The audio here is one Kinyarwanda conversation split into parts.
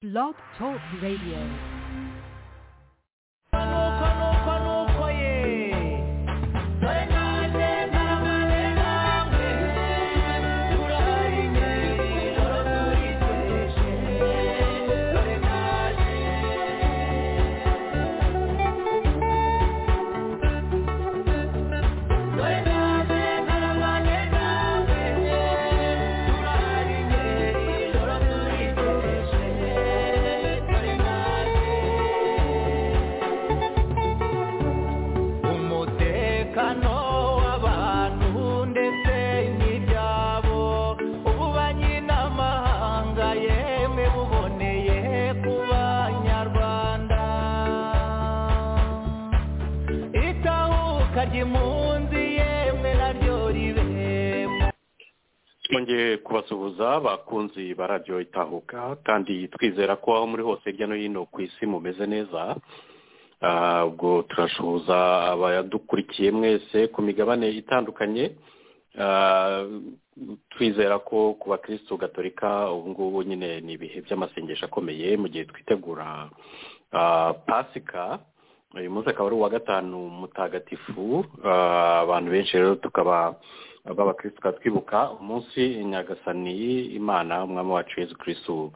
Blog Talk Radio. Twongeye kubasuhuza bakunzi ba radio Itahuka kandi twizera ko aho muri hose hirya no hino ku isi mumeze neza. Ubwo turashuhuza abayadukurikiye mwese ku migabane itandukanye. Twizera ko ku bakristo gatolika ubu ngubu nyine ni ibihe by'amasengesho akomeye mu gihe twitegura Pasika. Uyu munsi akaba ari uwa gatanu mutagatifu. Abantu benshi rero tukaba abakristo twibuka umunsi Nyagasani Imana umwami wacu Yesu Kristo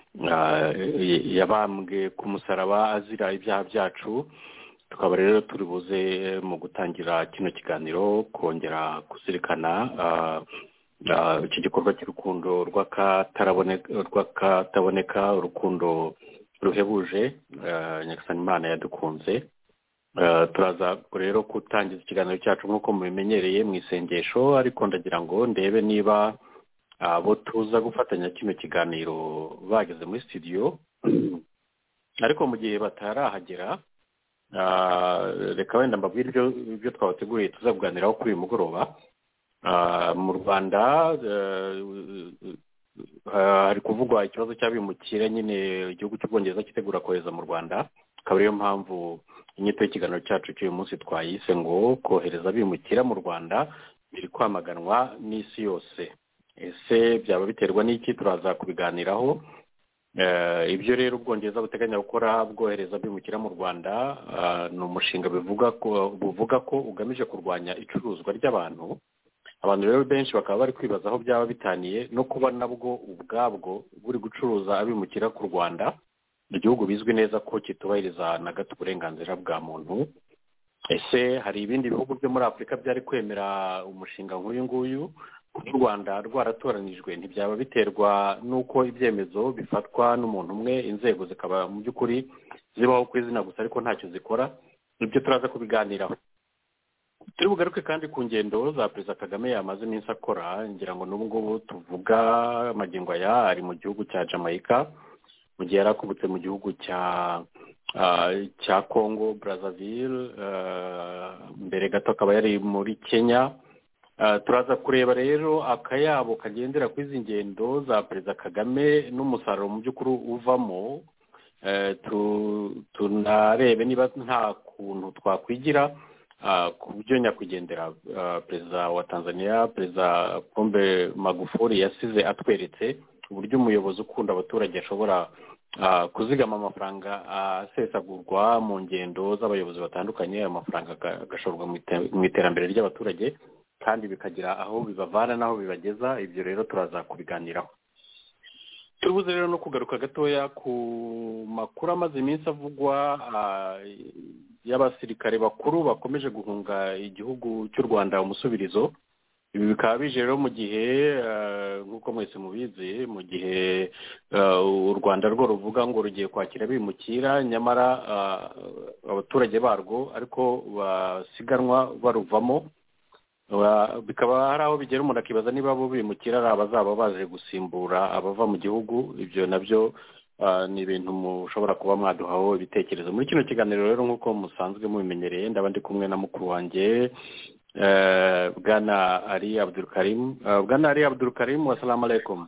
yabambwe ku musaraba azira ibyaha byacu. Tukaba rero turi buze mu gutangira kino kiganiro kongera kuzirikana iki gikorwa cy'urukundo rw'akataboneka, urukundo ruhebuje Nyagasani Imana yadukunze. Turaza rero kutangiza ikiganiro cyacu nk'uko mubimenyereye mu isengesho, ariko ndagira ngo ndebe niba abo tuza gufatanya kino kiganiro bageze muri studio, ariko mu gihe batarahagera reka wenda mbabwire ibyo twabateguriye tuzakuganiraho kuri uyu mugoroba. Mu Rwanda hari kuvugwa ikibazo cy'abimukira, nyine igihugu cy'Ubwongereza kitegura kohereza mu Rwanda. Akaba ariyo mpamvu inyito y'ikiganiro cyacu cy'uyu munsi twayise ngo kohereza abimukira mu Rwanda biri kwamaganwa n'isi yose. Ese byaba biterwa n'iki? Turaza kubiganiraho. Ibyo rero Ubwongereza buteganya gukora bwohereza abimukira mu Rwanda ni umushinga buvuga ko ugamije kurwanya icuruzwa ry'abantu. Abantu rero benshi bakaba bari kwibaza aho byaba bitaniye no kuba nabwo ubwabwo buri gucuruza abimukira ku Rwanda, igihugu bizwi neza ko kitubahiriza na gato uburenganzira bwa muntu. Ese hari ibindi bihugu byo muri Afurika byari kwemera umushinga nk'uyu nguyu? U Rwanda rwaratoranijwe, ntibyaba biterwa n'uko ibyemezo bifatwa n'umuntu umwe, inzego zikaba mu by'ukuri zibaho ku izina gusa ariko ntacyo zikora? Ibyo turaza kubiganiraho. Turi bugaruke kandi ku ngendo za Perezida Kagame yamaze iminsi akora. Ngira ngo n'ubu ngubu tuvuga magingo aya ari mu gihugu cya Jamaica, mu gihe yarakubutse mu gihugu cya Congo Brazzaville, mbere gato akaba yari muri Kenya. Turaza kureba rero akayabo kagendera kuri izi ngendo za Perezida Kagame n'umusaruro mu by'ukuri uvamo. Tunarebe niba nta kuntu twakwigira ku buryo nyakwigendera Perezida wa Tanzania, Perezida Pombe Magufuli yasize atweretse uburyo umuyobozi ukunda abaturage ashobora kuzigama amafaranga asesagurwa mu ngendo z'abayobozi batandukanye. Ayo mafaranga agashorwa mu iterambere ry'abaturage kandi bikagira aho bibavana n'aho bibageza. Ibyo rero turaza kubiganiraho. Turubuze rero no kugaruka gatoya ku makuru amaze iminsi avugwa y'abasirikare bakuru bakomeje guhunga igihugu cy'u Rwanda umusubirizo. Ibi bikaba bije rero mu gihe nk'uko mwese mubizi, mu gihe u Rwanda rwo ruvuga ngo rugiye kwakira bimukira, nyamara abaturage barwo ariko basiganwa baruvamo. Bikaba hari aho bigera umuntu akibaza niba abo bimukira ari abazaba baje gusimbura abava mu gihugu. Ibyo nabyo ni ibintu mushobora kuba mwaduhaho ibitekerezo muri kino kiganiro. Rero nk'uko musanzwe mubimenyereye, ndaba ndi kumwe na mukuru wanjye Bwana Ali Abdul Karim. Bwana Ali Abdul Karim, assalamu alaikum.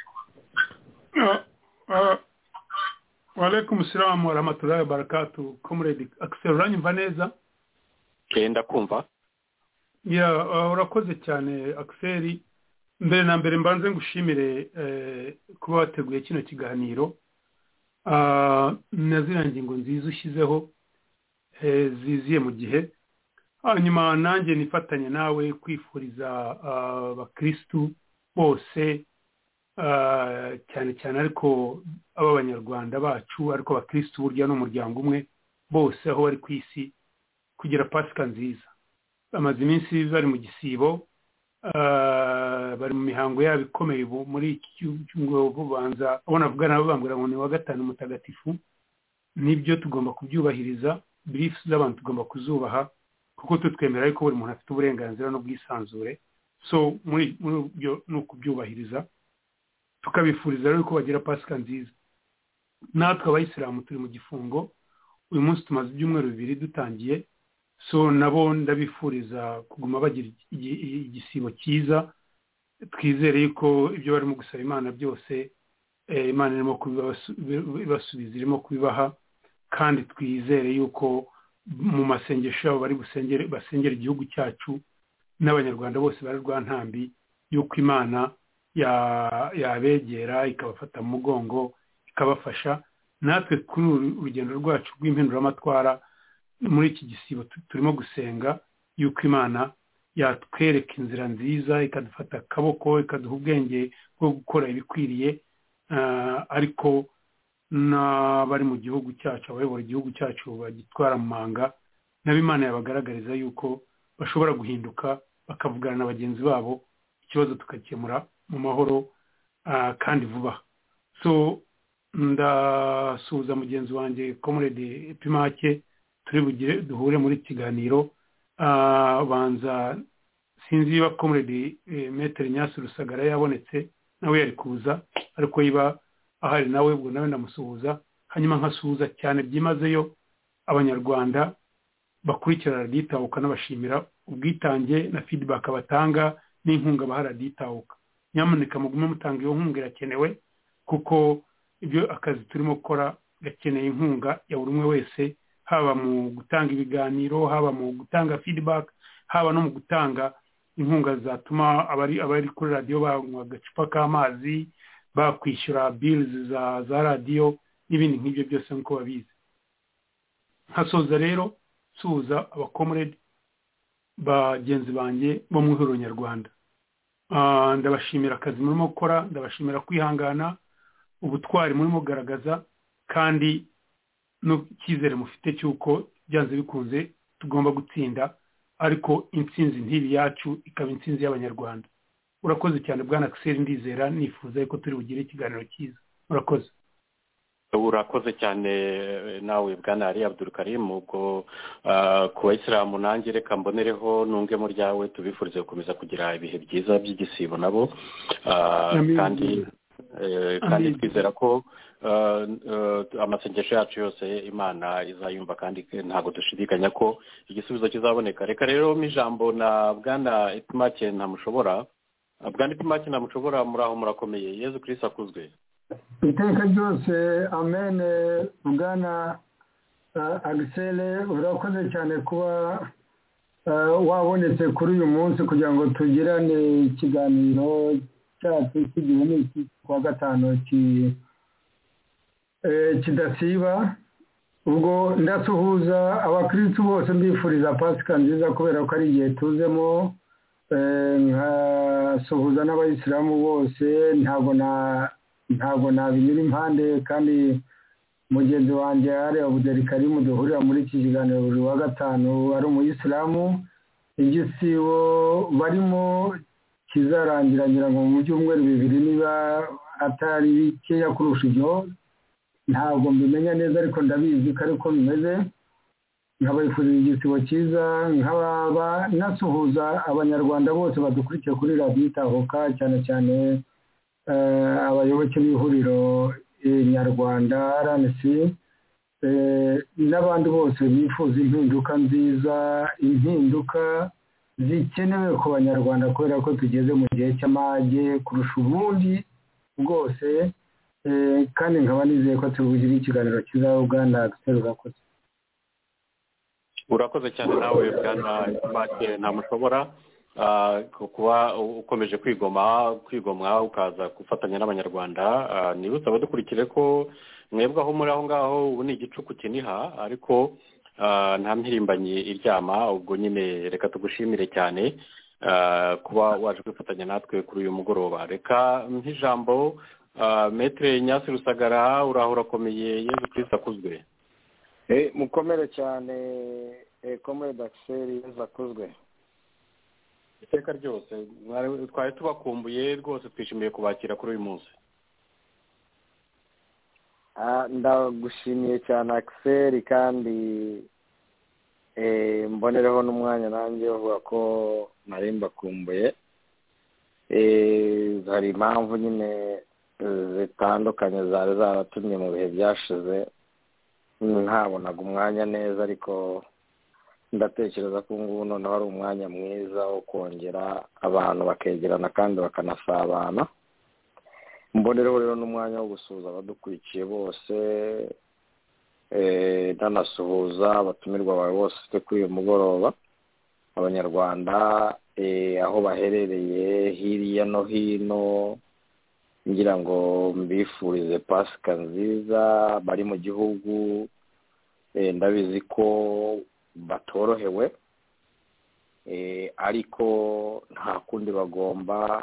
Wa alaikum assalam wa rahmatullahi wa barakatuh. Comrade Axel uranyumva neza? Kenda kumva. Urakoze cyane Axel. Mbere na mbere mbanze ngushimire kuba wateguye kino kiganiro. na ziriya ngingo nziza ushyizeho ziziye mu gihe. Hanyuma nanjye nifatanya nawe kwifuriza abakirisitu bose cyane cyane ariko ab'abanyarwanda bacu ariko abakirisitu burya n'umuryango umwe bose aho bari ku isi kugira pasika nziza. Bamaze iminsi bari mu gisibo, bari mu mihango yabo ikomeye muri iki cyumweru bubanza abona avugana bambwira ngo ni wa gatanu mutagatifu. Nibyo tugomba kubyubahiriza, beliefs z'abantu tugomba kuzubaha kuko tutwemera yuko buri muntu afite uburenganzira n'ubwisanzure. So muri byo no kubyubahiriza, tukabifuriza rero ko bagira pasika nziza. Natwe abayisilamu turi mu gifungo, uyu munsi tumaze ibyumweru 2 dutangiye, so nabo ndabifuriza kuguma bagira igisibo cyiza. Twizere yuko ibyo barimo gusaba Imana byose Imana irimo kubibasubiza, irimo kubibaha, kandi twizere yuko mu masengesho yabo bari basengera igihugu cyacu n'abanyarwanda bose bari rwantambi yuko Imana yabegera ikabafata mu mugongo ikabafasha. Natwe kuri urugendo rwacu rw'impinduramatwara muri iki gisibo turimo gusenga yuko Imana yatwereka inzira nziza, ikadufata akaboko, ikaduha ubwenge bwo gukora ibikwiriye, ariko n'abari mu gihugu cyacu, abayobora igihugu cyacu bagitwara mu manga, n'ab'Imana yabagaragariza yuko bashobora guhinduka bakavugana na bagenzi babo, ikibazo tukakemura mu mahoro kandi vuba. So ndasuhuza mugenzi wanjye Comrade Epimake, turi duhure muri kiganiro. Banza sinzi niba Comrade Maître Nyasi Rusagara yabonetse, nawe yari kuza, ariko yiba ahari nawe ubwo nawe ndamusuhuza. Hanyuma nkasuhuza cyane byimazeyo abanyarwanda bakurikira Radio Itahuka, n'abashimira ubwitange na feedback batanga n'inkunga baha Radio Itahuka. Nyamuneka mugume mutanga iyo nkunga, irakenewe kuko ibyo akazi turimo gukora gakeneye inkunga ya buri umwe wese, haba mu gutanga ibiganiro, haba mu gutanga feedback, haba no mu gutanga inkunga zatuma abari kuri radio banywa agacupa k'amazi, bakwishyura bills za radio n'ibindi nk'ibyo byose nko babizi. Hasoza rero suza abakomrade bagenzi banjye bo mu ihuriro nyarwanda. Ndabashimira akazi murimo gukora, ndabashimira kwihangana, ubutwari murimo kugaragaza, kandi no cyizere mufite cyuko byanze bikunze tugomba gutsinda, ariko intsinzi ntibi yacu ikaba intsinzi y'abanyarwanda. Urakoze cyane Bwana Axel, ndizera nifuza ko turi bugire ikiganiro cyiza. Urakoze. Urakoze cyane nawe Bwana Ali Abdul Karim. Ubwo ku Bayisilamu nanjye reka mbonereho nunge mu ryawe, tubifurize gukomeza kugira ibihe byiza by'igisibo nabo, kandi twizera ko amasengesho yacu yose Imana izayumva, kandi ntago dushidikanya ko igisubizo kizaboneka. Reka rero mijambo na Bwana Epimake Ntamushobora. Bwana Epimake Ntamushobora, muraho murakomeye? Yezu Kristo akuzwe. Iteka ryose, amen. Bwana Axel, urakoze cyane kuba wabonetse kuri uyu munsi kugira ngo tugirane ikiganiro cyacu kigiye n'iki kwa gatano kidasiba. Ubwo ndasuhuza abakristo bose, mbifuriza pasika nziza kubera ko ari igihe tuzemo. Nkasuhuza n'abayisilamu bose, ntabwo nabinyura impande, kandi mugenzi wanjye ari Abdul Karim duhurira muri iki kiganiro buri wa gatanu ari umuyisilamu. Igisibo barimo kizarangira ngira ngo mu byumweru 2 niba atari bikeya kurusha ibyo, ntabwo mbimenya neza ariko ndabizi ko ariko bimeze. Nkabifuriza igisibo cyiza, nkaba nasuhuza abanyarwanda bose badukurikiye kuri Radio Itahuka, cyane cyane abayoboke b'ihuriro nyarwanda RNC, n'abandi bose bifuza impinduka nziza, impinduka zikenewe ku banyarwanda kubera ko tugeze mu gihe cy'amage kurusha ubundi bwose, kandi nkaba nizeye ko tubugira ikiganiro cyiza. Bwana Axel, urakoze. Urakoze cyane nawe Bwana Epimake Ntamushobora. kuba ukomeje kwigomwa ukaza gufatanya n'abanyarwanda. Nibutse abadukurikire ko mwebwe aho muri aho ngaho ubu ni igicuku kiniha, ariko nta mpirimbanyi iryama. Ubwo nyine reka tugushimire cyane kuba waje kwifatanya natwe kuri uyu mugoroba. Reka nk'ijambo Maître Ignace Rusagara, uraho urakomeye? Yezu Kristo akuzwe. Mukomere cyane Comrade Axel, Yezu akuzwe. Iteka ryose twari tubakumbuye rwose, twishimiye kubakira kuri uyu munsi. Ndagushimiye cyane Axel, kandi mbonereho n'umwanya nanjye uvuga ko nari mbakumbuye. Hari impamvu nyine zitandukanye zari zaratumye mu bihe byashize ntabonaga umwanya neza, ariko ndatekereza ko ngubu noneho ari umwanya mwiza wo kongera abantu bakegerana kandi bakanasabana. Mbonereho rero n'umwanya wo gusuhuza abadukurikiye bose, ntanasuhuza abatumirwa bawe bose kuri uyu mugoroba, abanyarwanda aho baherereye hirya no hino. Ngira ngo mbifurize Pasika nziza. Bari mu gihugu ndabizi ko batorohewe, ariko nta kundi bagomba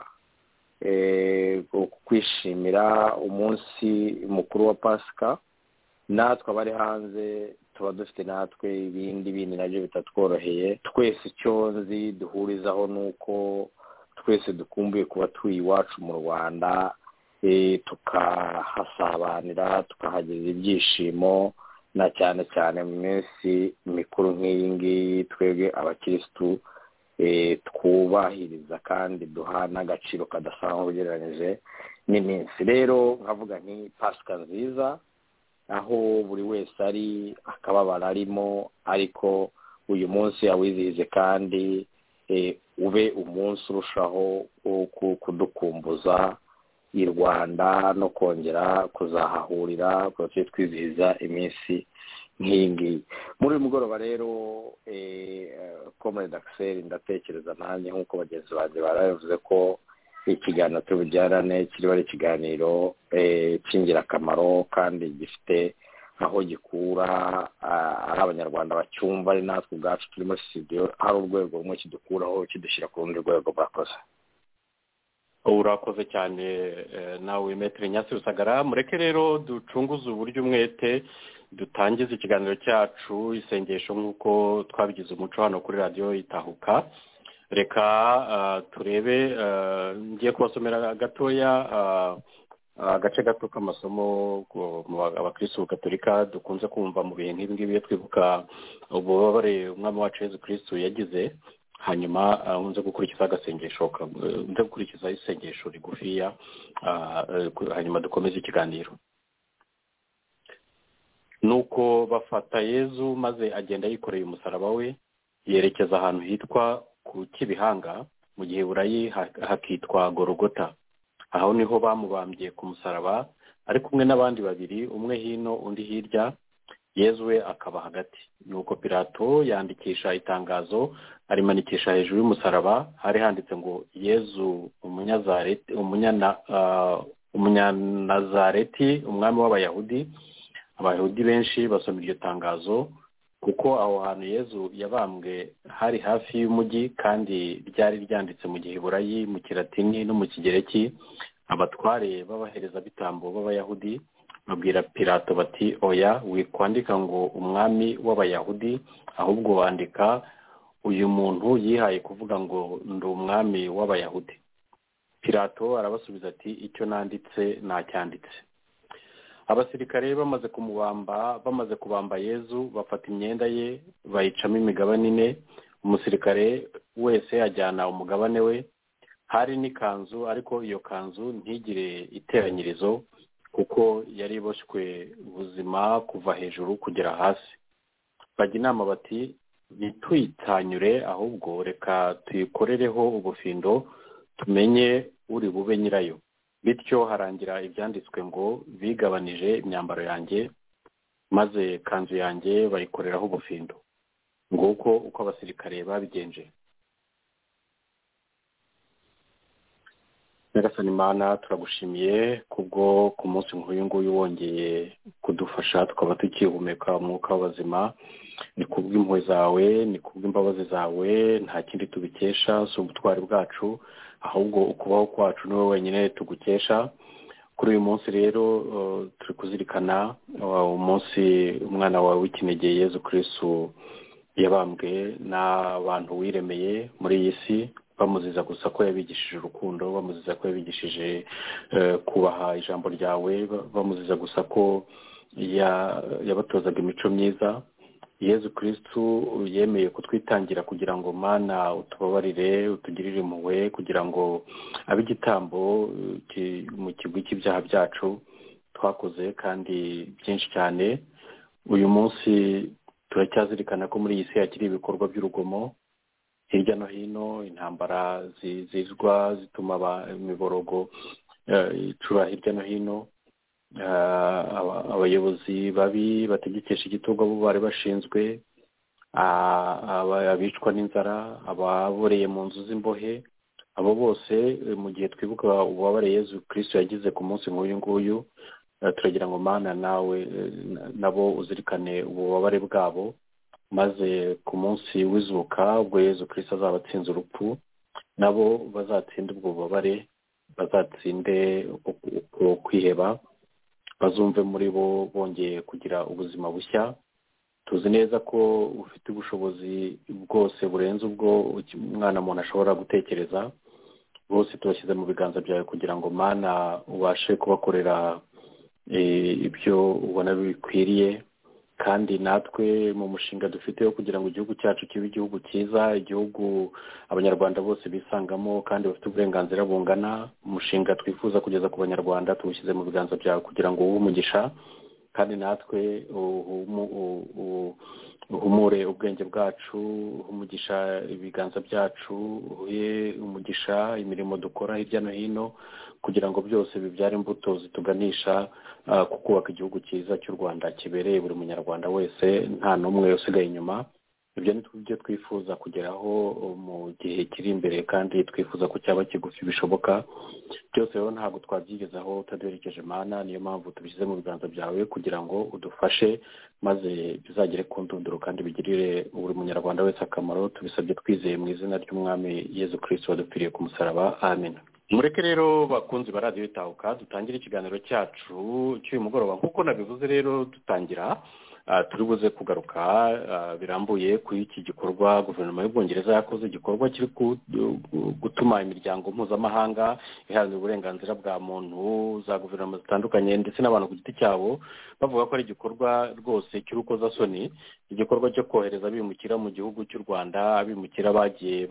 kwishimira umunsi mukuru wa Pasika. Natwe abari hanze tuba dufite natwe ibindi nabyo bitatworoheye. Twese icyo nzi duhurizaho ni uko twese dukumbuye kuba turi iwacu mu Rwanda, tukahasabanira, tukahagirira ibyishimo, na cyane cyane mu minsi mikuru nk'iyi ngiyi twebwe abakirisitu twubahiriza kandi duha n'agaciro kadasanzwe ugereranyije n'iminsi. Rero nkavuga nti Pasika nziza, aho buri wese ari akababara arimo, ariko uyu munsi awizihije kandi ube umunsi urushaho kudukumbuza i Rwanda no kongera kuzahahurira twizihiza iminsi nk'iyi ngiyi. Muri uyu mugoroba rero Comrade Axel, ndatekereza nanjye nk'uko bagenzi banjye barabivuze ko ikiganiro tubujyarane kiriho ari ikiganiro cy'ingirakamaro kandi gifite aho gikura, ari abanyarwanda bacyumva, ari natwe ubwacu turi muri studio, hari urwego rumwe kidukuraho kidushyira ku rundi rwego. Murakoze. Urakoze cyane nawe Maître Ignace Rusagara. Mureke rero ducunguze uburyo umwete dutangiza ikiganiro cyacu isengesho nk'uko twabigize umuco hano kuri radiyo Itahuka. Reka turebe, ngiye kubasomera gatoya agace gato k'amasomo abakristo gatolika dukunze kumva mu bihe nk'ibi ngibi twibuka ububabare umwami wacu Yezu Kristo yagize. Hanyuma nze gukurikiza agasengesho, nze gukurikiza isengesho rigufiya, hanyuma dukomeze ikiganiro. Nuko bafata Yezu maze agenda yikoreye umusaraba we, yerekeza ahantu hitwa ku Kibihanga, mu gihe Burayi hakitwa Golgota. Aho niho bamubambye ku musaraba ari kumwe n'abandi babiri, umwe hino undi hirya, Yezu we akaba hagati. Nuko Pilato yandikisha itangazo arimanikisha hejuru y'umusaraba, hari handitse ngo Yezu umunyanazareti, umwami w'Abayahudi. Abayahudi benshi basoma iryo tangazo kuko aho hantu Yezu yabambwe hari hafi y'umujyi, kandi ryari ryanditse mu Giheburayi, mu Kilatini no mu Kigereki. Abatware b'abaherezabitambo b'Abayahudi babwira Pilato bati, oya, wikwandika ngo umwami w'Abayahudi, ahubwo wandika uyu muntu yihaye kuvuga ngo ndi umwami w'Abayahudi. Pilato arabasubiza ati, icyo nanditse nacyanditse. Abasirikare bamaze kubamba Yezu, bafata imyenda ye bayicamo imigabane ine. Umusirikare wese ajyana umugabane we. Hari n'ikanzu, ariko iyo kanzu ntigire iteranyirizo kuko yari iboshywe ubuzima kuva hejuru kugera hasi. Bajya inama bati, ntituyitanyure, ahubwo reka tuyikorereho ubufindo tumenye uri bube nyirayo. Bityo harangira ibyanditswe ngo bigabanije imyambaro yanjye, maze kanzu yanjye bayikoreraho ubufindo. Nguko uko abasirikare babigenje. nyagasani Imana turagushimiye kubwo ku munsi nk'uyu nguyu wongeye kudufasha tukaba tukihumeka umwuka w'abazima. Ni kubw'impuhwe zawe, ni kubw'imbabazi zawe, nta kindi tubikesha, si ubutwari bwacu, ahubwo ukubaho kwacu niwe wenyine tugukesha. Kuri uyu munsi rero turi kuzirikana umunsi umwana wawe w'ikinege Yezu Kristo yabambwe n'abantu wiremeye muri iyi si, bamuziza gusa ko yabigishije urukundo, bamuziza ko yabigishije kubaha ijambo ryawe, bamuziza gusa ko yabatozaga imico myiza. Yezu Kristo yemeye kutwitangira kugira ngo Mana utubabarire, utugirire impuhwe, kugira ngo abe igitambo mu kigwi cy'ibyaha byacu twakoze kandi byinshi cyane. Uyu munsi turacyazirikana ko muri iyi si hakiri ibikorwa by'urugomo hirya no hino, intambara zizwa zituma imiborogo icura hirya no hino. Abayobozi babi bategekesha igitugu abo bari bashinzwe, abicwa n'inzara, ababoreye mu nzu z'imbohe, abo bose mu gihe twibuka ububabare Yezu Kristo yagize ku munsi nk'uyu nguyu, turagira ngo Mana nawe nabo uzirikane ububabare bwabo, maze ku munsi w'izuka ubwo Yezu Kristo azaba atsinze urupfu, nabo bazatsinde ubwo bubabare, bazatsinde kwiheba, bazumve muri bo bongeye kugira ubuzima bushya. Tuzi neza ko ufite ubushobozi bwose burenze ubwo umwana muntu ashobora gutekereza. Bose tubashyize mu biganza byawe kugira ngo Mana ubashe kubakorera ibyo ubona bikwiriye, kandi natwe mu mushinga dufite wo kugira ngo igihugu cyacu kibe igihugu cyiza, igihugu abanyarwanda bose bisangamo kandi bafite uburenganzira bungana, umushinga twifuza kugeza ku banyarwanda tuwushyize mu biganza byawe kugira ngo uwuhe umugisha, kandi natwe uhumure ubwenge bwacu, umugisha ibiganza byacu, uhe umugisha imirimo dukora hirya no hino, kugira ngo byose bibyare imbuto zituganisha ku kubaka igihugu cyiza cy'u Rwanda kibereye buri munyarwanda wese, nta n'umwe usigaye inyuma. Ibyo ni byo twifuza kugeraho mu gihe kiri imbere, kandi twifuza ko cyaba kigufi bishoboka. Byose rero ntabwo twabyigezaho utaduherekeje Mana, niyo mpamvu tubishyize mu biganza byawe kugira ngo udufashe, maze bizagere ku ndunduro kandi bigirire buri munyarwanda wese akamaro. Tubisabye twizeye mu izina ry'umwami Yezu Kristo wadupfiriye ku musaraba, amen. Mureke rero bakunzi ba radiyo Itahuka dutangire ikiganiro cyacu cy'uyu mugoroba. Nk'uko nabivuze rero dutangira, turi buze kugaruka birambuye kuri iki gikorwa guverinoma y'Ubwongereza yakoze, igikorwa kiri gutuma imiryango mpuzamahanga iharanira uburenganzira bwa muntu, za guverinoma zitandukanye ndetse n'abantu ku giti cyabo bavuga ko ari igikorwa rwose cy'urukozasoni, igikorwa cyo kohereza abimukira mu gihugu cy'u Rwanda, abimukira bagiye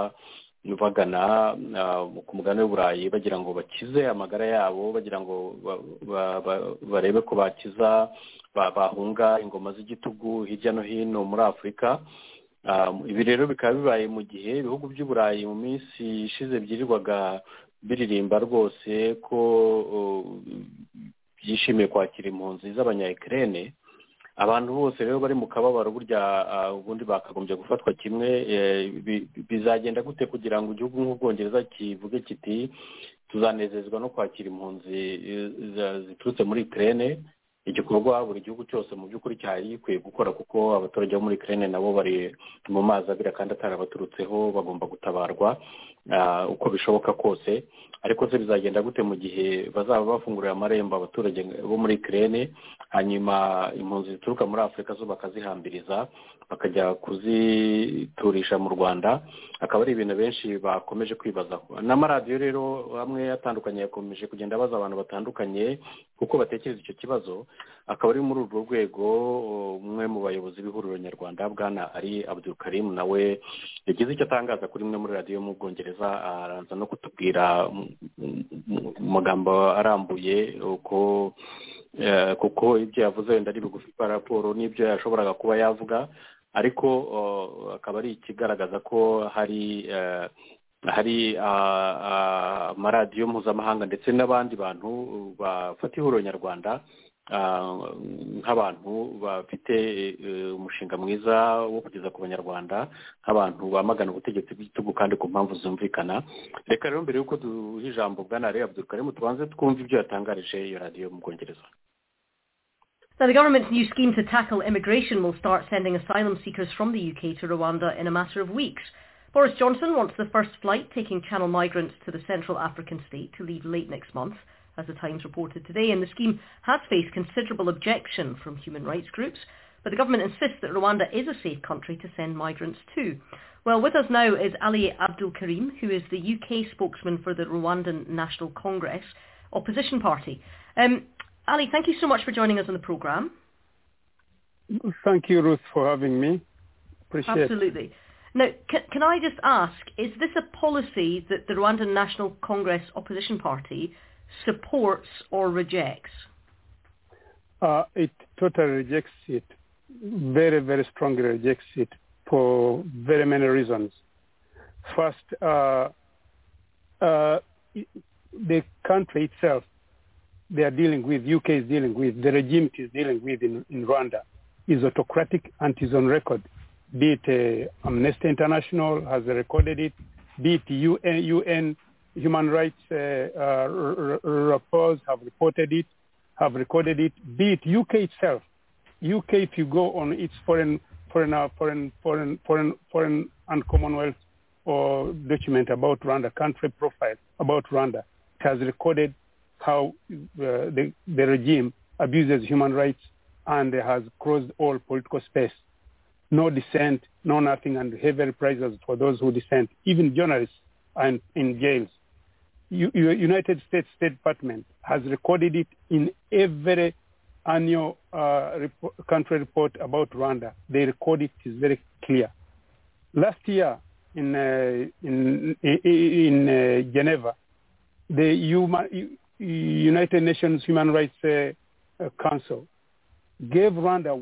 bagana ku mugabane w'Uburayi bagira ngo bakize amagara yabo, bagira ngo barebe ko bakiza bahunga ingoma z'igitugu hirya no hino muri Afurika. Ibi rero bikaba bibaye mu gihe ibihugu by'Uburayi mu minsi ishize byirirwaga biririmba rwose ko byishimiye kwakira impunzi z'abanya-Ukraine. Abantu bose rero bari mu kababaro, burya ubundi bakagombye gufatwa kimwe. Bizagenda gute kugira ngo igihugu nk'Ubwongereza kivuge kiti tuzanezezwa no kwakira impunzi ziturutse muri Ukraine? Igikorwa buri gihugu cyose mu by'ukuri cyari gikwiye gukora, kuko abaturage bo muri Ukraine nabo bari mu mazi abira kandi atarabaturutseho, bagomba gutabarwa uko bishoboka kose. Ariko se bizagenda gute mu gihe bazaba bafungurira amarembo abaturage bo muri Ukraine, hanyuma impunzi zituruka muri Afurika zo bakazihambiriza bakajya kuziturisha mu Rwanda? Akaba ari ibintu benshi bakomeje kwibazaho. N'amaradiyo rero amwe atandukanye yakomeje kugenda baza abantu batandukanye kuko batekereza icyo kibazo. Akaba ari muri urwo rwego umwe mu bayobozi b'ihuriro nyarwanda, Bwana Ali Abdulkarim, nawe yagize icyo atangaza kuri imwe muri radiyo mu Bwongereza, aranza no kutubwira mu magambo arambuye kuko ibyo yavuze wenda ari bigufi kwa raporo n'ibyo yashoboraga kuba yavuga, ariko akaba ari ikigaragaza ko hari amaradiyo mpuzamahanga ndetse n'abandi bantu bafata ihuriro nyarwanda nk'abantu bafite umushinga mwiza wo kugeza ku banyarwanda, nk'abantu bamagana ubutegetsi bw'igitugu kandi ku mpamvu zumvikana. Reka rero mbere y'uko duha ijambo bwana Alain Abdulkarim tubanze twumve ibyo yatangarije iyo radiyo mu Bwongereza. Now, the government's new scheme to tackle immigration will start sending asylum seekers from the UK to Rwanda in a matter of weeks. Boris Johnson wants the first flight taking Channel migrants to the Central African state to leave late next month, as the Times reported today, and the scheme has faced considerable objection from human rights groups, but the government insists that Rwanda is a safe country to send migrants to. Well, with us now is Ali Abdulkarim, who is the UK spokesman for the Rwandan National Congress opposition party. Ali, thank you so much for joining us on the programme. Thank you, Ruth, for having me. Appreciate it. Absolutely. Now, can I just ask, is this a policy that the Rwandan National Congress opposition party supports or rejects? It totally rejects it. Very, very strongly rejects it for very many reasons. First, the country itself they are dealing with, UK is dealing with, the regime it is dealing with in Rwanda is autocratic and is on record. Be it Amnesty International has recorded it, be it UN human rights rapports have recorded it, be it UK itself. UK, if you go on its foreign and Commonwealth or document about Rwanda, country profile about Rwanda, it has recorded how the regime abuses human rights and has closed all political space. No dissent, no nothing, and heavy reprisals for those who dissent. Even journalists are in jails. United States State Department has recorded it in every annual country report about Rwanda. They record it is very clear. Last year in Geneva, the United Nations Human Rights Council gave Rwanda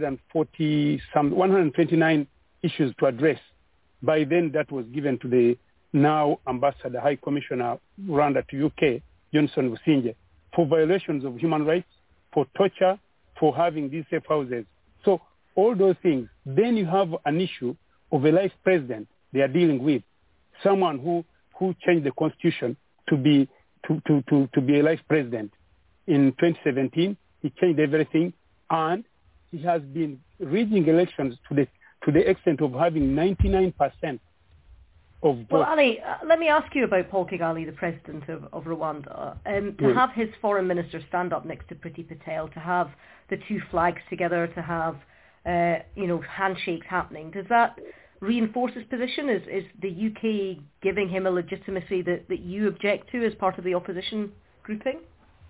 129 issues to address. By then, that was given to the now Ambassador, High Commissioner Rwanda to UK, Johnson Businje, for violations of human rights, for torture, for having these safe houses. So all those things. Then you have an issue of a life president they are dealing with, someone who changed the constitution to be a life president. In 2017, he changed everything, and he has been rigging elections to the extent of having 99% of votes. Well, Ali, let me ask you about Paul Kagame, the president of Rwanda. To have his foreign minister stand up next to Priti Patel, to have the two flags together, to have handshakes happening, does that reinforce his position? Is the UK giving him a legitimacy that you object to as part of the opposition grouping?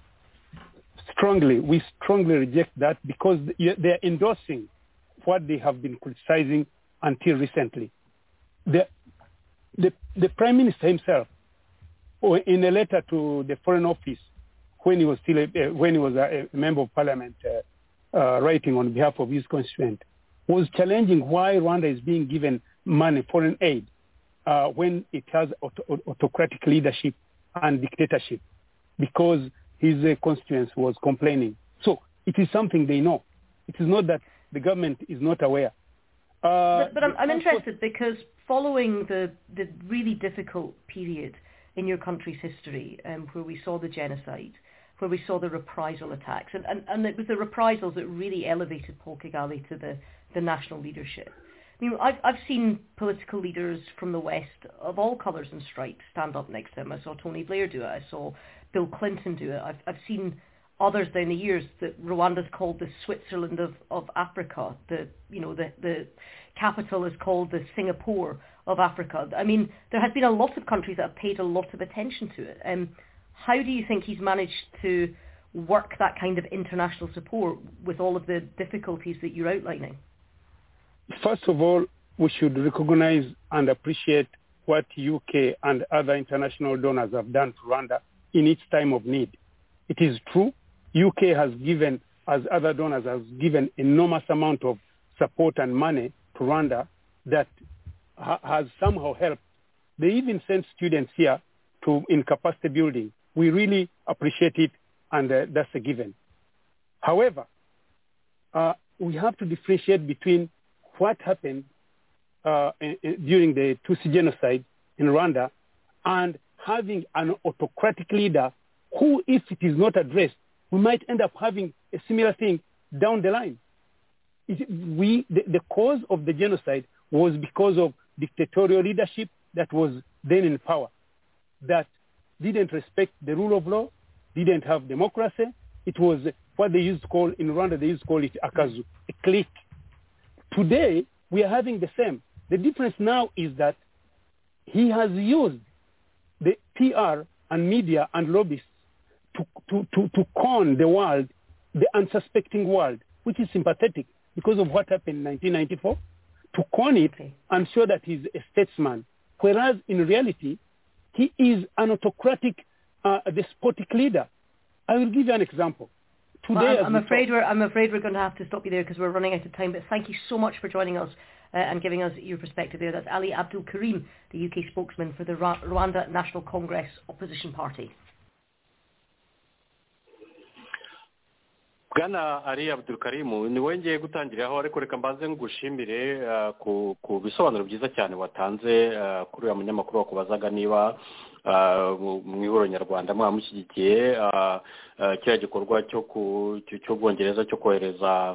We strongly reject that because they're endorsing what they have been criticizing until recently. The Prime Minister himself, in a letter to the Foreign Office, when he was a member of Parliament, writing on behalf of his constituent, was challenging why Rwanda is being given money, foreign aid, when it has autocratic leadership and dictatorship, because his constituents was complaining. So it is something they know. It is not that the government is not aware. But I'm interested because following the really difficult period in your country's history, where we saw the genocide, where we saw the reprisal attacks, and it was the reprisals that really elevated Paul Kagame to the national leadership. I mean, I've seen political leaders from the West of all colours and stripes stand up next to him. I saw Tony Blair do it. I saw Bill Clinton do it. I've seen others down the years that Rwanda's called the Switzerland of Africa. The capital is called the Singapore of Africa. I mean, there has been a lot of countries that have paid a lot of attention to it. How do you think he's managed to work that kind of international support with all of the difficulties that you're outlining? First of all, we should recognize and appreciate what UK and other international donors have done to Rwanda in its time of need. It is true, UK has given, as other donors, has given enormous amount of support and money to Rwanda that has somehow helped. They even sent students here in capacity building. We really appreciate it, and that's a given. However, we have to differentiate between what happened during the Tutsi genocide in Rwanda and having an autocratic leader who, if it is not addressed, we might end up having a similar thing down the line. The cause of the genocide was because of dictatorial leadership that was then in power, that didn't respect the rule of law, didn't have democracy. It was what they used to call, in Rwanda, they used to call it akazu, a clique. Today, we are having the same. The difference now is that he has used the PR and media and lobbyists to con the world, the unsuspecting world, which is sympathetic because of what happened in 1994, to con it and show that he's a statesman. Whereas in reality, he is an autocratic, despotic leader. I will give you an example. Today, I'm afraid we're going to have to stop you there because we're running out of time. But thank you so much for joining us and giving us your perspective there. That's Ali Abdul Karim, the UK spokesman for the Rwanda National Congress Opposition Party. Bwana Ali Abdul Karim, ni wowe ngiye gutangiraho, ariko reka mbanze ngushimire ku bisobanuro byiza cyane watanze kuri uyu munyamakuru wakubazaga niba mu ihuriro nyarwanda mwamushyigikiye kiriya gikorwa cy'ubwongereza cyo kohereza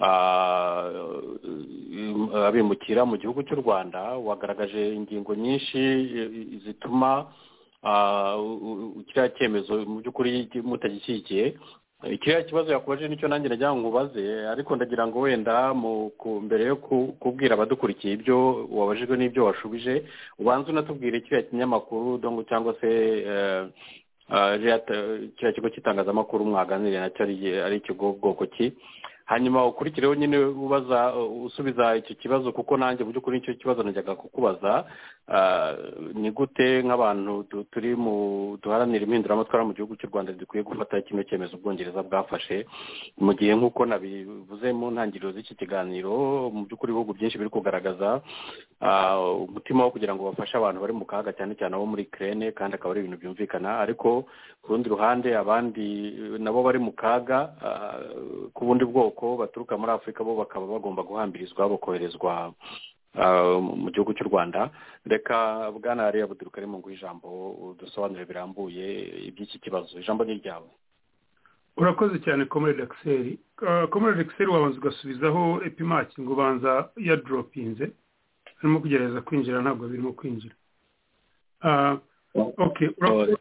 abimukira mu gihugu cy'u Rwanda. Wagaragaje ingingo nyinshi zituma kiriya cyemezo mu by'ukuri mutagishyigikiye. Kiriya kibazo yakubaje nicyo nanjye nagira ngo nkubaze, ariko ndagira ngo wenda mbere yo kubwira abadukurikiye ibyo wabajijwe n'ibyo washubije, ubanza unatubwire kiriya kinyamakuru cyangwa se kiriya kigo cy'itangazamakuru mwaganiriye nacyo ari ikigo bwoko ki, hanyuma ukurikireho nyine usubiza icyo kibazo, kuko nanjye mu by'ukuri nicyo kibazo najyaga kukubaza. Ni gute nk'abantu turi duharanira impinduramatwara mu gihugu cy'u Rwanda dukwiye gufata kino cyemezo Ubwongereza bwafashe, mu gihe nk'uko nabivuze mu ntangiriro z'iki kiganiro, mu by'ukuri ibihugu byinshi biri kugaragaza umutima wo kugira ngo bafashe abantu bari mu kaga, cyane cyane abo muri Ukraine, kandi akaba ari ibintu byumvikana. Ariko ku rundi ruhande abandi nabo bari mu kaga ku bundi bwoko baturuka muri Afurika, bo bakaba bagomba guhambirizwa bakoherezwa mu gihugu cy'u Rwanda. Reka Bwana Ali Abdul Karim nguhe ijambo udusobanurire birambuye iby'iki kibazo. Ijambo ni ryawe. Urakoze cyane Comrade Axel. Comrade Axel, wabanza ugasubizaho epimaki ngo banza ya dropinze, arimo kugerageza kwinjira, ntabwo birimo kwinjira. Okay,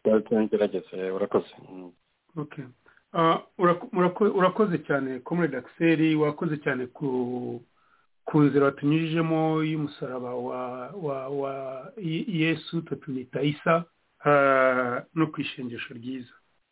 urakoze cyane Comrade Axel, wakoze cyane ku nzira watunyujijemo y'umusaraba wa Yesu, tutumita Isa, no kwishengesho ryiza.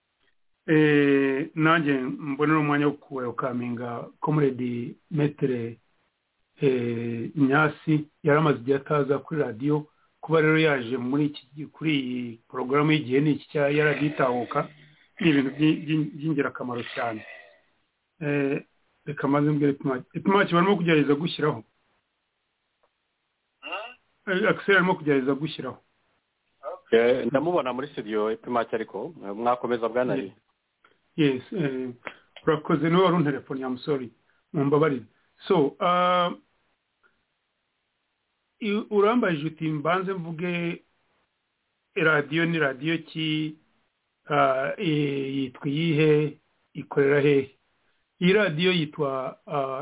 Nanjye mbonera umwanya wo kuwelkaminga Comrade Metre Nyasi, yaramaze igihe ataza kuri radiyo, kuba rero yaje kuri iyi porogaramu y'igihe ni iki cya yaraditahuka, ni ibintu by'ingirakamaro cyane. Reka maze mbere epimaki barimo kugerageza gushyiraho. Axel arimo kugerageza gushyiraho. Ndamubona muri studio epimaki, ariko mwakomeza Bwana Ali. Yes, urakoze, niwe wari telefone, I'm sorry, mumbabarire. So urambajije uti mbanze mvuge radiyo ni radiyo ki, yitwa iyihe, ikorera hehe? Iyi radiyo yitwa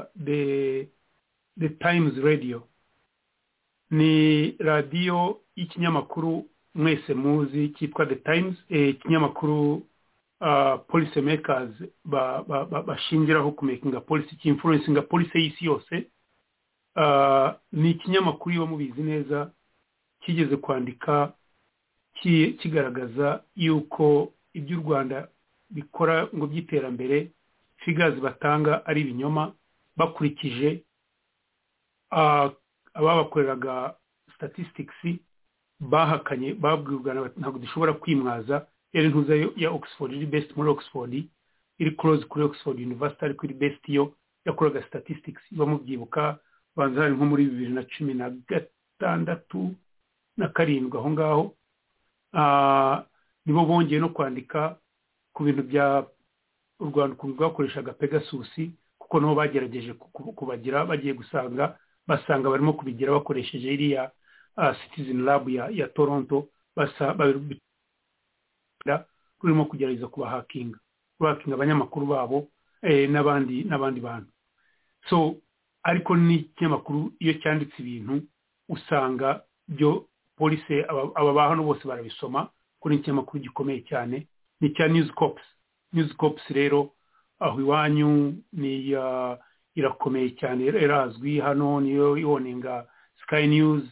The Times Radio. Ni radiyo y'ikinyamakuru mwese muzi cyitwa The Times, ikinyamakuru policy makers bashingiraho kumakinga policy, influencing policy y'isi yose. Ni ikinyamakuru iyo mubizi neza kigeze kwandika kigaragaza yuko ibyo u Rwanda bikora ngo by'iterambere, figures batanga ari ibinyoma, bakurikije ababakoreraga statistics bahakanye, babwirwa ntabwo dushobora kwimwaza. Yari ntuza ya Oxford, iri based muri Oxford, iri close kuri Oxford University, ariko iri based yo yakoraga statistics. Bamubyibuka banza hari nko muri 2016 na 7 aho ngaho, nibo bongeye no kwandika ku bintu bya u Rwanda ukuntu rwakoreshaga Pegasus kuko nabo bagerageje kubagira bagiye basanga barimo kubigira bakoresheje iriya Citizen Lab ya Toronto turimo kugerageza kubahakinga abanyamakuru babo n'abandi bantu. So ariko ni ikinyamakuru iyo cyanditse ibintu usanga byo polisi aba hano bose barabisoma kuri ikinyamakuru gikomeye cyane ni cya News Corps rero aho iwanyu ni irakomeye cyane irazwi hano niyo iwoninga Sky News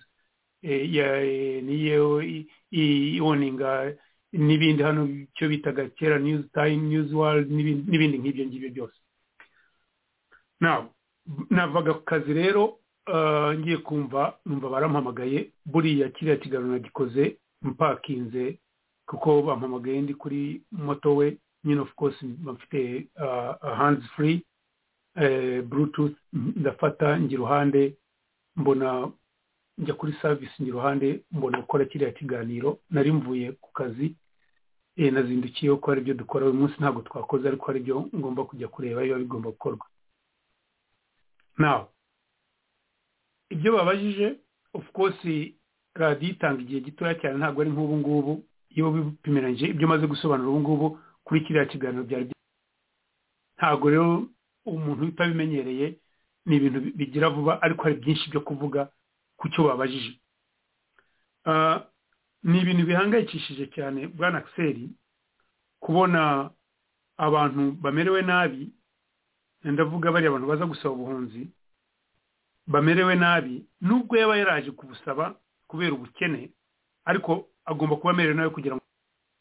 niyo iwoninga n'ibindi hano cyo bitaga kera News Time News World n'ibindi nk'ibyo ngibyo byose. Now navaga ku kazi rero ngiye numva barampamagaye buriya kiriya kiganiro gikoze mpakinze kuko bampamagaye ndi kuri moto we nyine of course bafite hands free bluetooth ndafata ngira ruhande mbona njya kuri service ngira ruhande mbona gukora kiriya kiganiro nari mvuye ku kazi nazindukiye ko ari byo dukora uyu munsi ntabwo twakoze ariko ari byo ngomba kujya kureba iyo bigomba gukorwa. Now ibyo babajije of course radio itanga igihe gitoya cyane ntabwo ari nk'ubu ngubu iyo bipimiranje ibyo maze gusobanura ubu ngubu kuri kiriya kiganiro byari ntabwo rero umuntu utabimenyereye ni ibintu bigira vuba ariko hari byinshi byo kuvuga ku cyo babajije. Ni ibintu bihangayikishije cyane bwana Axel kubona abantu bamerewe nabi, ndavuga bari abantu baza gusaba ubuhunzi bamerewe nabi nubwo yaba yaraje kubusaba kubera ubukene ariko agomba kuba amerewe nawe kugira ngo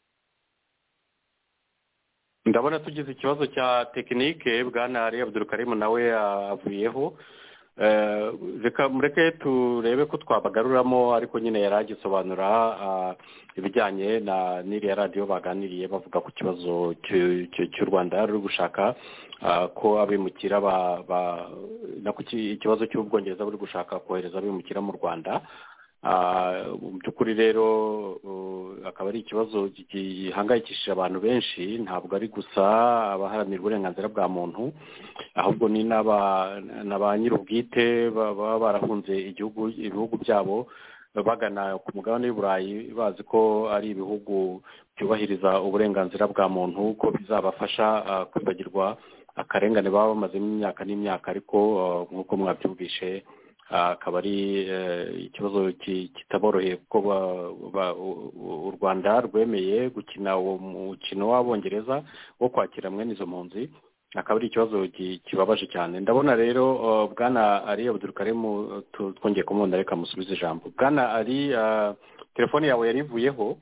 ndabona tugize ikibazo cya tekinike bwana Ali Abdulkarim nawe avuyeho reka mureke turebe ko twabagaruramo ariko nyine yaragisobanura ibijyanye na n'iriya radio baganiriye bavuga ku kibazo cy'u Rwanda ruri gushaka ko abimukira ikibazo cy'ubwongereza buri gushaka kohereza abimukira mu Rwanda. Mu by'ukuri rero akaba ari ikibazo gihangayikishije abantu benshi ntabwo ari gusa abaharanira uburenganzira bwa muntu ahubwo ni na ba nyir'ubwite baba barahunze ibihugu byabo bagana ku mugabane w'Uburayi bazi ko ari ibihugu byubahiriza uburenganzira bwa muntu ko bizabafasha kwibagirwa akarengane baba bamazemo imyaka n'imyaka ariko nk'uko mwabyumvishe akaba ari ikibazo kitaboroheye kuko u Rwanda rwemeye gukina uwo mukino w'Abongereza wo kwakira mwene izo mpunzi akaba ari ikibazo kibabaje cyane. Ndabona rero bwana Ali Abdulkarim twongeye kumubona reka musubize ijambo. Bwana Ali telefone yawe yarivuyeho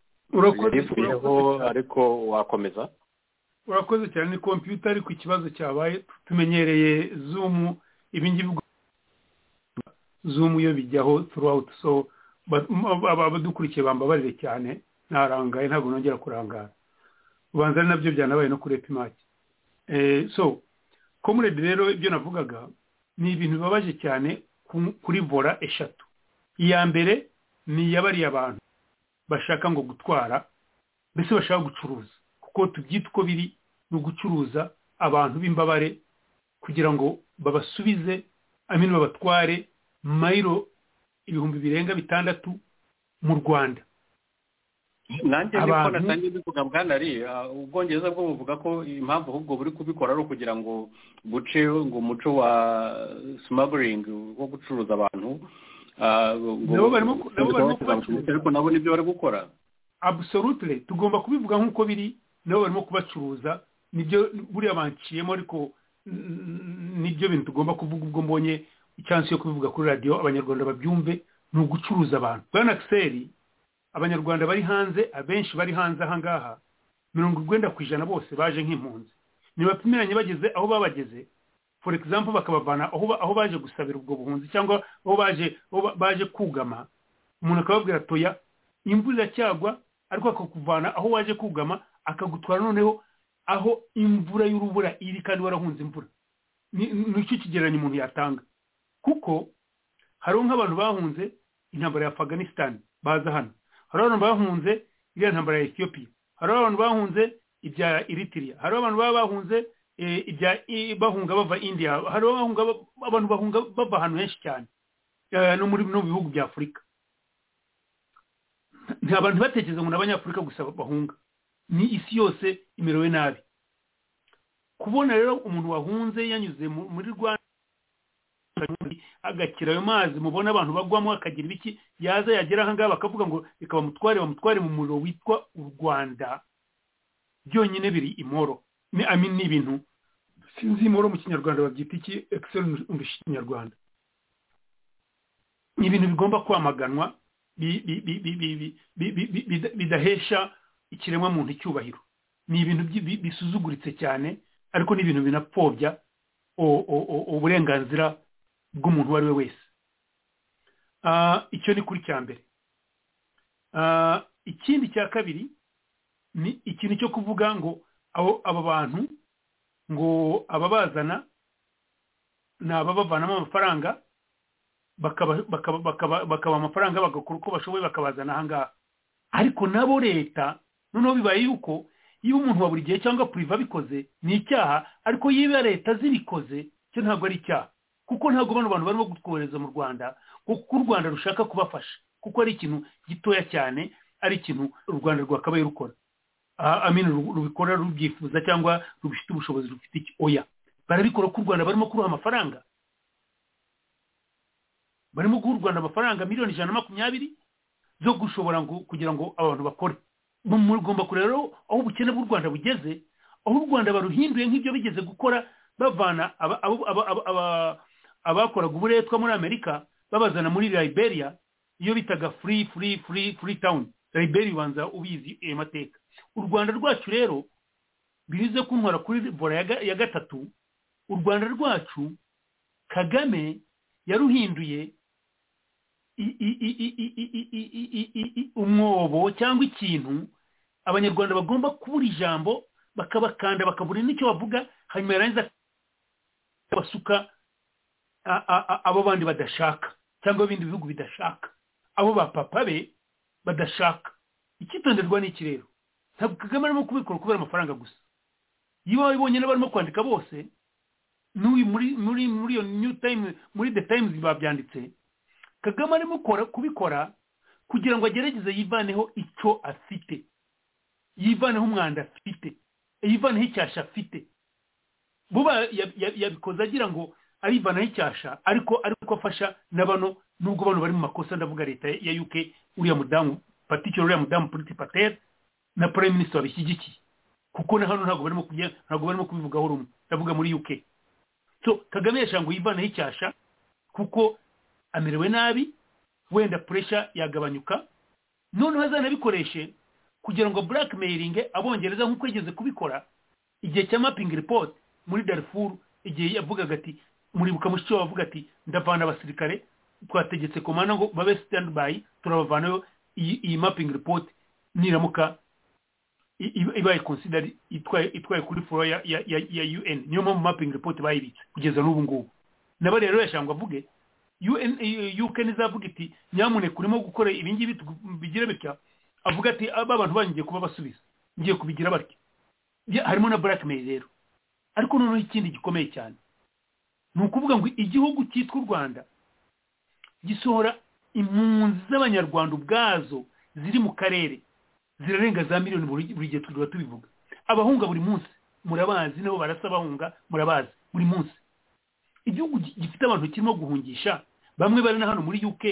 ariko wakomeza. Urakoze cyane ni computer ariko ikibazo cyabaye tumenyereye Zoom ibingibi Zoom yo bijyaho throughout so abadukurikiye bambabarire cyane narangaye ntabwo nongera kurangara ubanza nabyo byanabaye no kuri Epimaki. So comrade rero ibyo navugaga ni ibintu bibabaje cyane kuri vola eshatu. Iya mbere ni yabari abantu bashaka ngo gutwara mbese bashaka gucuruza kuko tubyita uko biri no gucuruza abantu b'imbabare kugira ngo babasubize babatware mayiro 6,600 mu Rwanda. Nanjye niko natangiye bivuga bwana ari ubwongereza bwo buvuga ko impamvu ahubwo buri kubikora ari kugira ngo buce ngo umuco wa smuggling wo gucuruza abantu ariko nabo nibyo bari gukora. Absolutely tugomba kubivuga nk'uko biri nabo barimo kubacuruza nibyo buriya banciyemo ariko nibyo bintu tugomba kuvuga ubwo mbonye icyansi yo kubivuga kuri radio abanyarwanda babyumve ni ugucuruza abantu. Bwana Axel abanyarwanda bari hanze abenshi bari hanze ahangaha 90% bose baje nk'impunzi nibapimiranye bageze aho babageze for example bakabavana aho baje gusabira ubwo buhunzi cyangwa aho baje kugama umuntu akababwira toya imvura cyagwa ariko akakuvana aho waje kugama akagutwara noneho aho imvura y'urubura iri kandi warahunze imvura. Nicyo kigereranya umuntu yatanga kuko hari nk'abantu bahunze intambara ya Afghanistan baza hano, hari abantu bahunze iriya ntambara ya Ethiopia, hari abantu bahunze ibya Eritrea, hari abantu baba bahunze bahunga bava India, hari abantu bahunga bava ahantu henshi cyane no muri bihugu bya Afurika. Abantu batekereza ngo n'abanyafurika gusa bahunga, ni isi yose imerewe nabi. Kubona rero umuntu wahunze yanyuze muri Rwanda agakira ayo mazi, mubona abantu bagwamo akagira ibiki, yaza yagera aha ngaha bakavuga ngo reka bamutware mu muriro witwa u Rwanda, byonyine biri imoro. Ni ibintu sinzi imoro mu kinyarwanda babyita iki, excel mu kinyarwanda. Ni ibintu bigomba kwamaganwa, bidahesha ikiremwa muntu icyubahiro. Ni ibintu bisuzuguritse cyane, ariko ni ibintu binapfobya uburenganzira bw'umuntu uwo ari we wese. Icyo ni kuri cya mbere. Ikindi cya kabiri ni ikintu cyo kuvuga ngo aba bantu ngo ababazana ni ababavanamo amafaranga, bakaba amafaranga bagakora uko bashoboye bakabazana aha ngaha. Ariko nabo leta noneho bibaye yuko iyo umuntu wa buri gihe cyangwa priva bikoze ni icyaha, ariko yiba leta zibikoze cyo ntabwo ari icyaha, kuko ntabwo bano bantu barimo gutwohereza mu Rwanda kuko u Rwanda rushaka kubafasha, kuko ari ikintu gitoya cyane, ari ikintu u Rwanda rwakabaye rukora. Rubikora rubyifuza cyangwa rubifite ubushobozi rufite iki? Oya, barabikora ko u Rwanda barimo kuruha amafaranga, barimo guha u Rwanda amafaranga miliyoni 120 zo gushobora kugira ngo abantu bakore. Mugomba kureba aho ubukene bw'u Rwanda bugeze, aho u Rwanda baruhinduye nk'ibyo bigeze gukora, bavana abakoraga uburetwa muri Amerika babazana muri Liberia, iyo bitaga free town. Liberia ubanza ubizi amateka. U Rwanda rwacu rero bize kuntwara kuri vola ya gatatu. U Rwanda rwacu Kagame yaruhinduye umwobo cyangwa ikintu abanyarwanda bagomba kubura ijambo, bakabakanda bakabura n'icyo bavuga, hanyuma yarangiza basuka abo bandi badashaka cyangwa ibindi bihugu bidashaka, abo ba papa be badashaka. Ikitonderwa ni iki rero? Ntabwo Kagame arimo kubikora kubera amafaranga gusa. Iyo babibonye n'abarimo kwandika bose, muri iyo New Time, muri The Times babyanditse, Kagame arimo kubikora kugira ngo agerageze yivaneho icyo afite, yivaneho umwanda afite, yivaneho icyasha afite. Buba yabikoze agira ngo arivanaho icyasha, ariko afasha n'abano, nubwo bano bari mu makosa, ndavuga leta ya UK, uriya mudamu particular, uriya mudamu Priti Patel na Prime Minister babishyigikiye, kuko na hano ntabwo barimo kubivugaho rumwe, ndavuga muri UK. So Kagame yashango yivaneho icyasha kuko amerewe nabi, wenda pressure yagabanyuka, none hazanabikoreshe kugira ngo blackmailing abongereza nk'uko yigeze kubikora igihe cya mapping report muri Darfur, igihe yavugaga ati, muribuka mushyo wavuga ati ndavana abasirikare, twategetse komanda ngo babe standby, turabavanayo iyi mapping report niramuka ibaye consider itwaye kuri floor ya UN. Niyo mpamvu mapping report bayibitse kugeza n'ubu ngubu. Naba rero yashangwa avuge UK nizavuga iti nyamuneka urimo gukora ibingibi bigira bitya, avuga ati aba bantu bangiye kuba basubiza, ngiye kubigira batya. Harimo na blackmail rero. Ariko noneho ikindi gikomeye cyane ni ukuvuga ngo igihugu cyitwa u Rwanda gisohora impunzi z'abanyarwanda ubwazo ziri mu karere zirarenga za miliyoni buri gihe tubivuga. Abahunga buri munsi murabazi, nabo barasa bahunga murabazi buri munsi. Igihugu gifite abantu kirimo guhungisha, bamwe bari na hano muri UK,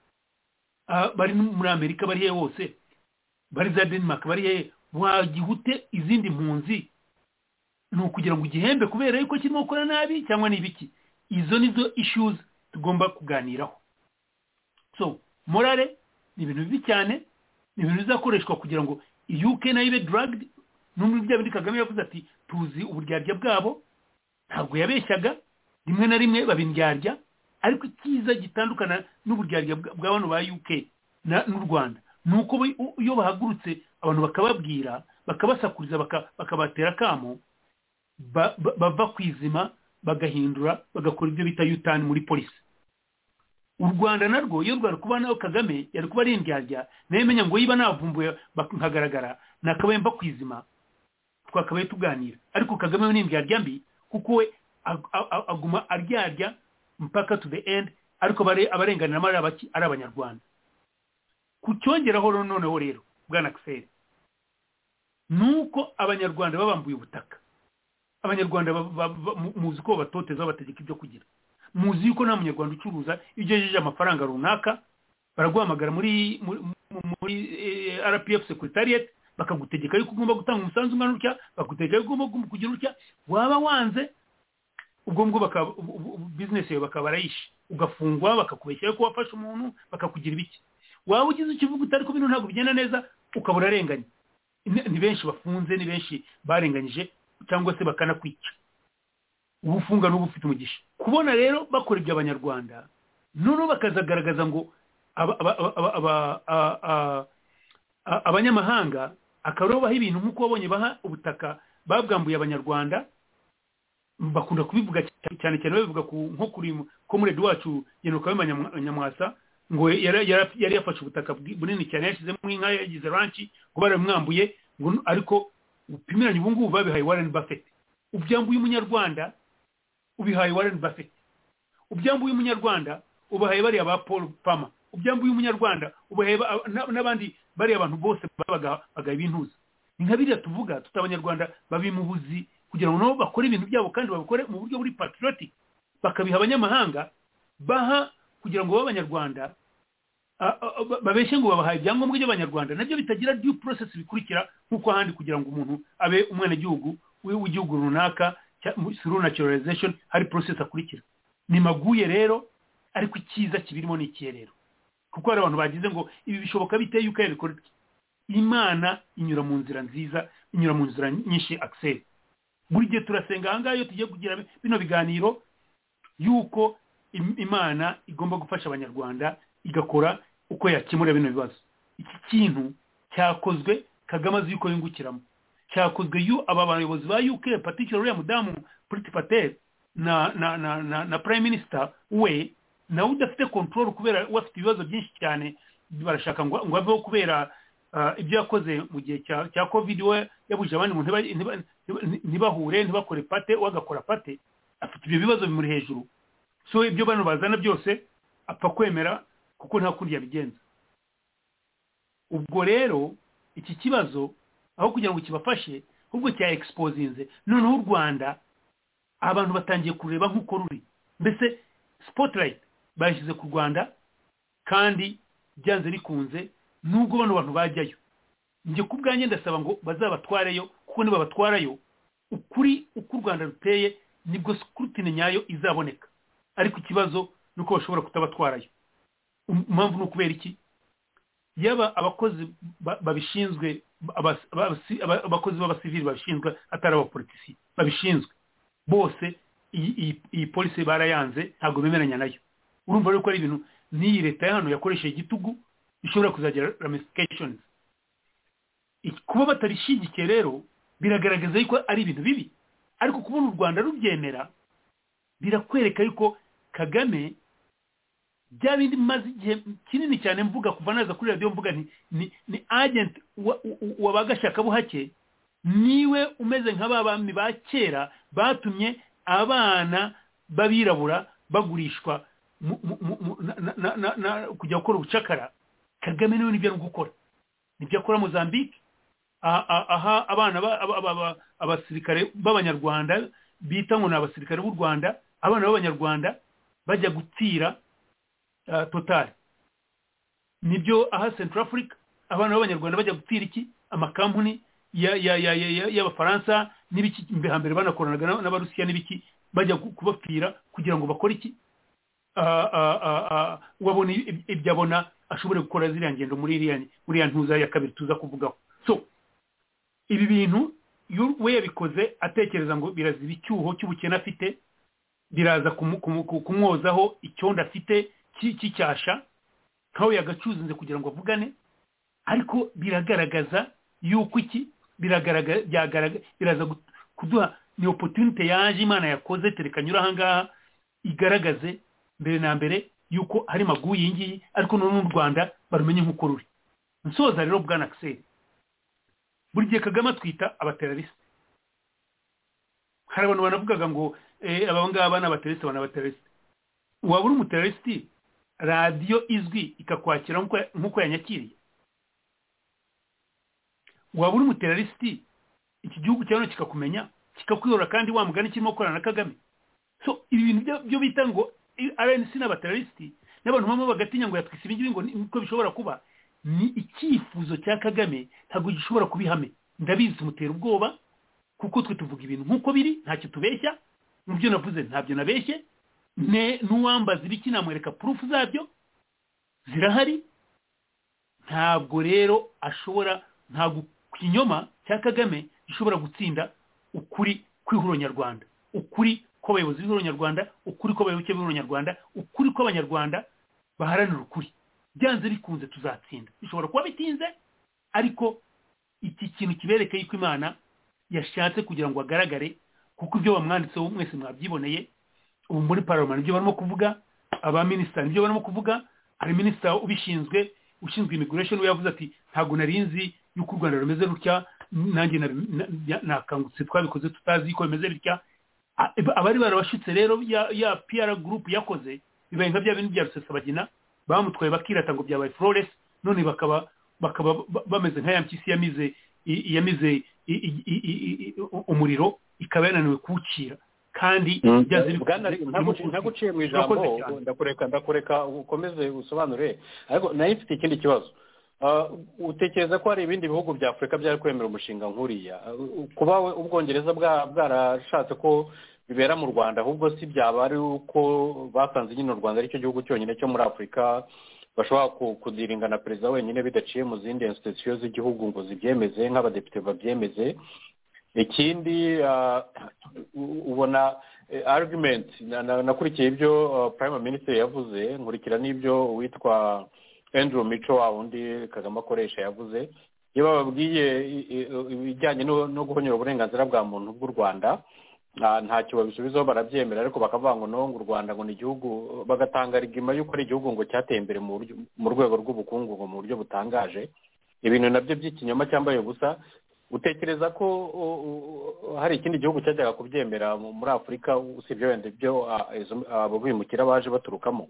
bari muri Amerika, bari he hose, bari za Denmark, bari he. Wagihute izindi mpunzi ni ukugira ngo igihembe kubera yuko kirimo gukora nabi cyangwa n'ibiki? Izo nizo issues tugomba kuganiraho. So morale ni ibintu bibi cyane, ni ibintu bizakoreshwa kugira ngo UK nayo ibe drugged. N'umwe bya bindi Kagame yavuze ati tuzi uburyarya bwabo, ntabwo yabeshyaga, rimwe na rimwe babindyarya, ariko ikiza gitandukana n'uburyarya bwa bano ba UK n'u Rwanda nuko iyo bahagurutse abantu bakababwira, bakabasakuriza, bakabatera kamo, bava kwizima bagahindura, bagakora ibyo bita U-turn muri polisi. U Rwanda narwo iyo rwari kuba nawe Kagame yari kuba ari indyarya, naye menya ngo yiba navumbuye nkagaragara nakabaye mba kwizima, twakabaye tuganira ariko Kagame we nimbya ryambi kuko we aguma aryarya mpaka to the end ariko abarenganira mari abaki ari abanyarwanda kucyongeraho noneho rero bwana Axel nuko abanyarwanda babambuye ubutaka abanyarwanda muzi ko batoteza bategeka ibyo kugira muzi yuko nta munyarwanda ucuruza igejeje amafaranga runaka baraguhamagara muri RPF secretariat bakagutegeka yuko ugomba gutanga umusanzu ungana utya bagutegeka yuko ugomba kugira utya waba wanze ubwo business yawe bakabarayisha ugafungwa bakakubeshya yuko wafashe umuntu bakakugira ibiki waba ugize ikivuga utari ko bintu ntabwo bigenda neza ukabura arenganye ni benshi bafunze ni benshi barenganyije cyangwa se bakanakwica ubufunga n'ubufite umugisha kubona rero bakora ibyo abanyarwanda none bakazagaragaza ngo abanyamahanga akarobaho ibintu nk'uko babonye baha ubutaka babwambuye abanyarwanda bakunda kubivuga cyane cyane babivuga nko kuri komuredi wacu Yenuka Nyamwasa ngo yari yafashe ubutaka bunini cyane yashizemo inka yagize ranch ngo baramwambuye ngo ariko upimiranye ubu ngubu babihaye Warren Buffett ubyambuye umunyarwanda ubihaye Warren Buffett ubyambuye umunyarwanda ubahaye bari aba Paul Palmer ubyambuye umunyarwanda ubahaye n'abandi bari abantu bose babaga ibintuza ni nka biriya tuvuga tutabanyarwanda babimubuzi kugira ngo nabo bakore ibintu byabo kandi babikore mu buryo buri patriotic bakabiha abanyamahanga baha kugira ngo abanyarwanda babeshye ngo babahaye ibyangombwa by'abanyarwanda nabyo bitagira due process bikurikira nkuko ahandi kugira ngo umuntu abe umwana gihugu w'igihugu runaka through naturalization hari process akurikira ni maguye rero ariko ikiza kibirimo ni ikirero kuko hari abantu bagize ngo ibi bishoboka biteye yuko yabikora Imana inyura mu nzira nziza inyura mu nzira nyinshi Axel buri gihe turasenga ahangaha iyo tugiye kugira bino biganiro yuko Imana igomba gufasha abanyarwanda igakora uko yakemura bino bibazo iki kintu cyakozwe Kagame azi yuko yungukiramo cyakozwe aba bayobozi ba UK particularly mudamu Priti Patel na prime minister we nawe udafite control kubera wafite ibibazo byinshi cyane barashaka ngo aveho kubera ibyo yakoze mu gihe cya covid we yabuje abandi mu ntibahure ntibakore pate wagakora pate afite ibyo bibazo bimuri hejuru so ibyo bano bazana byose apfa kwemera kuko nta kundi yabigenza ubwo rero iki kibazo aho kugira ngo kibafashe ahubwo cya exposinze noneho u Rwanda abantu batangiye kureba nk'uko ruri mbese spotlight bashyize ku Rwanda kandi byanze bikunze nubwo bano bantu bajyayo njye kubwanjye ndasaba ngo bazabatwareyo kuko niba batwarayo ukuri uko u Rwanda ruteye nibwo scrutiny nyayo izaboneka ariko ikibazo nuko bashobora kutabatwarayo impamvu n'ukubera iki yaba abakozi babishinzwe abakozi b'abasivili babishinzwe atari abapolitisi babishinzwe bose iyi polisi barayanze ntabwo bemeranya nayo urumva rero ko ari ibintu n'iyi leta ya hano yakoresheje igitugu bishobora kuzagira ramifications kuba batabishigikiye rero biragaragaza yuko ari ibintu bibi ariko kubona u Rwanda rubyemera birakwereka yuko Kagame bya bindi maze igihe kinini cyane mvuga kuva naza kuri radio mvuga ni agent wabagashaka buhake niwe umeze nk'ababami ba kera batumye abana babirabura bagurishwa kujya gukora ubucakara Kagame niwe nibyo gukora nibyo akora Mozambique aha abana abasirikare b'abanyarwanda bita ngo n'abasirikare b'u Rwanda abana b'abanyarwanda bajya gutira Total nibyo aha Central Africa abana b'abanyarwanda bajya gutira iki amakampuni y'abafaransa n'ibiki mbere banakoranaga n'abarusiya n'ibiki bajya kubapfira kugira ngo bakore iki wabona ibyo abona ashobore gukora ziriya ngendo muri iriya ntuza ya kabiri tuza kuvugaho so ibi bintu we yabikoze atekereza ngo biraziba icyuho cy'ubukene afite biraza kumwozaho icyondo afite cy'icyasha nkaho yagacuzinze kugira ngo avugane ariko biragaragaza yuko iki biraza kuduha ni opportunity yaje Imana yakoze terekanyura ahangaha igaragaze mbere na mbere yuko hari maguyi ngiyi ariko none mu Rwanda barumenye nk'uko ruri nsoza rero bwana Axel buri gihe Kagame atwita abaterroriste hari abantu banavugaga ngo aba ngaba n'abatereste banabatereste waba uri umutereste radiyo izwi ikakwakira nk'uko yanyakiriye waba uri umutereste iki gihugu cyawe kikakumenya kikakwiyora kandi wa mugani kirimo gukorana na Kagame. So ibi bintu byo bita ngo RNC n'abatereste n'abantu bamwe bagatinya ngo yatwise ibingibi ngo niko bishobora kuba, ni icyifuzo cya Kagame, ntabwo gishobora kubihame. Ndabizi tumutera ubwoba kuko twe tuvuga ibintu nk'uko biri, ntacyo tubeshya, n'ibyo navuze ntabyo nabeshye, n'uwambaza ibiki namwereka proof zabyo zirahari. Ntabwo rero ashobora, ntabwo kinyoma cya Kagame gishobora gutsinda ukuri kw'ihuriro nyarwanda, ukuri kw'abayobozi b'ihuriro nyarwanda, ukuri kw'abayoboke b'ihuriro nyarwanda, ukuri kw'abanyarwanda baharanira ukuri. Byanze bikunze tuzatsinda. Bishobora kuba bitinze, ariko iki kintu kibereka yuko Imana yashatse kugira ngo agaragare, kuko ibyo bamwanditseho mwese mwabyiboneye. Ubu muri parliament ibyo barimo kuvuga, aba minister ibyo barimo kuvuga, hari minister ubishinzwe ushinzwe immigration we yavuze ati ntago narinzi yuko u Rwanda rumeze rutya, nanjye nakangutse twabikoze tutazi ko bimeze bitya. Abari barabashitse rero ya PR group yakoze bibaye nka bya bintu bya Rusesabagina, bamutwaye bakirata ngo byabaye flawless, none bakaba bameze nka MTC yamize umuriro ikaba yananiwe kuwucira. Kandi ntaguciye mu ijambo, ndakureka ukomeze usobanure, ariko nayo mfite ikindi kibazo. Utekereza ko hari ibindi bihugu bya Afurika byari kwemera umushinga nk'uriya? Kuba Ubwongereza bwarashatse ko bibera mu Rwanda, ahubwo si byaba ari uko basanze nyine u Rwanda aricyo gihugu cyonyine cyo muri Afurika bashobora kudiringa na perezida wenyine bidaciye mu zindi institution z'igihugu ngo zibyemeze nk'abadepite babyemeze. Ikindi ubona argument nakurikiye ibyo Prime Minister yavuze, nkurikira n'ibyo witwa Andrew Micho wa undi Kagame akoresha yavuze. Iyo bababwiye ibijyanye no guhonyora uburenganzira bwa muntu bw'u Rwanda, ntacyo babisubizaho, barabyemera, ariko bakavuga ngo no, u Rwanda ngo ni igihugu, bagatanga rigima yuko ari igihugu ngo cyateye imbere mu rwego rw'ubukungu ngo mu buryo butangaje. Ibintu nabyo by'ikinyoma cyambaye ubusa. Utekereza ko hari ikindi gihugu cyajyaga kubyemera muri Afurika usibye wenda ibyo abo bimukira baje baturukamo?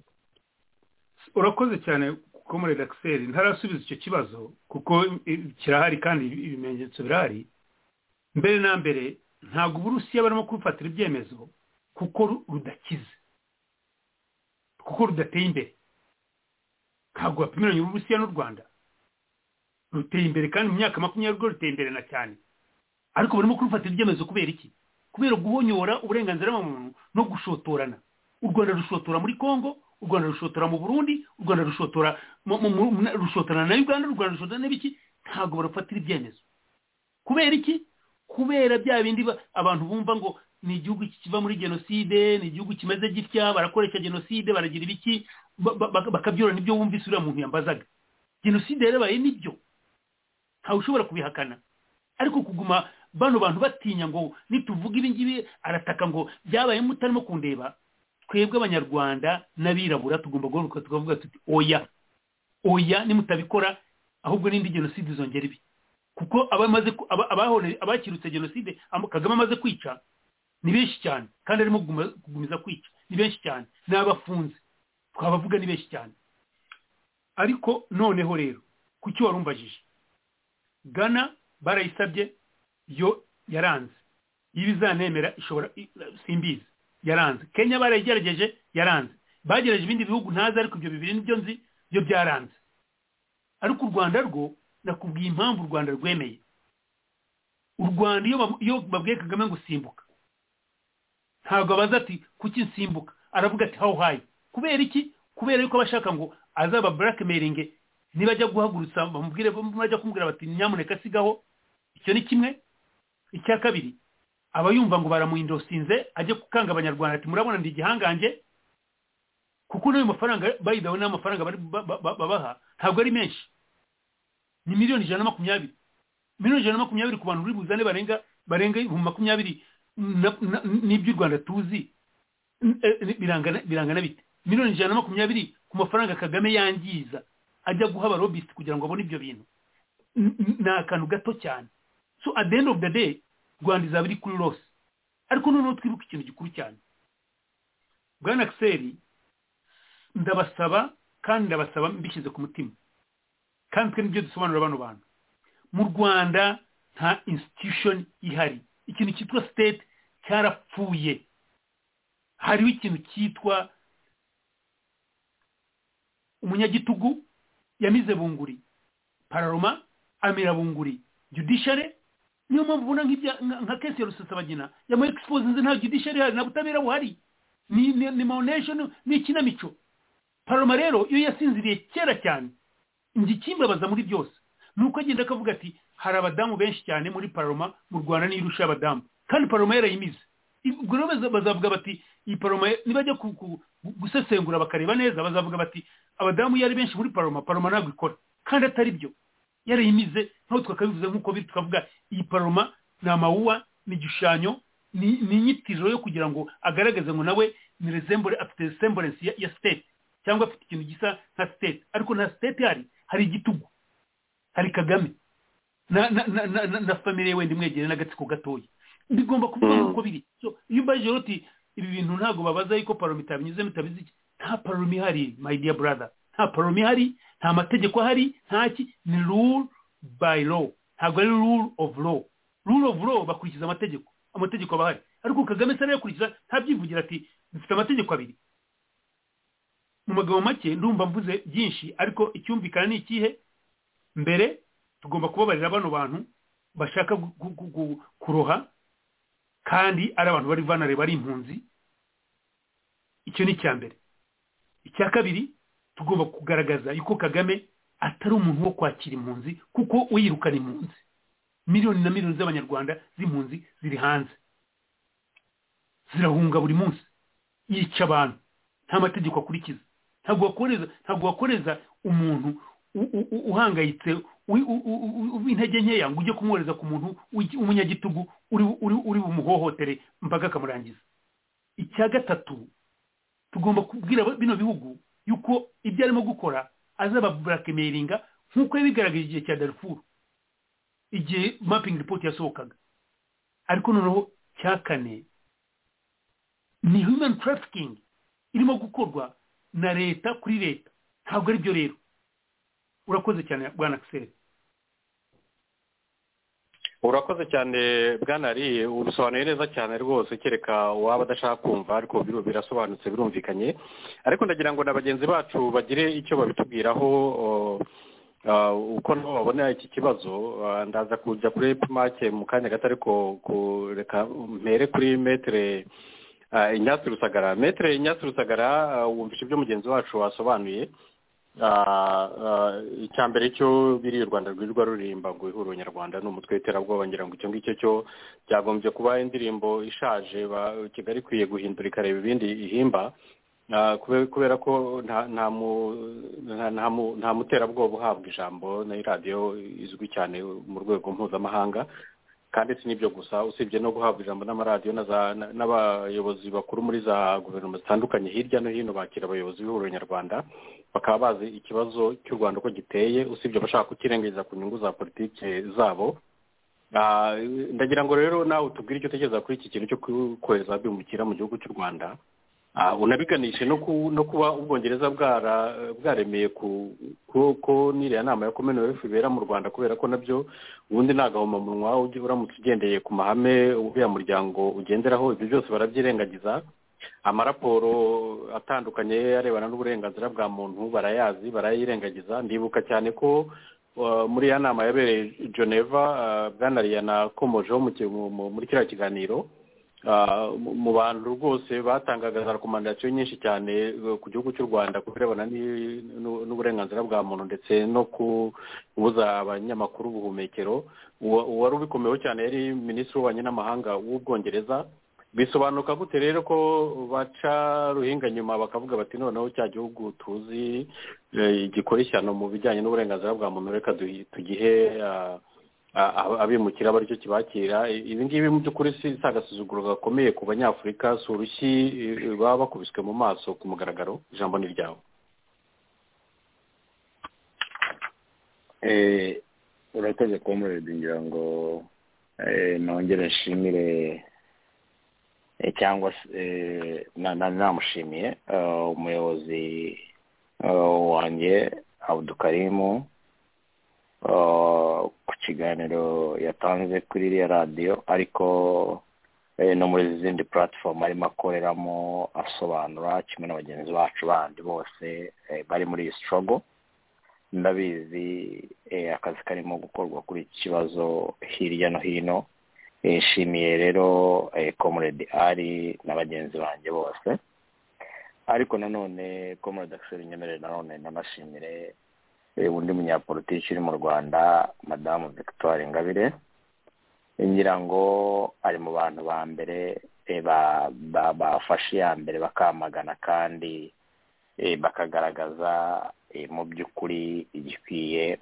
Urakoze cyane ko muri Daxel ntarasubiza icyo kibazo kuko kirahari kandi ibimenyetso birahari. Mbere na mbere ntabwo Uburusiya barimo kufatira ibyemezo kuko rudakize, kuko rudateye imbere. Ntabwo bapimiranye Uburusiya n'u Rwanda, ruteye imbere kandi mu myaka 20 rwo ruteye imbere na cyane, ariko barimo kurufatira ibyemezo kubera iki? Kubera guhonyora uburenganzira bw'umuntu no gushotorana. U Rwanda rushotora muri Kongo, u Rwanda rushotora mu Burundi, u Rwanda rushotora rushotorana na Uganda, u Rwanda rushotorana n'ibiki. Ntabwo barufatira ibyemezo. Kubera iki? Kubera bya bindi abantu bumva ngo ni igihugu kiva muri genocide, ni igihugu kimeze gitya, barakoresha genocide, baragira ibiki, bakabyora nibyo wumvise uriya muntu yambazaga. Genocide yabaye nibyo, ntawe ushobora kubihakana, ariko kuguma bano bantu batinya ngo nituvuga ibingibi arataka ngo byabaye mutarimo kundeba. Twebwe abanyarwanda n'abirabura tugomba guhaguruka tukavuga tuti oya nimutabikora ahubwo n'indi genocide izongera ibi, kuko abakirutse genocide Kagame amaze kwica ni benshi cyane, kandi arimo kugumiza kwica ni benshi cyane, n'abafunze twabavuga ni benshi cyane. Ariko noneho rero kuki warumbajije, Ghana barayisabye yo yaranze, ibizanemera ishobora simbizi yaranze. Kenya barayigerageje yaranze, bagerageje ibindi bihugu ntazi, ariko ibyo bibiri nibyo nzi byo byaranze. Ariko u Rwanda rwo nakubwiye impamvu u Rwanda rwemeye. U Rwanda iyo babwiye Kagame ngo simbuka, ntabwo abaza ati kuki nsimbuka, aravuga ati how high. Kubera iki? Kubera yuko abashaka ngo azaba blackmailing, nibajya guhagurutsa bamubwire, bajya kumubwira bati nyamuneka sigaho. Icyo ni kimwe. Icya kabiri, abayumva ngo baramuindosinze ajye kukanga abanyarwanda ati murabona ndi gihangange, kuko n'ayo mafaranga bayidawe n'amafaranga babaha ntabwo ari menshi, ni miliyoni 120. Miliyoni 120 ku bantu uri buzane barenga 20 n'ibyo u Rwanda tuzi birangana bite? Miliyoni 120 ku mafaranga Kagame yangiza ajya guha abarobist kugira ngo abone ibyo bintu, ni akantu gato cyane. So at the end of the day Rwanda izabiri kuri loss, ariko noneho twibuka ikintu gikuru cyane. Bwana Axel, ndabasaba kandi ndabasaba mbishyize ku mutima kandi twe nibyo dusobanurira bano bantu. Mu Rwanda nta institution ihari. Ikintu cyitwa state cyarapfuye. Hariho ikintu cyitwa umunyagitugu yamize bunguri, pararoma amira bunguri, judiciary niyo mpamvu ubona nka kesi ya Rusesabagina yamu expose nta judiciary hari na butabera buhari, ni maonation ni ikinamico. Pararoma rero iyo yasinziriye kera cyane, ngikimbabaza muri byose nuko agenda akavuga ati hari abadamu benshi cyane muri pararoma mu Rwanda nirusha abadamu, kandi pararoma yarayimize. Ubwo rero bazavuga bati iyi pararoma nibajya gusesengura bakareba neza, bazavuga bati abadamu yari benshi muri pararoma ntabwo ikora, kandi atari byo. Yarayimize ntaho twakabivuze nk'uko biri, tukavuga iyi pararoma ni amawuwa, ni igishushanyo, ni inyitiro yo kugira ngo agaragaze ngo nawe ni afite resemblance ya state, cyangwa afite ikintu gisa nka state, ariko nta state hari igitugu, hari Kagame na family wenda imwegere n'agatsiko gatoya. Bigomba kuvuga nk'uko biri. So iyo mbaje roti ibi bintu ntago babaza yuko pararoma itabinyuze mutabizi. Nta pararoma ihari, my dear brother. Nta pararoma ihari, nta mategeko ahari, ntaki, ni rule by law. Ntabwo ari rule of law. Rule of law bakurikiza amategeko abahari. Ariko Kagame sara yakurikiza ntabyivugira ati dufite amategeko abiri. Mu magambo make ndumva mvuze byinshi, ariko icyumvikana ni ikihe? Mbere tugomba kubabarira bano bantu bashaka kuroha kandi ari abantu bari vanare, bari impunzi. Icyo ni cyambere. Icya kabiri, tugomba kugaragaza yuko Kagame atari umuntu wo kwakira impunzi, kuko uyirukana impunzi. Miliyoni na miliyoni z'abanyarwanda z'impunzi ziri hanze, zirahunga buri munsi, yica abantu, nta mategeko akurikiza. Ntabwo wakoreza umuntu uhangayitse w'intege nkeya ngo ujye kumworeza ku muntu umunyagitugu uri bumuhohotere mpaka akamurangiza. Icya gatatu, tugomba kubwira bino bihugu yuko ibyo arimo gukora azaba blackmailinga nk'uko yabigaragaje igihe cya Darfur, igihe mapping report yasohokaga. Ariko noneho cya kane ni human trafficking irimo gukorwa na leta kuri leta. Ntabwo ari byo rero. Urakoze cyane Bwana Axel. Urakoze cyane Bwana Ari, ubisobanuye neza cyane rwose, kereka waba adashaka kumva, ariko birasobanutse, birumvikanye. Ariko ndagira ngo na bagenzi bacu bagire icyo babitubwiraho uko nabo babona iki kibazo. Ndaza kujya kuri Pimake mu kanya gato, ariko kureka mpere kuri Maître Ignace Rusagara. Maître Ignace Rusagara, wumvishe ibyo mugenzi wacu wasobanuye. Icyambere cyo biri u Rwanda rwirirwa rurimba ngo ihuriro nyarwanda n'umutwe w'iterabwoba, ngira ngo icyo ngicyo cyo byagombye kuba indirimbo ishaje, Kigali ikwiye guhindura ikareba ibindi ihimba, kubera ko nta muterabwoba uhabwa ijambo na radiyo izwi cyane mu rwego mpuzamahanga. Kandi si nibyo gusa, usibye no guhabwa ijambo n'amaradiyo n'abayobozi bakuru muri za guverinoma zitandukanye hirya no hino bakira abayobozi b'ihuriro nyarwanda, bakaba bazi ikibazo cy'u Rwanda uko giteye, usibye bashaka kukirengereza ku nyungu za politike zabo. Ndagira ngo rero nawe utubwire icyo utekereza kuri iki kintu cyo kohereza abimukira mu gihugu cy'u Rwanda, unabiganishe no kuba Ubwongereza bwaremeye ko n'iriya nama ya Commonwealth ibera mu Rwanda, kubera ko nabyo ubundi ntagahomamunwa uramutse ugendeye ku mahame uriya muryango ugenderaho. Ibyo byose barabyirengagiza. Amaraporo atandukanye arebana n'uburenganzira bwa muntu barayazi, barayirengagiza. Ndibuka cyane ko muri ya nama yabereye Geneva, Bwana Ariana komojeho muri kiriya kiganiro, mu bantu rwose batangaga za rekomandasiyo nyinshi cyane ku gihugu cy'u Rwanda ku birebana n'uburenganzira bwa muntu, ndetse no kubuza abanyamakuru ubuhumekero. Uwari ubikomeyeho cyane yari minisitiri w'ububanyi n'amahanga w'Ubwongereza. Bisobanuka gute rero ko baca ruhinga nyuma bakavuga bati noneho cya gihugu tuzi gikora ishyano mu bijyanye n'uburenganzira bwa muntu, reka tugihe abimukira baricyo kibakira? Ibi ngibi mu by'ukuri si agasuzuguro gakomeye ku banyafurika, si urushyi baba bakubiswe mu maso ku mugaragaro? Ijambo ni ryawe. Urakoze comrade, ngira ngo nongere nshimire cyangwa namushimiye umuyobozi wanjye Abdukarimu ku kiganiro yatanze kuri iriya radiyo, ariko no muri izindi platform arimo akoreramo asobanura kimwe na bagenzi bacu bandi bose bari muri iyi struggle. Ndabizi akazi karimo gukorwa kuri iki kibazo hirya no hino. Nshimiye rero Comrade ari na bagenzi banjye bose, ariko nanone Comrade Axel Nyemerere nanone nanashimire undi munyapolitiki uri mu Rwanda Madamu Victoire Ingabire. Ngira ngo ari mu bantu ba mbere bafashe iya mbere bakamagana kandi bakagaragaza mu by'ukuri igikwiye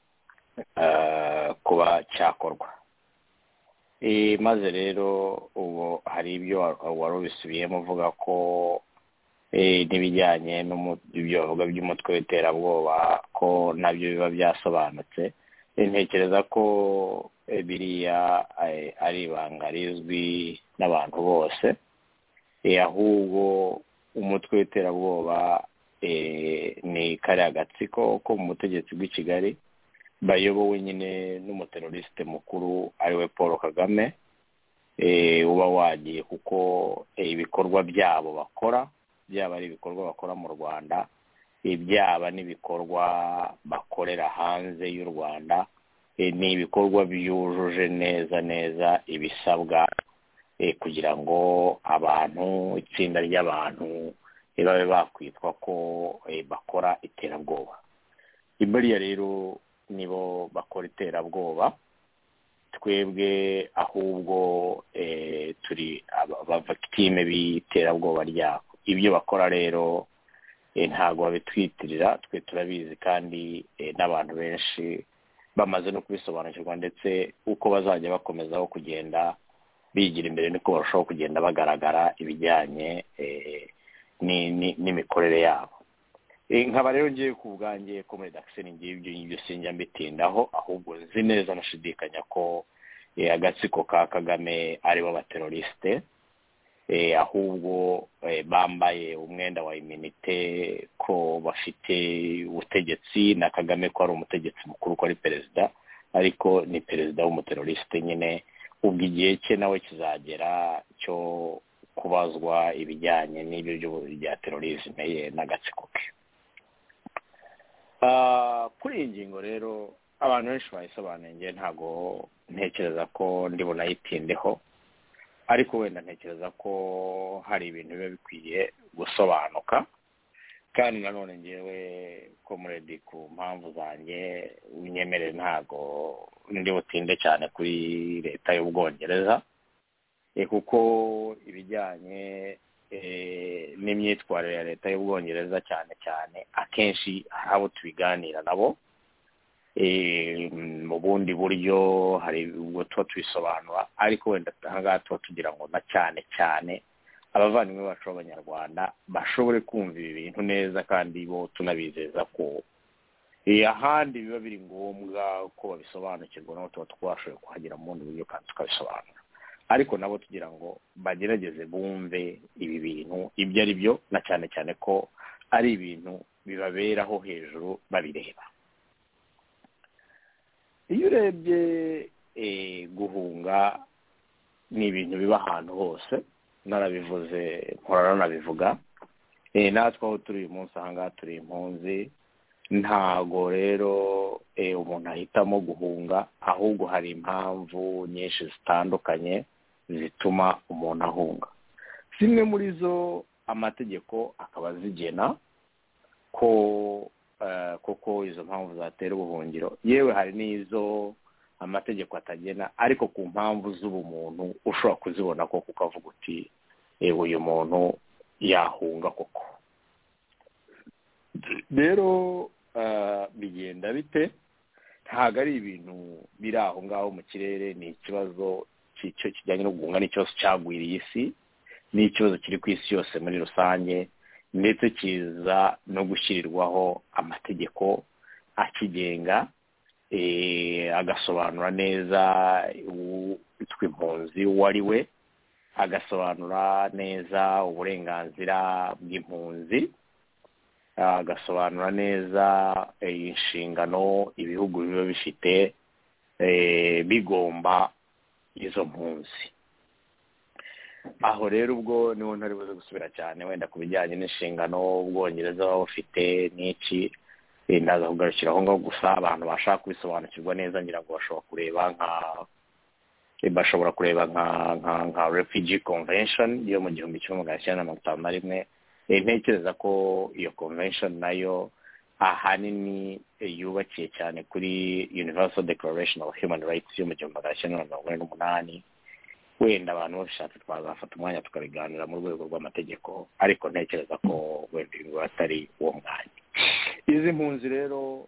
kuba cyakorwa. Maze rero ubu hari ibyo wari ubisubiyemo uvuga ko n'ibijyanye n'ibyo bavuga by'umutwe w'iterabwoba ko nabyo biba byasobanutse. Ntekereza ko biriya ari ibanga rizwi n'abantu bose, ahubwo umutwe w'iterabwoba ni kariya gatsiko ko mu butegetsi bw'i Kigali bayobowe nyine n'umuteroriste mukuru ariwe Paul Kagame, uba wagiye kuko ibikorwa byabo bakora, byaba ari ibikorwa bakora mu Rwanda, byaba n'ibikorwa bakorera hanze y'u Rwanda, ni ibikorwa byujuje neza ibisabwa kugira ngo abantu, itsinda ry'abantu babe bakwitwa ko bakora iterabwoba. Bariya rero nibo bakora iterabwoba, twebwe ahubwo turi abavictime b'iterabwoba ryabo. Ibyo bakora rero ntabwo babitwitirira, twe turabizi kandi n'abantu benshi bamaze no kubisobanukirwa, ndetse uko bazajya bakomezaho kugenda bigira imbere niko barushaho kugenda bagaragara ibijyanye n'imikorere yabo. Nkaba rero ngiye ku bwanjye Comrade Axel ngibyo sinjya mbitindaho, ahubwo nzi neza nashidikanya ko agatsiko ka Kagame aribo bateroriste, ahubwo bambaye umwenda wa iminite ko bafite ubutegetsi, na Kagame ko ari umutegetsi mukuru, ko ari perezida, ariko ni perezida w'umuteroriste nyine. Ubwo igihe cye nawe kizagera cyo kubazwa ibijyanye n'ibyo bya terorisme ye n'agatsiko ke. Kuri iyi ngingo rero abantu benshi bayisobanuye, ntabwo ntekereza ko ndibona yitindeho, ariko wenda ntekereza ko hari ibintu biba bikwiye gusobanuka. Kandi nanone ngewe Comrade ku mpamvu zanjye unyemerere ntabwo ndi butinde cyane kuri leta y'Ubwongereza, kuko ibijyanye n'imyitwarire ya leta y'Ubwongereza cyane akenshi hari abo tubiganira nabo mu bundi buryo, hari ubwo tuba tubisobanura, ariko wenda ahangaha tuba tugira ngo na cyane abavandimwe bacu b'Abanyarwanda bashobore kumva ibi bintu neza, kandi bo tunabizeza ko ahandi biba biri ngombwa ko babisobanukirwa, nabo tuba twashoboye kuhagera mu bundi buryo kandi tukabisobanura, ariko nabo tugira ngo bagerageze bumve ibi bintu ibyo ari byo, na cyane ko ari ibintu bibaberaho hejuru babireba. Iyo urebye guhunga ni ibintu biba ahantu hose, narabivuze mpora nabivuga, natwe aho turi uyu munsi ahangaha turi impunzi, ntago rero umuntu ahitamo guhunga, ahubwo hari impamvu nyinshi zitandukanye zituma umuntu ahunga. Zimwe muri zo amategeko akaba zigena ko koko izo mpamvu zatera ubuhungiro, yewe hari n'izo amategeko atagena, ariko ku mpamvu z'ubumuntu ushobora kuzibona koko ukavuga uti uyu muntu yahunga koko. Rero bigenda bite? Ntabwo ari ibintu biri aho ngaho mu kirere, ni ikibazo cyo kijyanye no guhunga, n'ikibazo cyagwiriye isi, n'ikibazo kiri ku isi yose muri rusange, ndetse kiza no gushyirirwaho amategeko akigenga, agasobanura neza uwitwa impunzi uwo ari we, agasobanura neza uburenganzira bw'impunzi, agasobanura neza inshingano ibihugu biba bifite bigomba izo mpunzi. Aho rero ubwo niho ntari buze gusubira cyane wenda ku bijyanye n'inshingano Ubwongereza baba bufite n'iki, ndaza kugarukiraho ngo gusa abantu bashaka kubisobanukirwa neza ngira ngo bashobora kureba nka Refugee Convention yo mu 1951. Ntekereza ko iyo convention nayo ahanini yubakiye cyane kuri Universal Declaration of Human Rights yo mu 1948. Wenda abantu bashatse twazafata umwanya tukabiganira mu rwego rw'amategeko, ariko ntekereza ko wenda ngo atari uwo mwanya. Izi mpunzi rero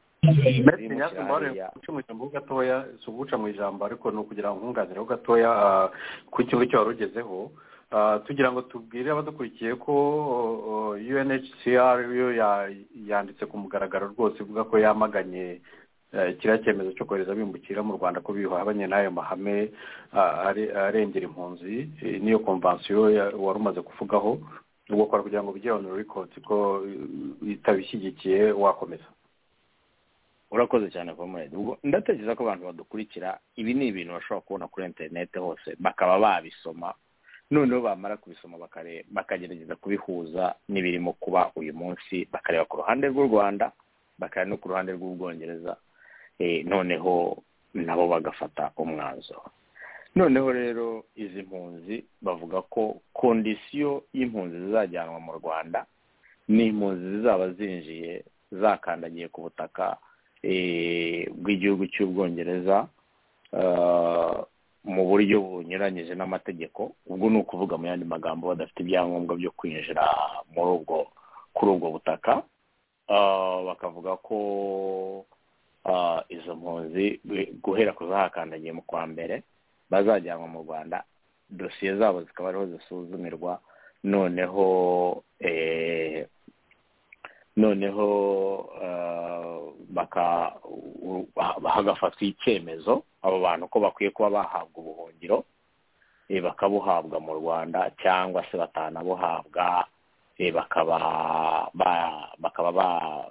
gatoya suguca mu ijambo, ariko no kugira ngo nkunganireho gatoya ku kibazo cyo warugezeho, tugira ngo tubwire abadukurikiye ko UNHCR yo yanditse ku mugaragaro rwose ivuga ko yamaganye kiriya cyemezo cyo kohereza abimukira mu Rwanda ko bihabanye n'ayo mahame arengera impunzi. Niyo konvansiyo wari umaze kuvugaho ubwo kwa kugira ngo bijye on record ko itabishyigikiye wakomeza. Urakoze cyane Comrade. Ubwo ndatekereza ko abantu badukurikira ibi ni ibintu bashobora kubona kuri internet hose bakaba babisoma, noneho bamara kubisoma bakagerageza kubihuza n'ibirimo kuba uyu munsi, bakareba ku ruhande rw'u Rwanda bakareba no ku ruhande rw'Ubwongereza, noneho nabo bagafata umwanzuro. Noneho rero izi mpunzi bavuga ko kondisiyo y'impunzi zizajyanwa mu Rwanda ni impunzi zizaba zinjiye zakandagiye ku butaka bw'igihugu cy'Ubwongereza mu buryo bunyuranyije n'amategeko. Ubwo ni ukuvuga mu yandi magambo badafite ibyangombwa byo kwinjira kuri ubwo butaka. Bakavuga ko izo mpunzi guhera kuzahakandagiye mu kwa mbere bazajyanwa mu Rwanda, dosiye zabo zikaba ariho zisuzumirwa, noneho hagafatwa icyemezo abo bantu ko bakwiye kuba bahabwa ubuhungiro, bakabuhabwa mu Rwanda, cyangwa se batanabuhabwa bakaba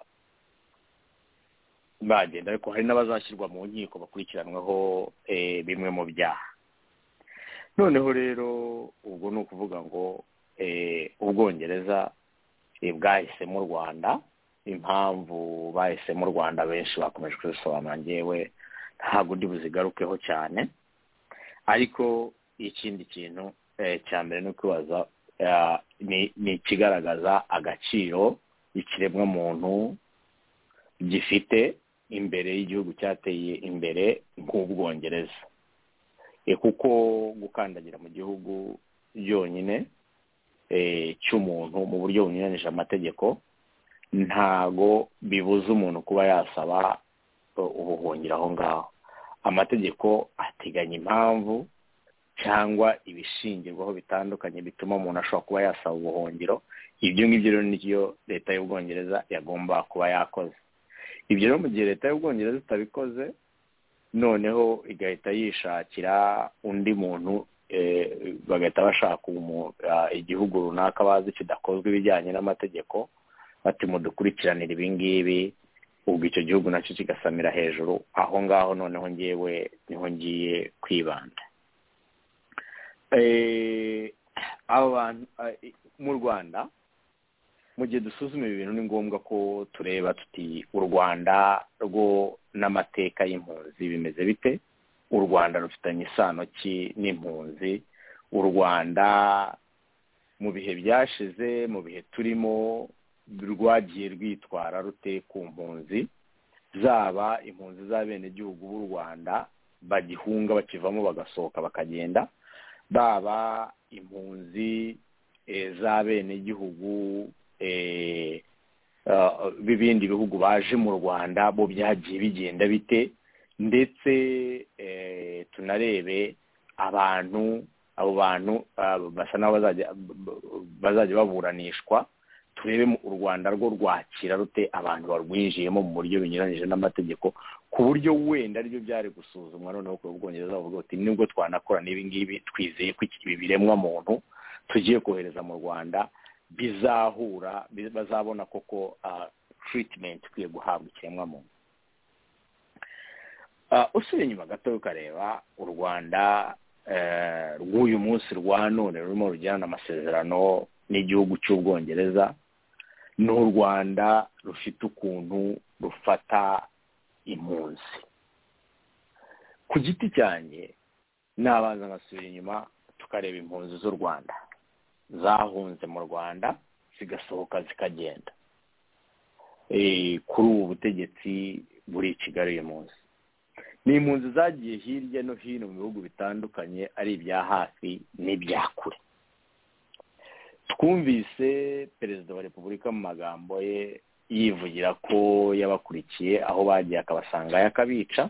bagenda. Ariko hari n'abazashyirwa mu nkiko bakurikiranweho bimwe mu byaha. Noneho rero ubwo ni ukuvuga ngo Ubwongereza bwahisemo u Rwanda. Impamvu bahisemo u Rwanda benshi bakomeje kuzisobanura, njyewe ntabwo ndi buzigarukeho cyane, ariko ikindi kintu cya mbere ni ukwibaza ni ikigaragaza agaciro ikiremwa muntu gifite imbere y'igihugu cyateye imbere nk'Ubwongereza, kuko gukandagira mu gihugu byonyine cy'umuntu mu buryo bunyuranyije amategeko ntago bibuza umuntu kuba yasaba ubuhungiro aho ngaho. Amategeko ateganya impamvu cyangwa ibishingirwaho bitandukanye bituma umuntu ashobora kuba yasaba ubuhungiro. Ibyo ngibyo rero nibyo leta y'Ubwongereza yagomba kuba yakoze. Ibyo rero mu gihe leta y'Ubwongereza itabikoze, noneho igahita yishakira undi muntu, bagahita bashaka igihugu runaka bazi kidakozwe ibijyanye n'amategeko, bati mudukurikiranira ibi ngibi, ubwo icyo gihugu nacyo kigasamira hejuru. Aho ngaho noneho ngewe niho ngiye kwibanda. Abo bantu mu Rwanda, mu gihe dusuzuma ibi bintu ni ngombwa ko tureba tuti u Rwanda rwo n'amateka y'impunzi bimeze bite, u Rwanda rufitanye isano ki n'impunzi, u Rwanda mu bihe byashize, mu bihe turimo, rwagiye rwitwara rute ku mpunzi, zaba impunzi z'abenegihugu b'u Rwanda bagihunga bakivamo bagasohoka bakagenda, baba impunzi z'abenegihugu b'ibindi bihugu baje mu Rwanda bo byagiye bigenda bite, ndetse tunarebe abo bantu basa n'aho bazajya baburanishwa turebe u Rwanda rwo rwakira rute abantu barwinjiyemo mu buryo binyuranyije n'amategeko, ku buryo wenda aribyo byari gusuzumwa noneho ku Bwongereza bavuga bati nibwo twanakora n'ibi ngibi twizeye ko ibi biremwa muntu tugiye kohereza mu Rwanda bazabona koko treatment ikwiye guhabwa ikiremwa muntu. Usubiye inyuma gato ukareba u Rwanda rw'uyu munsi rwa none rurimo rugirana amasezerano n'igihugu cy'Ubwongereza, n'u Rwanda rufite ukuntu rufata impunzi. Ku giti cyanjye nabanza ngasubira inyuma tukareba impunzi z'u Rwanda zahunze mu Rwanda zigasohoka zikagenda kuri ubu butegetsi buri i Kigali uyu munsi. Ni impunzi zagiye hirya no hino mu bihugu bitandukanye, ari ibya hafi n'ibya kure. Twumvise perezida wa repubulika mu magambo ye yivugira ko yabakurikiye aho bagiye akabasangayo akabica.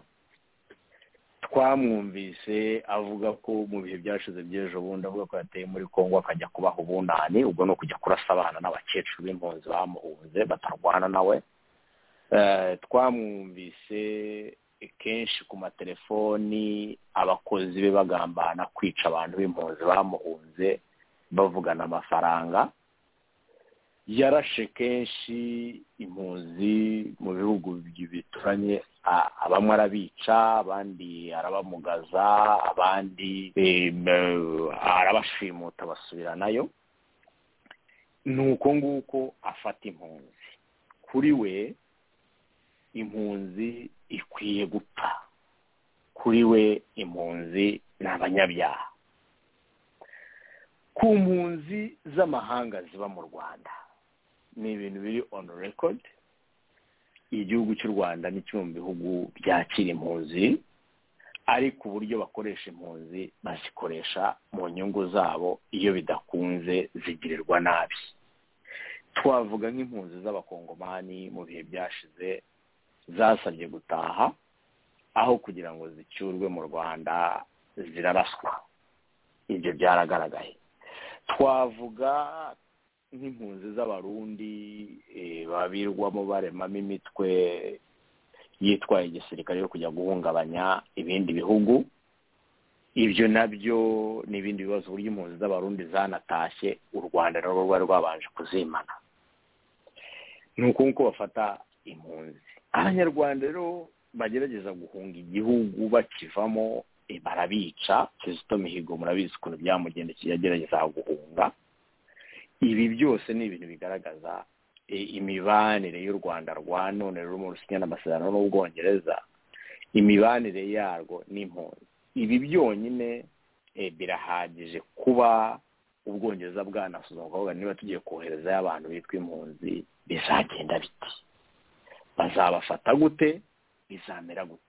Twamwumvise avuga ko mu bihe byashize by'ejo bundi avuga ko yateye muri Kongo akajya kubaha ubunani, ubwo no kujya kurasa abana n'abakecuru b'impunzi bamuhunze batarwana nawe. Twamwumvise kenshi ku matelefoni abakozi be bagambana kwica abantu b'impunzi bamuhunze bavugana amafaranga. Yarashe kenshi impunzi mu bihugu bituranye, bamwe arabica, abandi arabamugaza, abandi arabashimuta basubiranayo. Nuko nguko afata impunzi. Kuri we impunzi ikwiye gupfa, kuri we impunzi ni abanyabyaha. Ku mpunzi z'amahanga ziba mu Rwanda ni ibintu biri on record. Igihugu cy'u Rwanda ni kimwe mu bihugu byakira impunzi, ariko uburyo bakoresha impunzi bazikoresha mu nyungu zabo, iyo bidakunze zigirirwa nabi. Twavuga nk'impunzi z'abakongomani mu bihe byashize zasabye gutaha, aho kugira ngo zicyurwe mu Rwanda ziraraswa. Ibyo byaragaragaye. Twavuga nk'impunzi z'abarundi babirwamo baremamo imitwe yitwaye igisirikare yo kujya guhungabanya ibindi bihugu. Ibyo nabyo n'ibindi bibazo, uburyo impunzi z'abarundi zanatashye u Rwanda narwo rwari rwabanje kuzimana. Ni uko bafata impunzi. Abanyarwanda rero bagerageza guhunga igihugu bakivamo barabica. Kizito Mihigo murabizi ukuntu byamugendekeye agerageza guhunga. Ibi byose ni ibintu bigaragaza imibanire y'u Rwanda rwa none rurimo rusinya n'amasezerano n'Ubwongereza, imibanire yarwo n'impunzi. Ibi byonyine birahagije kuba Ubwongereza bwanasuzuma kuvuga niba tugiye koherezayo abantu bitwa impunzi bizagenda biti, bazabafata gute, bizamera gute.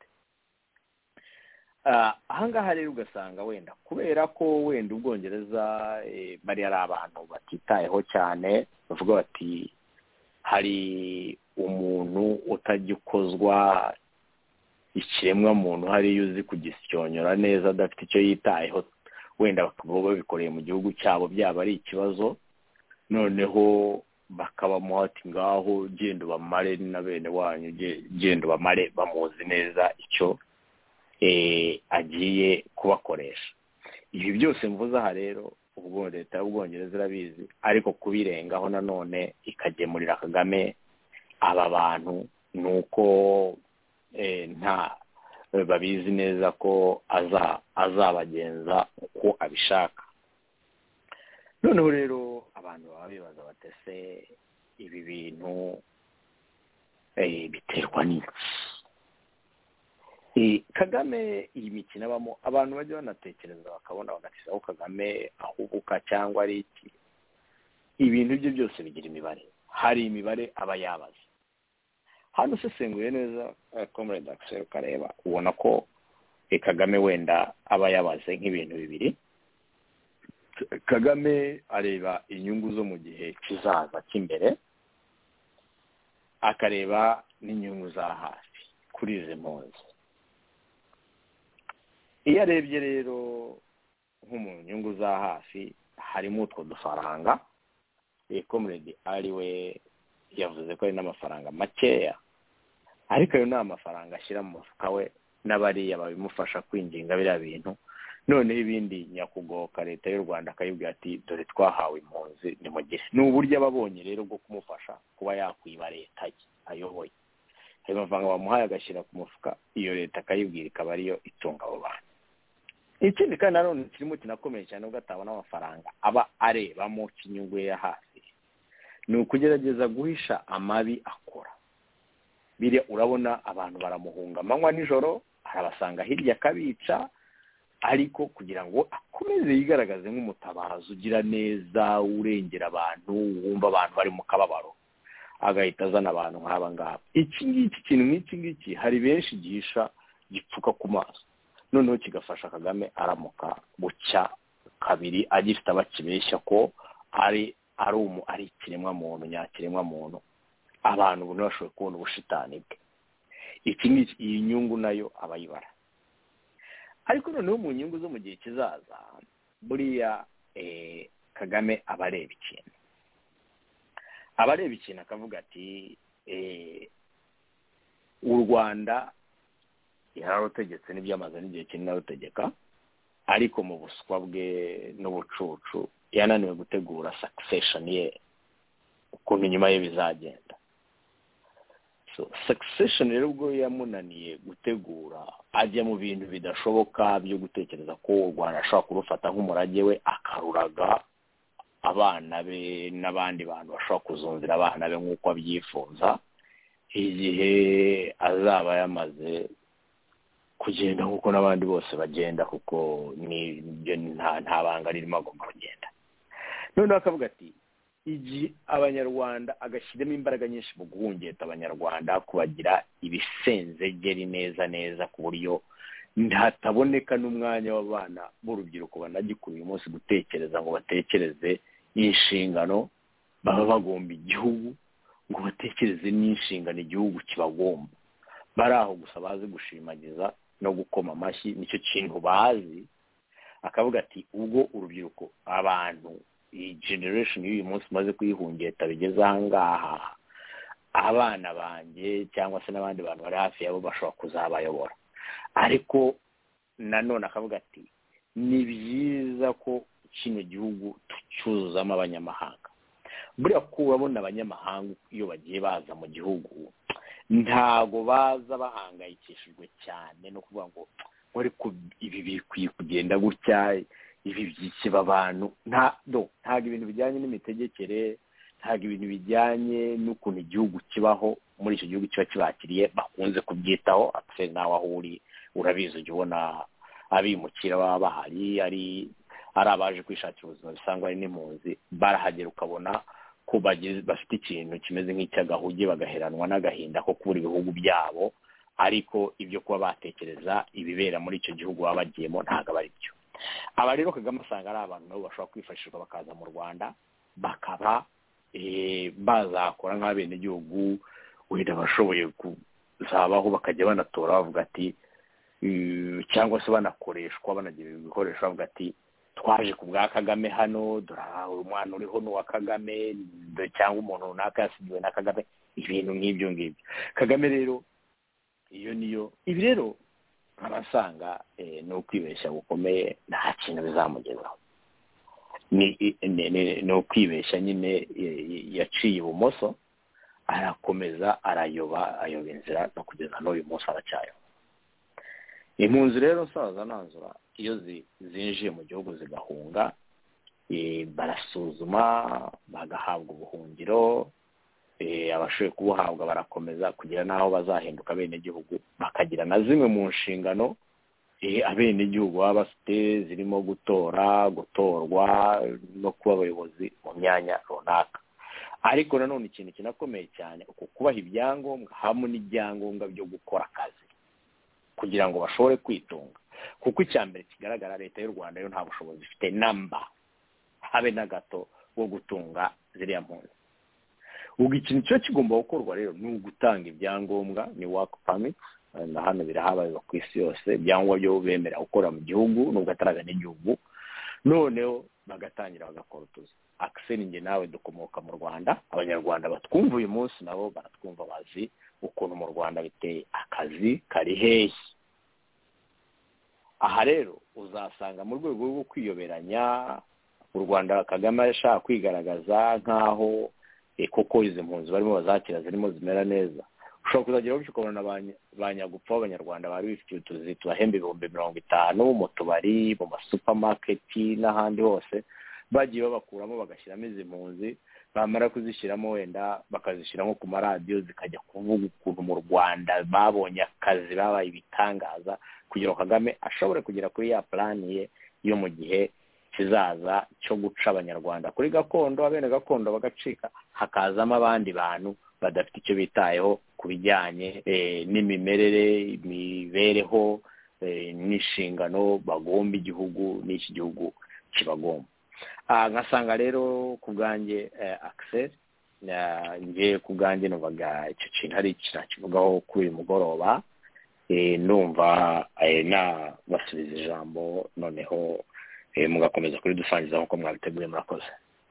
Ahangaha rero ugasanga wenda kubera ko wenda Ubwongereza bari ari abantu batitayeho cyane, bavuga bati hari umuntu utajya ukozwa ikiremwa muntu hariya uzi kugisyonyora neza adafite icyo yitayeho, wenda bakaba babikoreye mu gihugu cyabo byaba ari ikibazo, noneho bakabamuha ati ngaho genda ubamare na bene wanyu, genda ubamare bamuzi neza icyo agiye kubakoresha. Ibi byose mvuze aha rero ubwo leta y'Ubwongereza irabizi, ariko kubirengaho nanone ikagemurira Kagame aba bantu nuko nta babizi neza ko azabagenza uko abishaka. Noneho rero abantu baba bibaza batese ibi bintu biterwa n'iki? Kagame iyi mikino abamo, abantu bajya banatekereza bakabona bagatisaho Kagame ahubuka cyangwa ari iki. Ibintu bye byose bigira imibare, hari imibare aba yabaze. Hano usesenguye neza Comrade Axel ukareba ubona ko Kagame wenda aba yabaze nk'ibintu bibiri. Kagame areba inyungu zo mu gihe kizaza cy'imbere, akareba n'inyungu za hafi kuri izi mpunzi. Iyo arebye rero nko mu nyungu za hafi harimo utwo dufaranga, comrade ari we yavuze ko ari n'amafaranga makeya, ariko ayo ni amafaranga ashyira mu mufuka we n'abariya babimufasha kwinginga biriya bintu. Noneho ibindi nyakugoka leta y'u Rwanda akayibwira ati dore twahawe impunzi nimugire. Ni uburyo ababonye rero bwo kumufasha kuba yakwiba leta ye ayoboye. Ayo mafaranga bamuhaye agashyira ku mufuka, iyo leta akayibwira ikaba ariyo itunga abo bantu. Ikindi kandi nanone kirimo kinakomeye cyane ubwo atabona amafaranga aba arebamo kinyungu ya hasi, ni ukugerageza guhisha amabi akora. Biriya urabona abantu baramuhunga amanywa nijoro, arabasanga hirya akabica, ariko kugira ngo akomeze yigaragaze nk'umutabazi ugira neza, urengera abantu, wumva abantu bari mu kababaro, agahita azana abantu nk'aba ngaba. Ikintu nk'iki ngiki hari benshi gihisha gipfuka ku maso, noneho kigafasha Kagame aramuka bucya kabiri agifite abakibeshya ko ari ikiremwa muntu, nyakiremwa muntu, abantu ubu bashoboye kubona ubushitani bwe. Iyi nyungu nayo abayibara. Ariko noneho mu nyungu zo mu gihe kizaza, buriya Kagame aba areba ikintu akavuga ati u Rwanda yararutegetse n'ibyamaze n'igihe kinini arutegeka, ariko mu buswa bwe n'ubucucu yananiwe gutegura succession ye, ukuntu inyuma ye bizagenda. So succession rero ubwo yamunaniye gutegura, ajya mu bintu bidashoboka byo gutekereza ko u Rwanda ashobora kurufata nk'umurage we akaruraga abana be n'abandi bantu bashobora kuzumvira abana be nk'uko abyifuza, igihe azaba yamaze kugenda nk'uko n'abandi bose bagenda, kuko nta banga ririmo agomba kugenda. Noneho akavuga ati igihe abanyarwanda agashyiramo imbaraga nyinshi mu guhungeta abanyarwanda, kubagira ibisenzegeri neza ku buryo hataboneka n'umwanya w'abana b'urubyiruko banagikuye uyu munsi gutekereza ngo batekereze inshingano baba bagomba igihugu, ngo batekereze n'inshingano igihugu kibagomba. Bari aho gusa bazi gushimagiza no gukoma amashyi, nicyo kintu bazi. Akavuga ati ubwo urubyiruko, abantu, iyi generation y'uyu munsi maze kuyihungeta bigeze aha ngaha, abana banjye cyangwa se n'abandi bantu bari hafi yabo bashobora kuzabayobora. Ariko nanone akavuga ati ni byiza ko kino gihugu tucyuzuzamo abanyamahanga. Buriya ko urabona abanyamahanga iyo bagiye baza mu gihugu ntago baza bahangayikishijwe cyane no kuvuga ngo ariko ibi bikwiye kugenda gutya, ibi by'ikiba abantu, ntago ibintu bijyanye n'imitegekere, ntago ibintu bijyanye n'ukuntu igihugu kibaho muri icyo gihugu kiba kibakiriye bakunze kubyitaho. Apfe nawe aho uri urabizi, ujya ubona abimukira baba bahari, ari abaje kwishakira ubuzima bisangwa ari n'impunzi, barahagera ukabona ko bafite ikintu kimeze nk'icy'agahuge, bagaheranwa n'agahinda ko kubura ibihugu byabo, ariko ibyo kuba batekereza ibibera muri icyo gihugu baba bagiyemo ntabwo aba ari byo. Aba rero Kagame asanga ari abantu nabo bashobora kwifashishwa bakaza mu Rwanda, bakaba bazakora nk'abenegihugu wenda bashoboye kuzabaho, bakajya banatora bavuga ati, cyangwa se banakoreshwa banagira ibikoresho bavuga ati twaje ku bwa Kagame hano, dore umwana uriho n'uwa Kagame, cyangwa umuntu runaka yasigiwe na Kagame, ibintu nk'ibyo ngibyo. Kagame rero ibi rero abasanga ni ukwibeshya gukomeye, nta kintu bizamugezaho. Ni ukwibeshya nyine, yaciye ibumoso arakomeza arayoba inzira no kugeza n'uyu munsi aracyayoba. Impunzi rero nsaza nanzura iyo zinjiye mu gihugu zigahunga, barasuzuma bagahabwa ubuhungiro, abashoboye kubuhabwa barakomeza kugira n'aho bazahinduka abenegihugu, bakagira na zimwe mu nshingano abenegihugu baba bafite, zirimo gutorwa no kuba abayobozi mu myanya runaka. Ariko nanone ikintu kinakomeye cyane uko kubaha ibyangombwa, hamwe n'ibyangombwa byo gukora akazi kugira ngo bashobore kwitunga. Kuko icya mbere kigaragara, leta y'u Rwanda yo nta bushobozi ifite namba habe na gato bwo gutunga ziriya mpunzi. Ubwo ikintu cyo kigomba gukorwa rero ni ugutanga ibyangombwa, ni work permit, na hano birahabaye ku isi yose, ibyangombwa byo bemera gukora mu gihugu nubwo ataraga n'igihugu, noneho bagatangira bagakora utuzi. Axel nge nawe dukomoka mu Rwanda, abanyarwanda batwumva uyu munsi nabo baratwumva bazi ukuntu mu Rwanda biteye, akazi kari hehe. Aha rero uzasanga mu rwego rwo kwiyoberanya u Rwanda Kagame ashaka kwigaragaza nkaho koko izi mpunzi barimo bazakira zirimo zimera neza. Ushobora kuzagera ukabona abanyagupfa b'abanyarwanda bari bifitiye utuzi tubahemba 50,000 mu tubari, mu masupamaketi n'ahandi hose, bagiye babakuramo bagashyiramo izi mpunzi, bamara kuzishyiramo wenda bakazishyira nko ku maradiyo zikajya kuvuga ukuntu mu Rwanda babonye akazi, babaye ibitangaza, kugira ngo Kagame ashobore kugera kuri ya plani ye yo mu gihe kizaza cyo guca abanyarwanda kuri gakondo, abene gakondo bagacika, hakazamo abandi bantu badafite icyo bitayeho ku bijyanye n'imimerere, imibereho n'inshingano bagomba igihugu n'iki gihugu kibagomba. Ngasanga rero ku bwanjye Axel, ngiye ku bwanjye numvaga icyo kintu hari kivugaho kuri uyu mugoroba, numva basubiza ijambo noneho mugakomeza kuri dusangiza nk'uko mwabiteguye. Murakoze.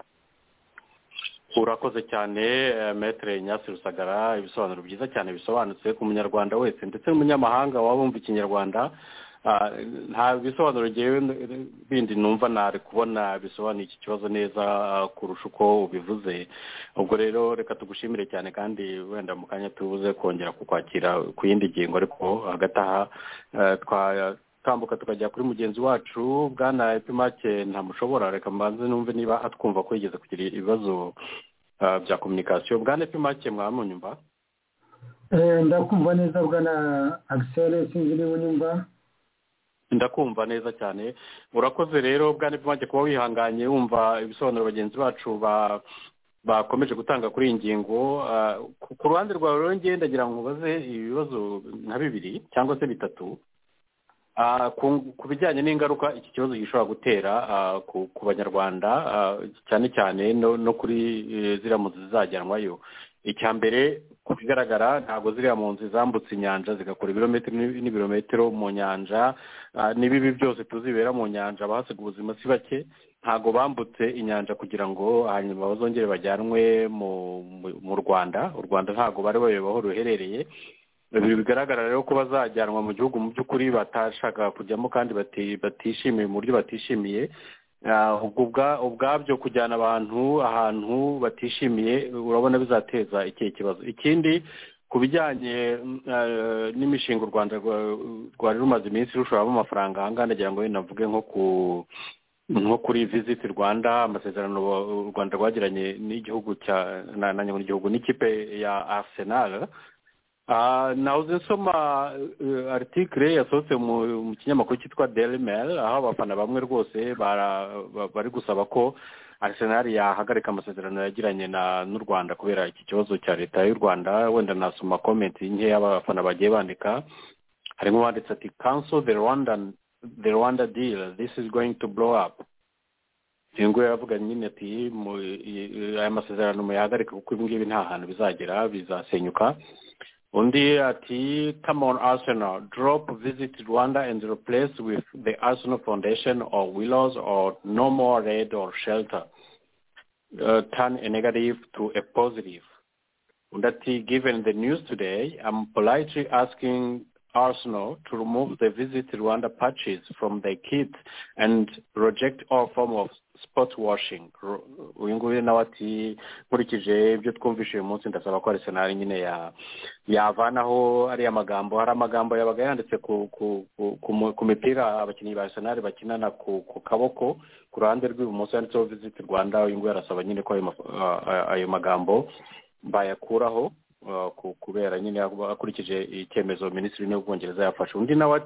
Urakoze cyane Maître Ignace Rusagara, ibisobanuro byiza cyane bisobanutse ku munyarwanda wese ndetse n'umunyamahanga waba wumva ikinyarwanda. Nta bisobanuro ngewe bindi numva nari kubona bisobanuye iki kibazo neza kurusha uko ubivuze. Ubwo rero reka tugushimire cyane, kandi wenda mu kanya tubuze kongera kukwakira ku yindi ngingo, ariko hagati aha tambuka tukajya kuri mugenzi wacu Bwana Epimake Ntamushobora. Reka mbanze numve niba atwumva ko yigeze kugira ibibazo bya communication. Bwana Epimake, mwamunyumva? Ndakumva neza Bwana Axel, sinzi niba unyumva. Ndakumva neza cyane. Urakoze rero Bwana Epimake kuba wihanganye wumva ibisobanuro bagenzi bacu bakomeje gutanga kuri iyi ngingo. Ku ruhande rwawe rero ngenda ndagira ngo ubaze ibibazo nka 2 cyangwa se 3 ku bijyanye n'ingaruka iki kibazo gishobora gutera ku banyarwanda, cyane cyane no kuri ziriya mpunzi zizajyanwayo. Icya mbere, ku bigaragara ntabwo ziriya mpunzi zambutse inyanja zigakora ibirometero n'ibirometero mu nyanja, n'ibibi byose tuzibera mu nyanja, abahasiga ubuzima si bake. Ntabwo bambutse inyanja kugira ngo hanyuma bazongere bajyanwe mu Rwanda. U Rwanda ntabwo bari bayobaho ruherereye. Ibi bigaragara rero ko bazajyanwa mu gihugu mu by'ukuri batashaka kujyamo kandi batishimiye, mu buryo batishimiye. Ubwabyo kujyana abantu ahantu batishimiye, urabona bizateza ikihe kibazo. Ikindi, ku bijyanye n'imishinga u Rwanda rwari rumaze iminsi rushoramo amafaranga, ahangaha ndagira ngo navuge nko kuri Visit Rwanda, amasezerano u Rwanda rwagiranye n'igihugu n'ikipe ya Arsenal. Nahoze nsoma article yasohotse mu kinyamakuru cyitwa Daily Mail, aho abafana bamwe rwose bari gusaba ko Arsenal yahagarika amasezerano yagiranye n'u Rwanda kubera iki kibazo cya leta y'u Rwanda. Wenda nasoma comment nke y'abafana bagiye bandika. Harimo wanditse ati cancel the Rwanda deal, this is going to blow up. Ingo yavuga nyine ati aya masezerano muyahagarika kuko ibi ngibi nta hantu bizagera, bizasenyuka. Undi ati, come on Arsenal, drop Visit Rwanda and replace with the Arsenal Foundation or Willows or No More Red or Shelter. Turn a negative to a positive. Undi ati, given the news today, I'm politely asking Arsenal to remove the Visit Rwanda patches from their kit and reject all form of spot washing. Uyu nguyu nawe ati, nkurikije ibyo twumvise uyu munsi ndasaba ko Arsenal nyine yavanaho ariya magambo. Hari amagambo yabaga yanditse ku mipira abakinnyi ba Arsenal bakinana ku kaboko ku ruhande rw'ibumoso yanditseho Visit Rwanda. Uyu nguyu arasaba nyine ko ayo magambo bayakuraho kubera nyine akurikije icyemezo Minisitiri w'Ubwongereza yafashe. Undi nawe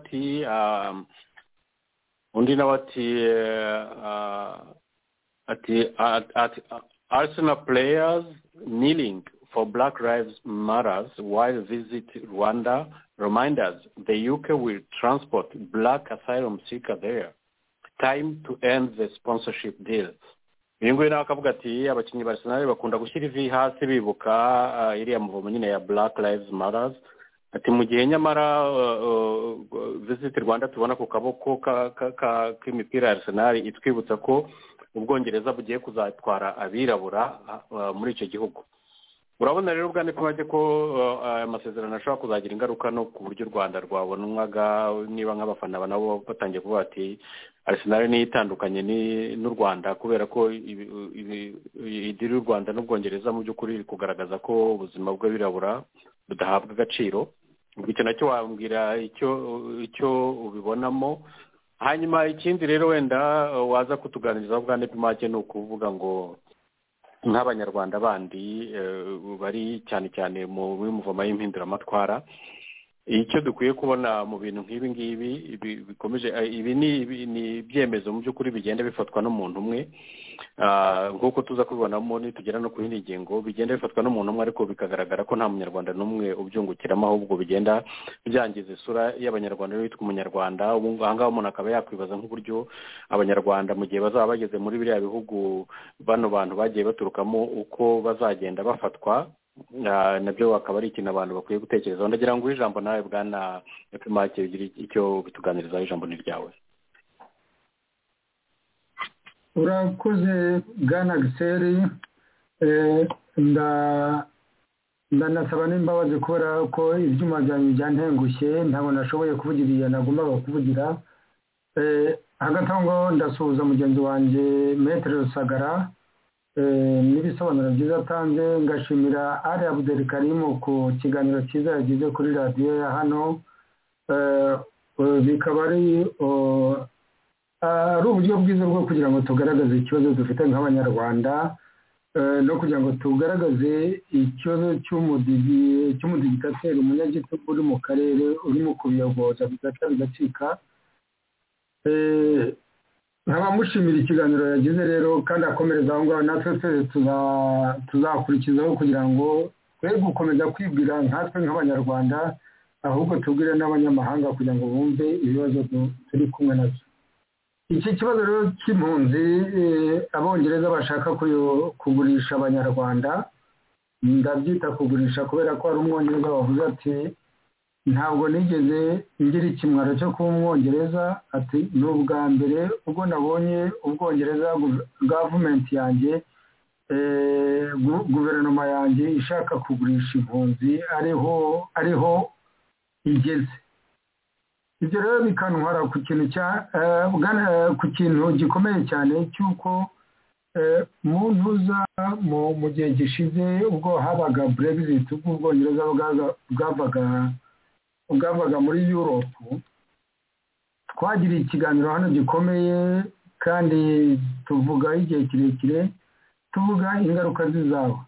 ati Arsenal players kneeling for Black Lives Matters while Visit Rwanda remind us the UK will transport black asylum seekers there. Time to end the sponsorship deal. Uyu nguyu nawe akavuga ati abakinnyi ba Arsenal bakunda gushyira ivi hasi bibuka iriya muvumo nyine ya Black Lives Matters. Ati mu gihe nyamara Visit Rwanda tubona ku kaboko k'imipira ya Arsenal itwibutsa ko ubwongereza bugiye kuzatwara abirabura muri icyo gihugu. Urabona rero bwa nipimake ko amasezerano ashobora kuzagira ingaruka no ku buryo u Rwanda rwabonwaga niba nk'abafana nabo batangiye kuvuga ati Arsenal ni itandukanye n'u Rwanda kubera ko idiri y'u Rwanda n'ubwongereza mu by'ukuri kugaragaza ko ubuzima bw'abirabura budahabwa agaciro. Ubwo icyo nacyo wambwira icyo ubibonamo. Hanyuma ikindi rero wenda waza kutuganirizaho bwa nipimake ni ukuvuga ngo nk'abanyarwanda bandi bari cyane cyane mu muvoma y'impinduramatwara, icyo dukwiye kubona mu bintu nk'ibi ngibi bikomeje, ibi ni ibyemezo mu by'ukuri bigenda bifatwa n'umuntu umwe, nk'uko tuza kubibonamo nitugera no ku yindi ngingo, bigenda bifatwa n'umuntu umwe ariko bikagaragara ko nta munyarwanda n'umwe ubyungukiramo, ahubwo bigenda byangiza isura y'abanyarwanda witwa umunyarwanda. Ubu ahangaha umuntu akaba yakwibaza nk'uburyo abanyarwanda mu gihe bazaba bageze muri biriya bihugu bano bantu bagiye baturukamo uko bazagenda bafatwa, nabyo akaba ari ikintu abantu bakwiye gutekerezaho. Ndagira ngo ijambo nawe bwana Nipimake ugire icyo bituganirizaho, ijambo ni ryawe. Urakoze bwana Giseri, ndanasaba n'imbabazi kubera ko ibyuma byanjye byantengushye ntabwo nashoboye kuvugira iyo nagombaga kuvugira. Hagati aho ngaho ndasuhuza mugenzi wanjye Maître Rusagara n'ibisobanuro byiza atanze, ngashimira Ali Abdelkarim ku kiganiro cyiza yagize kuri radiyo ya hano. Bikaba ari uburyo bwiza bwo kugira ngo tugaragaze ikibazo dufite nk'abanyarwanda, no kugira ngo tugaragaze ikibazo cy'umudigitateri umunyagitugu uri mu karere urimo kubiyogoza bigaca bigacika. nkaba mushimira ikiganiro yagize rero kandi akomereza aho ngaho, natwe twese tuzakurikizaho kugira ngo twe gukomeza kwibwira nkatwe nk'abanyarwanda, ahubwo tubwire n'abanyamahanga kugira ngo bumve ibibazo turi kumwe nabyo. Iki kibazo rero cy'impunzi abongereza bashaka kugurisha abanyarwanda, ndabyita kugurisha kubera ko hari umwongereza wavuze ati ntabwo nigeze ngira ikimwaro cyo kuba umwongereza, ati ni ubwa mbere ubwo nabonye ubwongereza gavumenti yanjye guverinoma yanjye ishaka kugurisha impunzi ariho igeze. Ibyo rero bikantwara ku kintu gikomeye cyane cy'uko mu gihe gishize ubwo habaga Brexit, ubwo ubwongereza bwavaga muri Europe, twagiriye ikiganiro hano gikomeye kandi tuvuga igihe kirekire, tuvuga ingaruka zizaba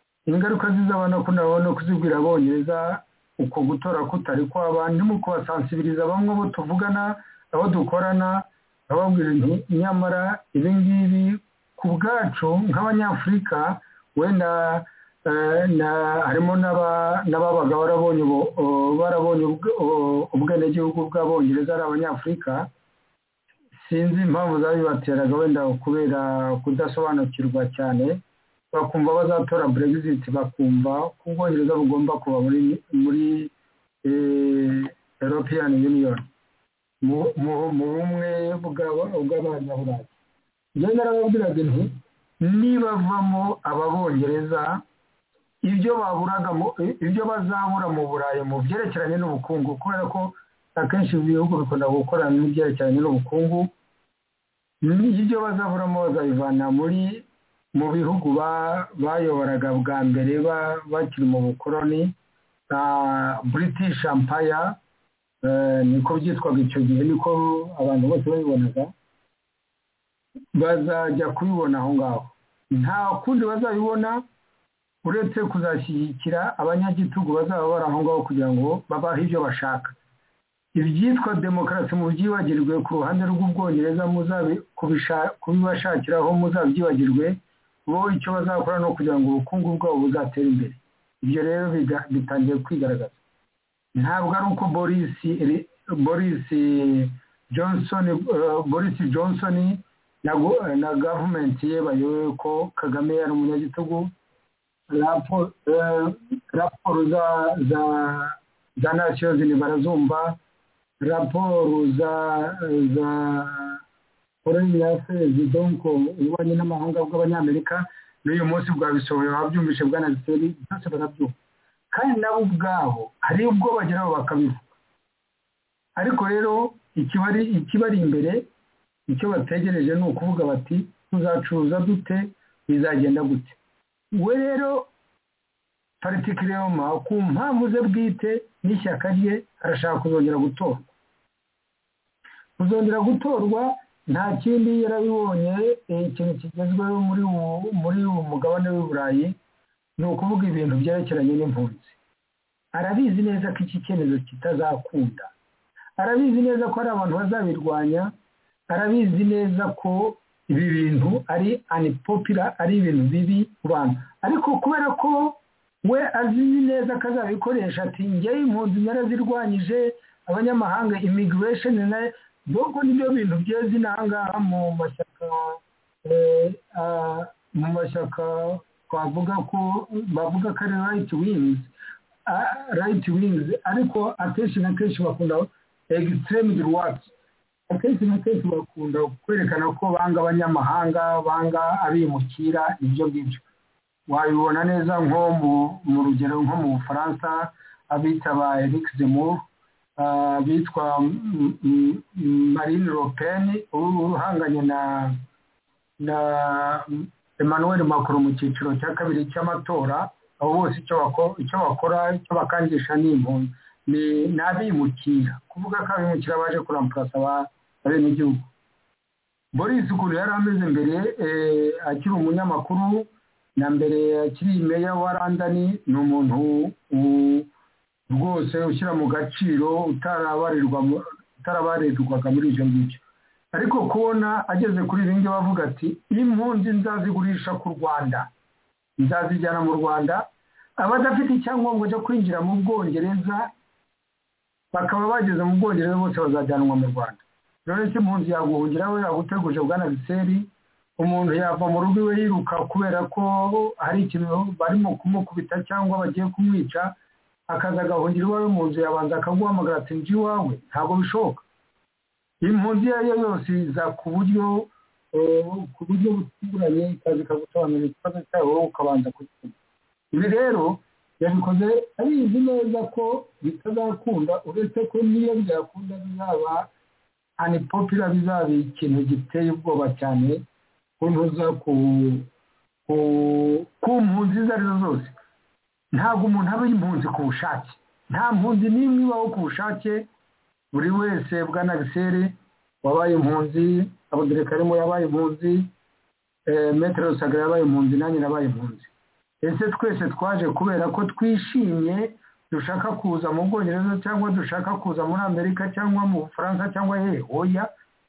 no kuzibwira abongereza uko gutora kutari kw'abandi, mu kubasansibiriza bamwe abo tuvugana abo dukorana, ababwira nti nyamara ibi ngibi ku bwacu nk'abanyafurika, wenda harimo n'ababaga barabonye ubwenegihugu bw'abongereza ari abanyafurika. Sinzi impamvu zabibateraga, wenda kubera kudasobanukirwa cyane, bakumva bazatora Brexit, bakumva ko ubwongereza bugomba kuba muri European Union, mu bumwe bw'abanyaburayi. Njye narababwiraga nti nibavamo ababongereza, ibyo bazabura mu Burayi mu byerekeranye n'ubukungu, kubera ko akenshi ibihugu bikunda gukorana n'ibyerekeranye n'ubukungu, ibyo bazaburamo bazabivana mu bihugu bayoboraga bwa mbere bakiri mu bukoroni, British Empire, niko byitwaga icyo gihe, niko abantu bose babibonaga, bazajya kubibona aho ngaho. Nta kundi bazabibona uretse kuzashyigikira abanyagitugu bazaba bari aho ngaho kugira ngo babahe ibyo bashaka. Ibyitwa demokarasi mubyibagirwe, ku ruhande rw'ubwongereza kubibashakiraho muzabyibagirwe, bo icyo bazakora no kugira ngo ubukungu bwabo buzatera imbere. Ibyo rero bitangiye kwigaragaza. Ntabwo ari uko Boris Johnson na gavumenti ye bayobewe ko Kagame yari umunyagitugu. Raporo za Nations Unies barazumva, raporo foreign affairs donc ububanyi n'amahanga bw'abanyamerika n'uyu munsi bwabisohoye babyumvishe bwa Naseri byose barabyumva kandi nabo ubwabo hari ubwo bageraho bakabivuga ariko rero ikibari imbere icyo bategereje ni ukuvuga bati tuzacuruza dute bizagenda gute we rero particulièrement ku mpamvu ze bwite n'ishyaka rye arashaka kuzongera gutorwa nta kindi yarabibonye ikintu kigezweho muri uwo mugabane w'Uburayi ni ukuvuga ibintu byerekeranye n'impunzi arabizi neza ko iki cyemezo kitazakunda arabizi neza ko hari abantu bazabirwanya arabizi neza ko ibi bintu ari unpopular ari ibintu bibi ku bantu ariko kubera ko we azi neza ko azabikoresha ati njyewe impunzi narazirwanyije abanyamahanga immigration na doko nibyo bintu byeze inanga mu mashyaka twavuga ko bavuga ko ari right wings ariko akenshi na kenshi bakunda extreme right akenshi na kenshi bakunda kwerekana ko banga abanyamahanga banga abimukira ibyo ngibyo wabibona neza nko mu rugero nko mu Bufaransa abita ba Eric Zemmour bitwa Marine Le Pen uruhanganye na Emmanuel Macron mu cyiciro cya kabiri cy'amatora abo bose icyo bakora icyo bakangisha n'impunzi ni nabimukira kuvuga ko abimukira baje kuramplasa abenegihugu Boris ukuntu yari ameze mbere akiri umunyamakuru na mbere akiri meya wa London ni umuntu rwose ushyira mu gaciro utarabarirwaga muri ibyo ngibyo ariko kubona ageze kuri ibi ngibi bavuga ati impunzi nzazigurisha ku Rwanda nzazijyana mu Rwanda abadafite icyangombwa cyo kwinjira mu Bwongereza bakaba bageze mu Bwongereza bose bazajyanwa mu Rwanda rero icyo impunzi yaguhungiraho yaguteguje bwana Biseri umuntu yava mu rugo iwe yiruka kubera ko hari ikintu barimo kumukubita cyangwa bagiye kumwica akaza agahungira iwawe mu nzu yabanza akaguhamagara ati nji iwawe ntabwo bishoboka impunzi iyo ariyo yose iza ku buryo butunguranye ikaza ikagusobanurira ikibazo cyawe wowe ukabanza kugikemura ibi rero yabikoze abizi neza ko bitazakunda uretse ko niyo byakunda bizaba unpopular bizaba ikintu giteye ubwoba cyane kuntuza ku mpunzi izo arizo zose ntabwo umuntu aba impunzi ku bushake nta mpunzi n'imwe ibaho ku bushake buri wese bwana Biseri wabaye impunzi Abdul Karim yabaye impunzi Maître Rusagara yabaye impunzi nanjye nabaye impunzi ese twese twaje kubera ko twishimye dushaka kuza mu Bwongereza cyangwa dushaka kuza muri Amerika cyangwa mu Bufaransa cyangwa oya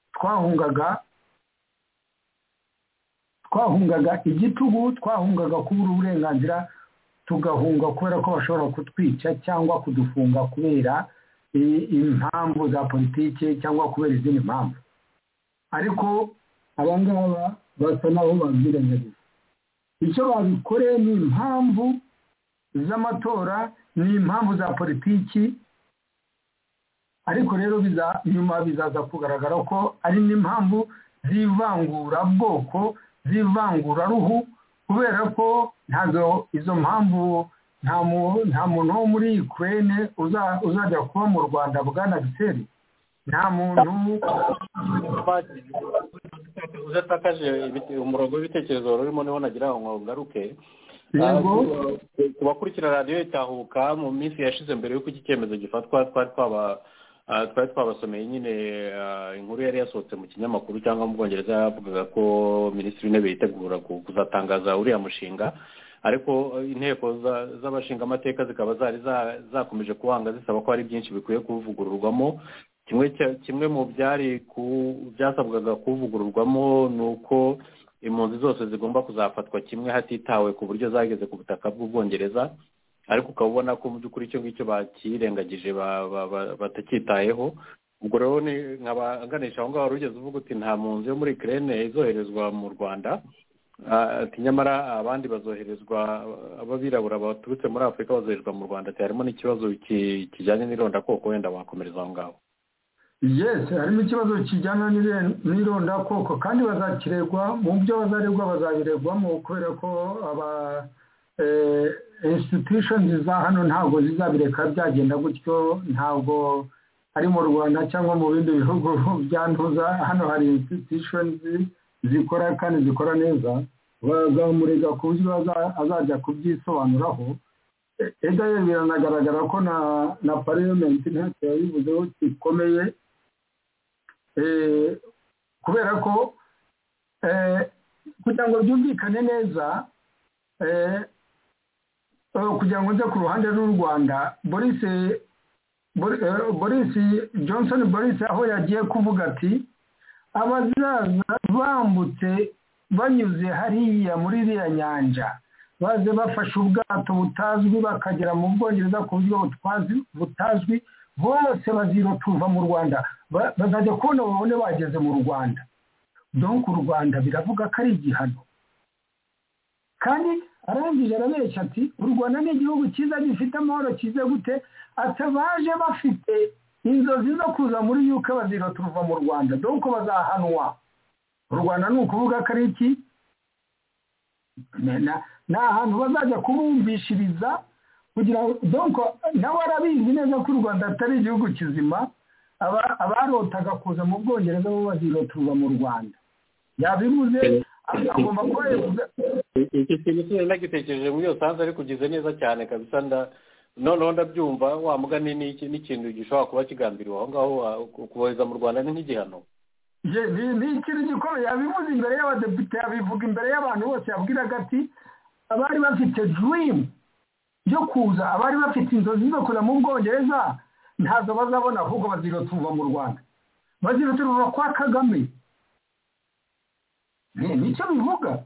twahungaga igitugu twahungaga kubura uburenganzira tugahunga kubera ko bashobora kutwica cyangwa kudufunga kubera impamvu za politiki cyangwa kubera izindi mpamvu ariko abangaba basa naho babyirengagiza icyo babikoreye ni impamvu z'amatora ni impamvu za politiki ariko rero nyuma bizaza kugaragara ko ari n'impamvu z'ivangura bwoko z'ivangura ruhu kubera ko ntazo izo mpamvu nta muntu wo muri Ukraine uzajya kuba mu Rwanda bwana Biseri nta muntu uzatakaje umurongo w'ibitekerezo urimo niho nagira ngo ngaruke ku bakurikira radiyo itahuka mu minsi yashize mbere y'uko iki cyemezo gifatwa twari twabasomeye nyine inkuru yari yasohotse mu kinyamakuru cyangwa mu Bwongereza yavugaga ko minisitiri w'intebe yitegura kuzatangaza uriya mushinga ariko inteko z'abashinga amateka zikaba zari zakomeje kuwanga zisaba ko hari byinshi bikwiye kuvugururwamo kimwe mu byasabwaga kuvugururwamo ni uko impunzi zose zigomba kuzafatwa kimwe hatitawe ku buryo zageze ku butaka bw'Ubwongereza ariko ukaba ubona ko mu by'ukuri icyo ngicyo bakirengagije batacyitayeho ubwo rero nkabaganisha aho ngaho rugeze uvuga uti nta mpunzi yo muri Ukraine izoherezwa mu Rwanda ati nyamara abandi bazoherezwa ababirabura baturutse muri Afurika bazoherezwa mu Rwanda harimo n'ikibazo kijyanye n'irondakoko wenda wakomereza aho ngaho yes harimo ikibazo kijyana n'irondakoko kandi bazakiregwa mu byo bazaregwa bazabiregwamo kubera ko aba institutions za hano ntabwo zizabireka byagenda gutyo ntabwo ari mu Rwanda cyangwa mu bindi bihugu byanduza hano hari institutions zikora kandi zikora neza bazamurega ku buryo azajya kubyisobanuraho ega biranagaragara ko na parliament ntacyo yabivuzeho gikomeye kubera ko kugira ngo byumvikane neza kugira ngo nze ku ruhande rw'u Rwanda Boris Johnson aho yagiye kuvuga ati abazaza bambutse banyuze hariya muri iriya nyanja baze bafashe ubwato butazwi bakagera mu Bwongereza ku buryo butazwi bose bazirotuva mu Rwanda bazajya kubona babone bageze mu Rwanda donc u Rwanda biravuga ko ari igihano kandi arangije arabeshya ati u Rwanda ni igihugu cyiza gifite amahoro kize gute atabaje bafite inzozi zo kuza muri UK bazirotuva mu Rwanda donc bazahanwa u Rwanda ni ukuvuga ko ari iki ni ahantu bazajya kubumvishiriza kugira ngo donc nawe arabizi neza ko u Rwanda atari igihugu kizima abarotaga kuza mu Bwongereza bo bazirotuva mu Rwanda yabivuze agomba kuba iki kintu sinagitekereje muri iyo sanze ariko ugize neza cyane kabisa noneho ndabyumva wa mugani n'ikintu gishobora kuba kigambiriwe aho ngaho kubohereza mu Rwanda ni nk'igihano ni ikintu gikomeye yabivuze imbere y'abadepite yabivuga imbere y'abantu bose yabwiraga ati abari bafite dream yo kuza abari bafite inzozi zo kuza mu Bwongereza ntazo bazabona ahubwo bazirotuva mu Rwanda bazirotuva kwa Kagame nicyo bivuga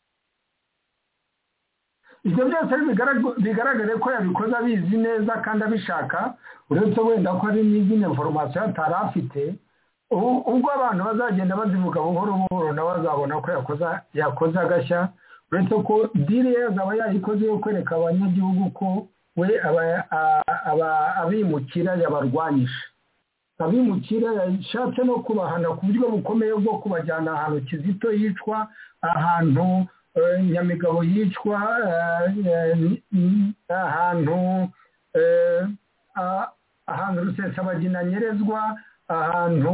ibyo byose bigaragare ko yabikoze abizi neza kandi abishaka uretse wenda ko ari n'izindi information atari afite ubwo abantu bazagenda bazivuga buhoro buhoro nawe azabona ko yakoze agashya uretse ko diri yazaba yayikoze yo kwereka abanyagihugu ko we abimukira yabarwanyisha abimukira yashatse no kubahana ku buryo bukomeye bwo kubajyana ahantu Kizito yicwa ahantu Nyamigabo yicwa ahantu Rusesabagina nyerezwa ahantu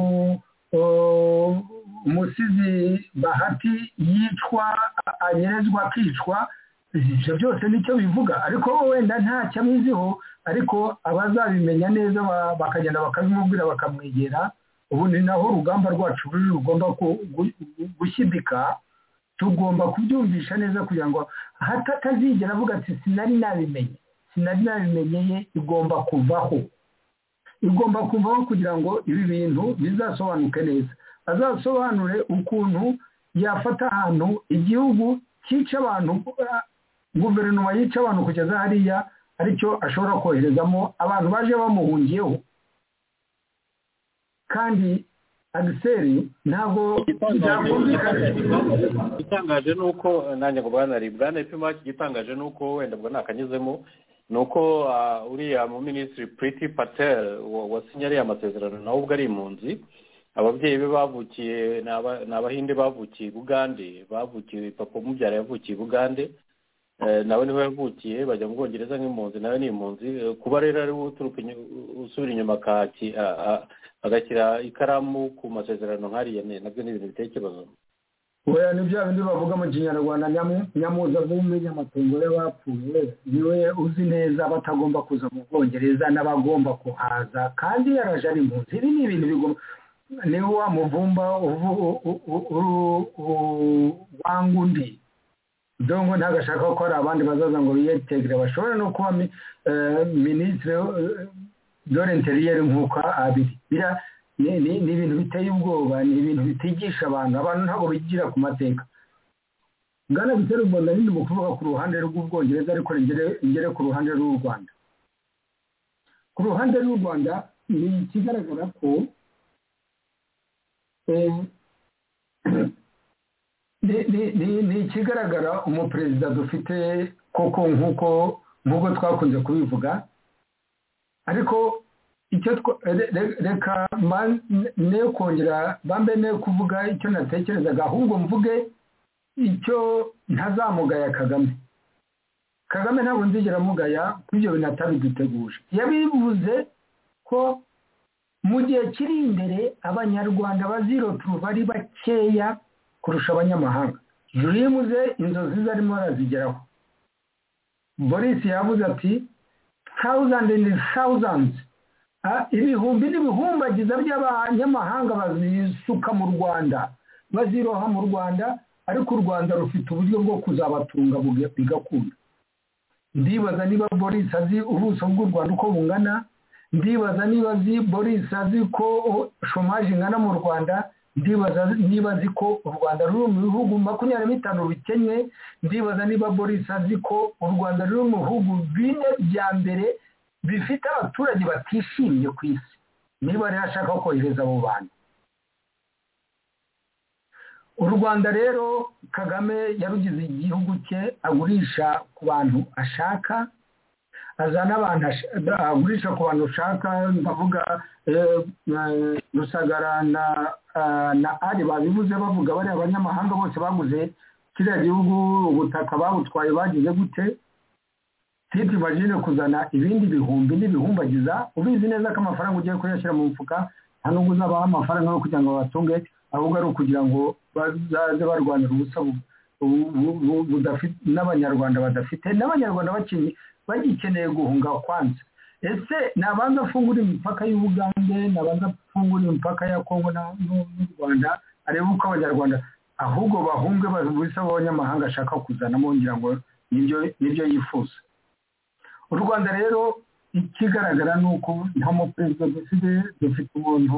Umusizi Bahati yicwa anyerezwa akicwa ibyo byose nicyo bivuga ariko wenda ntacyo abiziho ariko abazabimenya neza bakagenda bakabimubwira bakamwegera ubu ni naho urugamba rwacu rugomba gushyidika tugomba kubyumvisha neza kugira ngo hatazigera avuga ati sinari nabimenye igomba kuvaho kugira ngo ibi bintu bizasobanuke neza azasobanure ukuntu yafata ahantu igihugu cyica abantu guverinoma yica abantu kugeza hariya aricyo ashobora koherezamo abantu baje bamuhungiyeho kandi Agiseri ntabwo igitangaje nuko nanjye ngo bwana ipima igitangaje nuko wenda bwo nakanyuzemo nuko uriya mu Ministry Priti Patel wasinyariye amasezerano nawe ubwo ari impunzi ababyeyi be bavukiye n'abahinde bavukiye Bugande bavukiye papa mubyara yavukiye Bugande nawe niho yavukiye bajya mu Bwongereza nk'impunzi nawe ni impunzi kuba rero ari usubira inyuma agashyira ikaramu ku masezerano nk'ariya nabyo ni ibintu biteye ikibazo oya ni bya bindi bavuga mu Kinyarwanda nyamuza z'umenya amatungo y'abapfuye niwe uzi neza batagomba kuza mu Bwongereza n'abagomba kuhaza kandi yaraje ari impunzi ibi ni ibintu bigomba ni wa muvumba wangundi dongo ntagashaka ko ari abandi bazaza ngo biyetegere bashobora no kuba ministre de l'intérieur nk'uko abiri ni ibintu biteye ubwoba ni ibintu bitigisha abantu ntabwo bigira ku mateka ngana bitera ubwoba ni mu kuvuga ku ruhande rw'Ubwongereza ariko ngere ku ruhande rw'u Rwanda ku ruhande rw'u Rwanda ni ikigaragara ko ni ikigaragara umuperezida dufite koko nk'uko twakunze kubivuga ariko icyo reka ne kongera bambe ne kuvuga icyo natekerezaga ahubwo mvuge icyo ntazamugaya Kagame ntabwo nzigera mugaya kubyo binatabiduteguje yabivuze ko mu gihe kiri imbere abanyarwanda baziroturuva ari bakeya kurusha abanyamahanga jurimuze inzozi zarimo arazigeraho Boris yavuze ati thousands and thousands ibihumbi n'ibihumbagiza by'abanyamahanga bazisuka mu Rwanda baziroha mu Rwanda ariko u Rwanda rufite uburyo bwo kuzabatunga bigakunda ndibaza niba Boris azi ubuso bw'u Rwanda uko bungana ndibaza niba azi Boris azi ko chômage ingana mu Rwanda ndibaza niba azi ko u Rwanda ruri mu bihugu 25 bikennye ndibaza niba Boris azi ko u Rwanda ruri mu bihugu 4 bya mbere bifite abaturage batishimye ku isi niba rero ashaka kohereza abo bantu u Rwanda rero Kagame yarugize igihugu cye agurisha ku bantu ashaka azana abantu agurisha ku bantu ushaka ndavuga Rusagara na ari babivuze bavuga bari abanyamahanga bose baguze kiriya gihugu ubutaka babutwaye bagize gute titi bajine kuzana ibindi bihumbi n'ibihumbagiza ubizi neza ko amafaranga ugiye kuyashyira mu mfuka nta nubwo uzabaha amafaranga yo kugira ngo batunge ahubwo ari ukugira ngo bazaze barwanira ubusa budafite n'abanyarwanda badafite n'abanyarwanda bagikeneye guhunga kwanza ese nabanza afungura imipaka y'Ubugande nabanza afungura imipaka ya Kongo n'u Rwanda areba uko abanyarwanda ahubwo bahunge babisa abanyamahanga ashaka kuzanamo ngira ngo nibyo yifuza u Rwanda rero ikigaragara nuko nta mu president dufite umuntu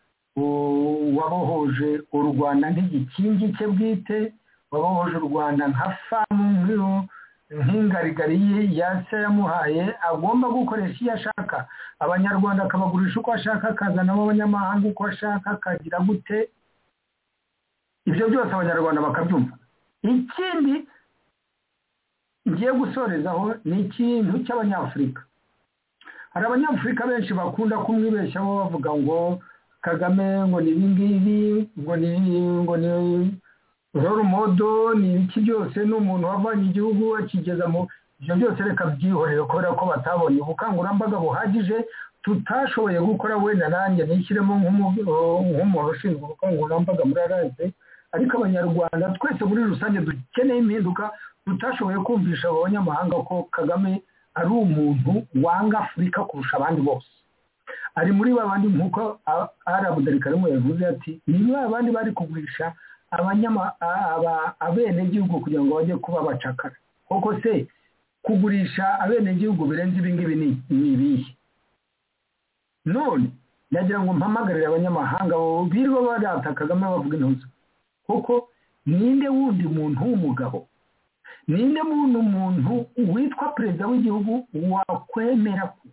wabohoje u Rwanda nk'igikingi cye bwite wabohoje u Rwanda nka famu nk'ingarigari yase yamuhaye agomba gukoresha iyo ashaka abanyarwanda akabagurisha uko ashaka akazanamo abanyamahanga uko ashaka akagira gute ibyo byose abanyarwanda bakabyumva ikindi ngiye gusorezaho ni ikintu cy'abanyafurika hari abanyafurika benshi bakunda kumwibeshyaho bavuga ngo Kagame ngo ni ibingibi ngo ni role model ni iki byose n'umuntu wavanye igihugu akigeza mu ibyo byose reka byihorere kubera ko batabonye ubukangurambaga buhagije tutashoboye gukora wenda nanjye nishyiremo nk'umuntu ushinzwe ubukangurambaga muri RNC ariko abanyarwanda twese muri rusange dukeneye impinduka tutashoboye kumvisha abanyamahanga ko Kagame ari umuntu wanga Afurika kurusha abandi bose ari muri babandi nkuko Abdulkarim yavuze ati ni babandi bari kugurisha abenegihugu kugira ngo bajye kuba bacakara koko se kugurisha abenegihugu birenze ibingibi ni ibihe none nagira ngo mpamagarire abanyamahanga birirwa barata Kagame bavuga intuza kuko ninde wundi muntu w'umugabo ninde muntu witwa perezida w'igihugu wakwemera ko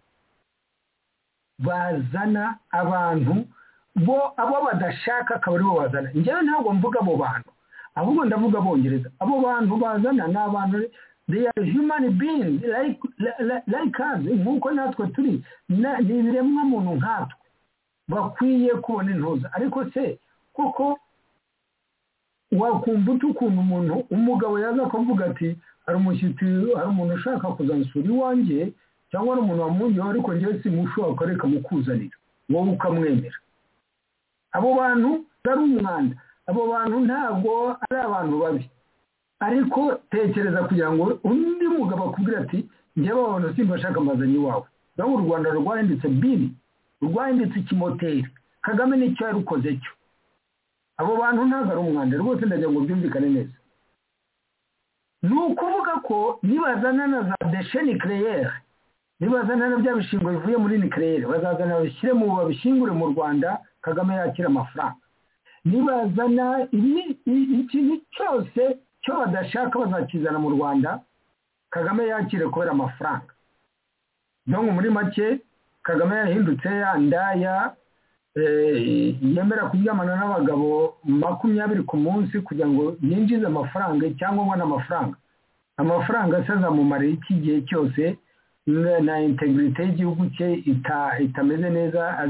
bazana abantu abo badashaka akaba aribo bazana njyewe ntabwo mvuga abo bantu ahubwo ndavuga abongereza abo bantu bazana ni abantu they are human beings like us nk'uko natwe turi ni ibiremwa muntu nkatwe bakwiye kubona intuza ariko se kuko wakumva ukuntu umuntu umugabo yaza akavuga ati hari umushyitsi hari umuntu ushaka kuzansura iwanjye cyangwa ari umuntu wamunyeho ariko njyewe simushobora kureka mukuzanira wowe ukamwemera abo bantu ari umwanda abo bantu ntabwo ari abantu babi ariko tekereza kugira ngo undi mugabo akubwira ati njyewe abantu simbashaka amazanye iwawe naho u Rwanda rwahindutse bini rwahindutse ikimoteri Kagame nicyo yarukoze cyo abo bantu ntabwo ari umwanda rwose ndagira ngo byumvikane neza ni ukuvuga ko nibazana na za deshe nucléaire nibazana na bya bishingwe bivuye muri nucléaire bazazana babishyire mu babishingure mu Rwanda Kagame yakira amafaranga nibazana ikintu cyose cyo badashaka bazakizana mu Rwanda Kagame yakire kubera amafaranga donc muri make Kagame yahindutse yandaya yemera kuryamana n'abagabo 20 ku munsi kugira ngo yinjize amafaranga cyangwa ngo n'amafaranga asaza mu mare iki gihe cyose na integrite y'igihugu cye itameze neza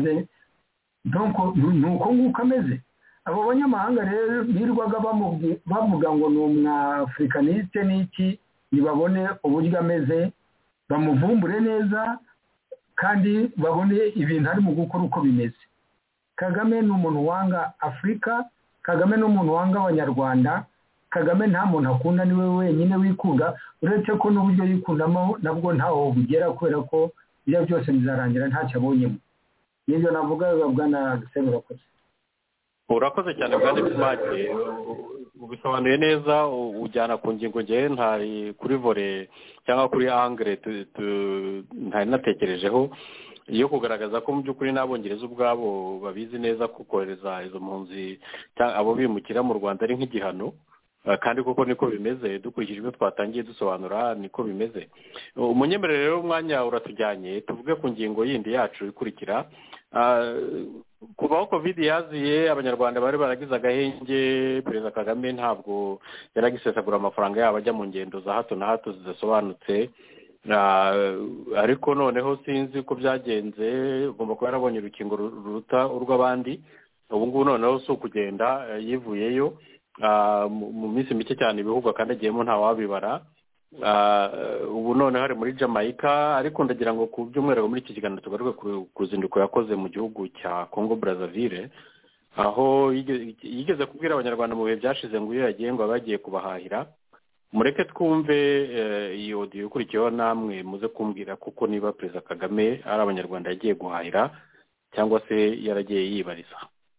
nuko nguko ameze. Abo banyamahanga rero birwaga bavuga ngo ni umwafrikaniste n'iki, nibabone uburyo ameze bamuvumbure neza kandi babone ibintu ari mu gukora uko bimeze. Kagame ni umuntu wanga Afurika, Kagame ni umuntu wanga Abanyarwanda, Kagame nta muntu akunda, niwe wenyine wikunda, uretse ko n'uburyo yikundamo nabwo ntaho bugera kubera ko ibyo byose bizarangira ntacyo abonyemo. Nibyo navugaga bwana Gisele. Urakoze cyane bwana Bismake, ubisobanuye neza, ujyana ku ngingo ngewe ntari kuri vore cyangwa kuri angre ntari natekerejeho, iyo kugaragaza ko mu by'ukuri n'abongereza ubwabo babizi neza ko kohereza izo mpunzi abo bimukira mu Rwanda ari nk'igihano, kandi koko niko bimeze, dukurikije ibyo twatangiye dusobanura niko bimeze. Umunyemerere rero umwanya uratujyanye, tuvuge ku ngingo yindi yacu ikurikira. Kubaho covid yaziye, abanyarwanda bari baragize agahenge, Perezida Kagame ntabwo yaragisesagura amafaranga yabo ajya mu ngendo za hato na hato zidasobanutse, ariko noneho sinzi ko byagenze, ugomba kuba yarabonye urukingo ruruta urw'abandi. Ubu ngubu noneho si ukugenda yivuyeyo mu minsi mike cyane ibihugu kandi agiyemo ntawabibara. Ubu noneho hari muri Jamaica, ariko ndagira ngo ku by'umwihariko muri iki kiganiro tugaruke ku ruzinduko yakoze mu gihugu cya Congo Brazzaville, aho yigeze kubwira abanyarwanda mu bihe byashize ngo iyo yagiye ngo abagiye kubahahira. Mureke twumve iyi audio ikurikiyeho, namwe muze kumbwira kuko niba Perezida Kagame ari abanyarwanda yagiye guhahira cyangwa se yaragiye yibariza.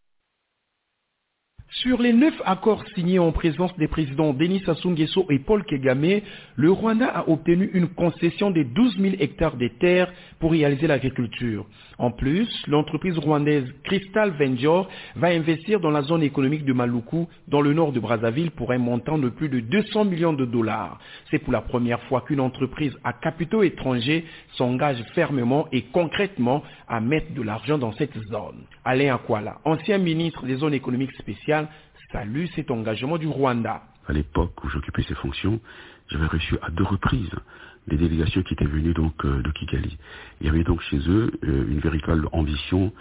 Sur les 9 accords signés en présence des présidents Denis Sassou Nguesso et Paul Kagame, le Rwanda a obtenu une concession de 12 000 hectares de terres pour réaliser l'agriculture. En plus, l'entreprise rwandaise Crystal Venture va investir dans la zone économique de Maluku, dans le nord de Brazzaville, pour un montant de plus de 200 millions de dollars. C'est pour la première fois qu'une entreprise à capitaux étrangers s'engage fermement et concrètement à mettre de l'argent dans cette zone. Alain Akwala, ancien ministre des zones économiques spéciales, salue cet engagement du Rwanda. À l'époque où j'occupais ces fonctions, j'avais reçu à 2 reprises des délégations qui étaient venues donc de Kigali. Il y avait donc chez eux une véritable ambition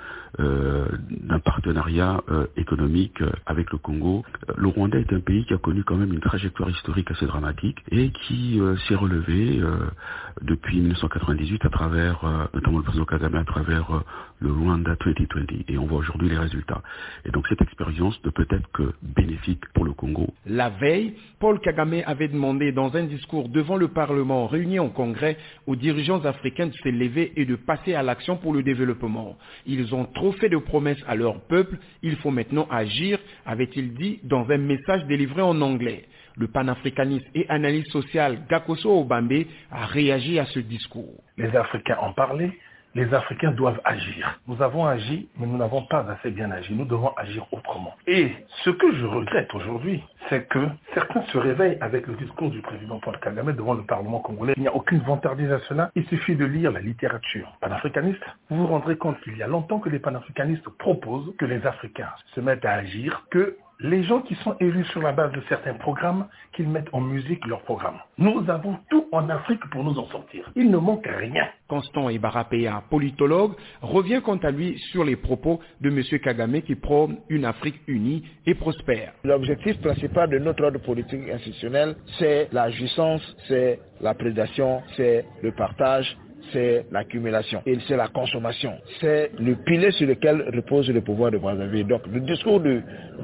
d'un partenariat économique avec le Congo. Le Rwanda est un pays qui a connu quand même une trajectoire historique assez dramatique et qui s'est relevé depuis 1998 à travers, notamment le président Kagame, à travers le Rwanda 2020. Et on voit aujourd'hui les résultats. Et donc cette expérience ne peut être que bénéfique pour le Congo. La veille, Paul Kagame avait demandé dans un discours devant le Parlement réuni en Congrès aux dirigeants africains de se lever et de passer à l'action pour le développement. Ils ont trop fait de promesses à leur peuple, il faut maintenant agir, avait-il dit dans un message délivré en anglais. Le panafricaniste et analyste social Gakoso Obambe a réagi à ce discours. Les Africains ont parlé. Les Africains doivent agir. Nous avons agi, mais nous n'avons pas assez bien agi. Nous devons agir autrement. Et ce que je regrette aujourd'hui, c'est que certains se réveillent avec le discours du président Paul Kagame devant le Parlement congolais. Il n'y a aucune vantardise à cela. Il suffit de lire la littérature panafricaniste. Vous vous rendrez compte qu'il y a longtemps que les panafricanistes proposent que les Africains se mettent à agir, que les gens qui sont élus sur la base de certains programmes, qu'ils mettent en musique leurs programmes. Nous avons tout en Afrique pour nous en sortir. Il ne manque rien. Constant Ibarapéa, politologue, revient quant à lui sur les propos de M. Kagame qui prône une Afrique unie et prospère. L'objectif principal de notre ordre politique institutionnel, c'est la jouissance, c'est la prédation, c'est le partage, c'est l'accumulation et c'est la consommation. C'est le pilier sur lequel repose le pouvoir de Brazzaville. Donc le discours de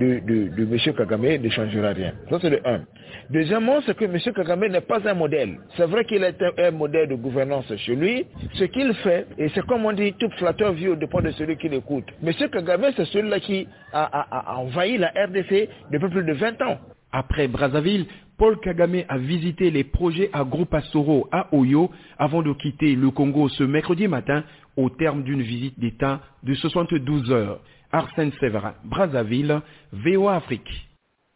M. Kagame ne changera rien. Ça c'est le 1. Deuxièmement, c'est que M. Kagame n'est pas un modèle. C'est vrai qu'il est un modèle de gouvernance chez lui. Ce qu'il fait, et c'est comme on dit, tout flatteur vit au dépend de celui qui l'écoute. M. Kagame, c'est celui-là qui a envahi la RDC depuis plus de 20 ans. Après Brazzaville, Paul Kagame a visité les projets agro-pastoraux à Oyo avant de quitter le Congo ce mercredi matin au terme d'une visite d'État de 72 heures. Arsène Séverin, Brazzaville, VOA Afrique.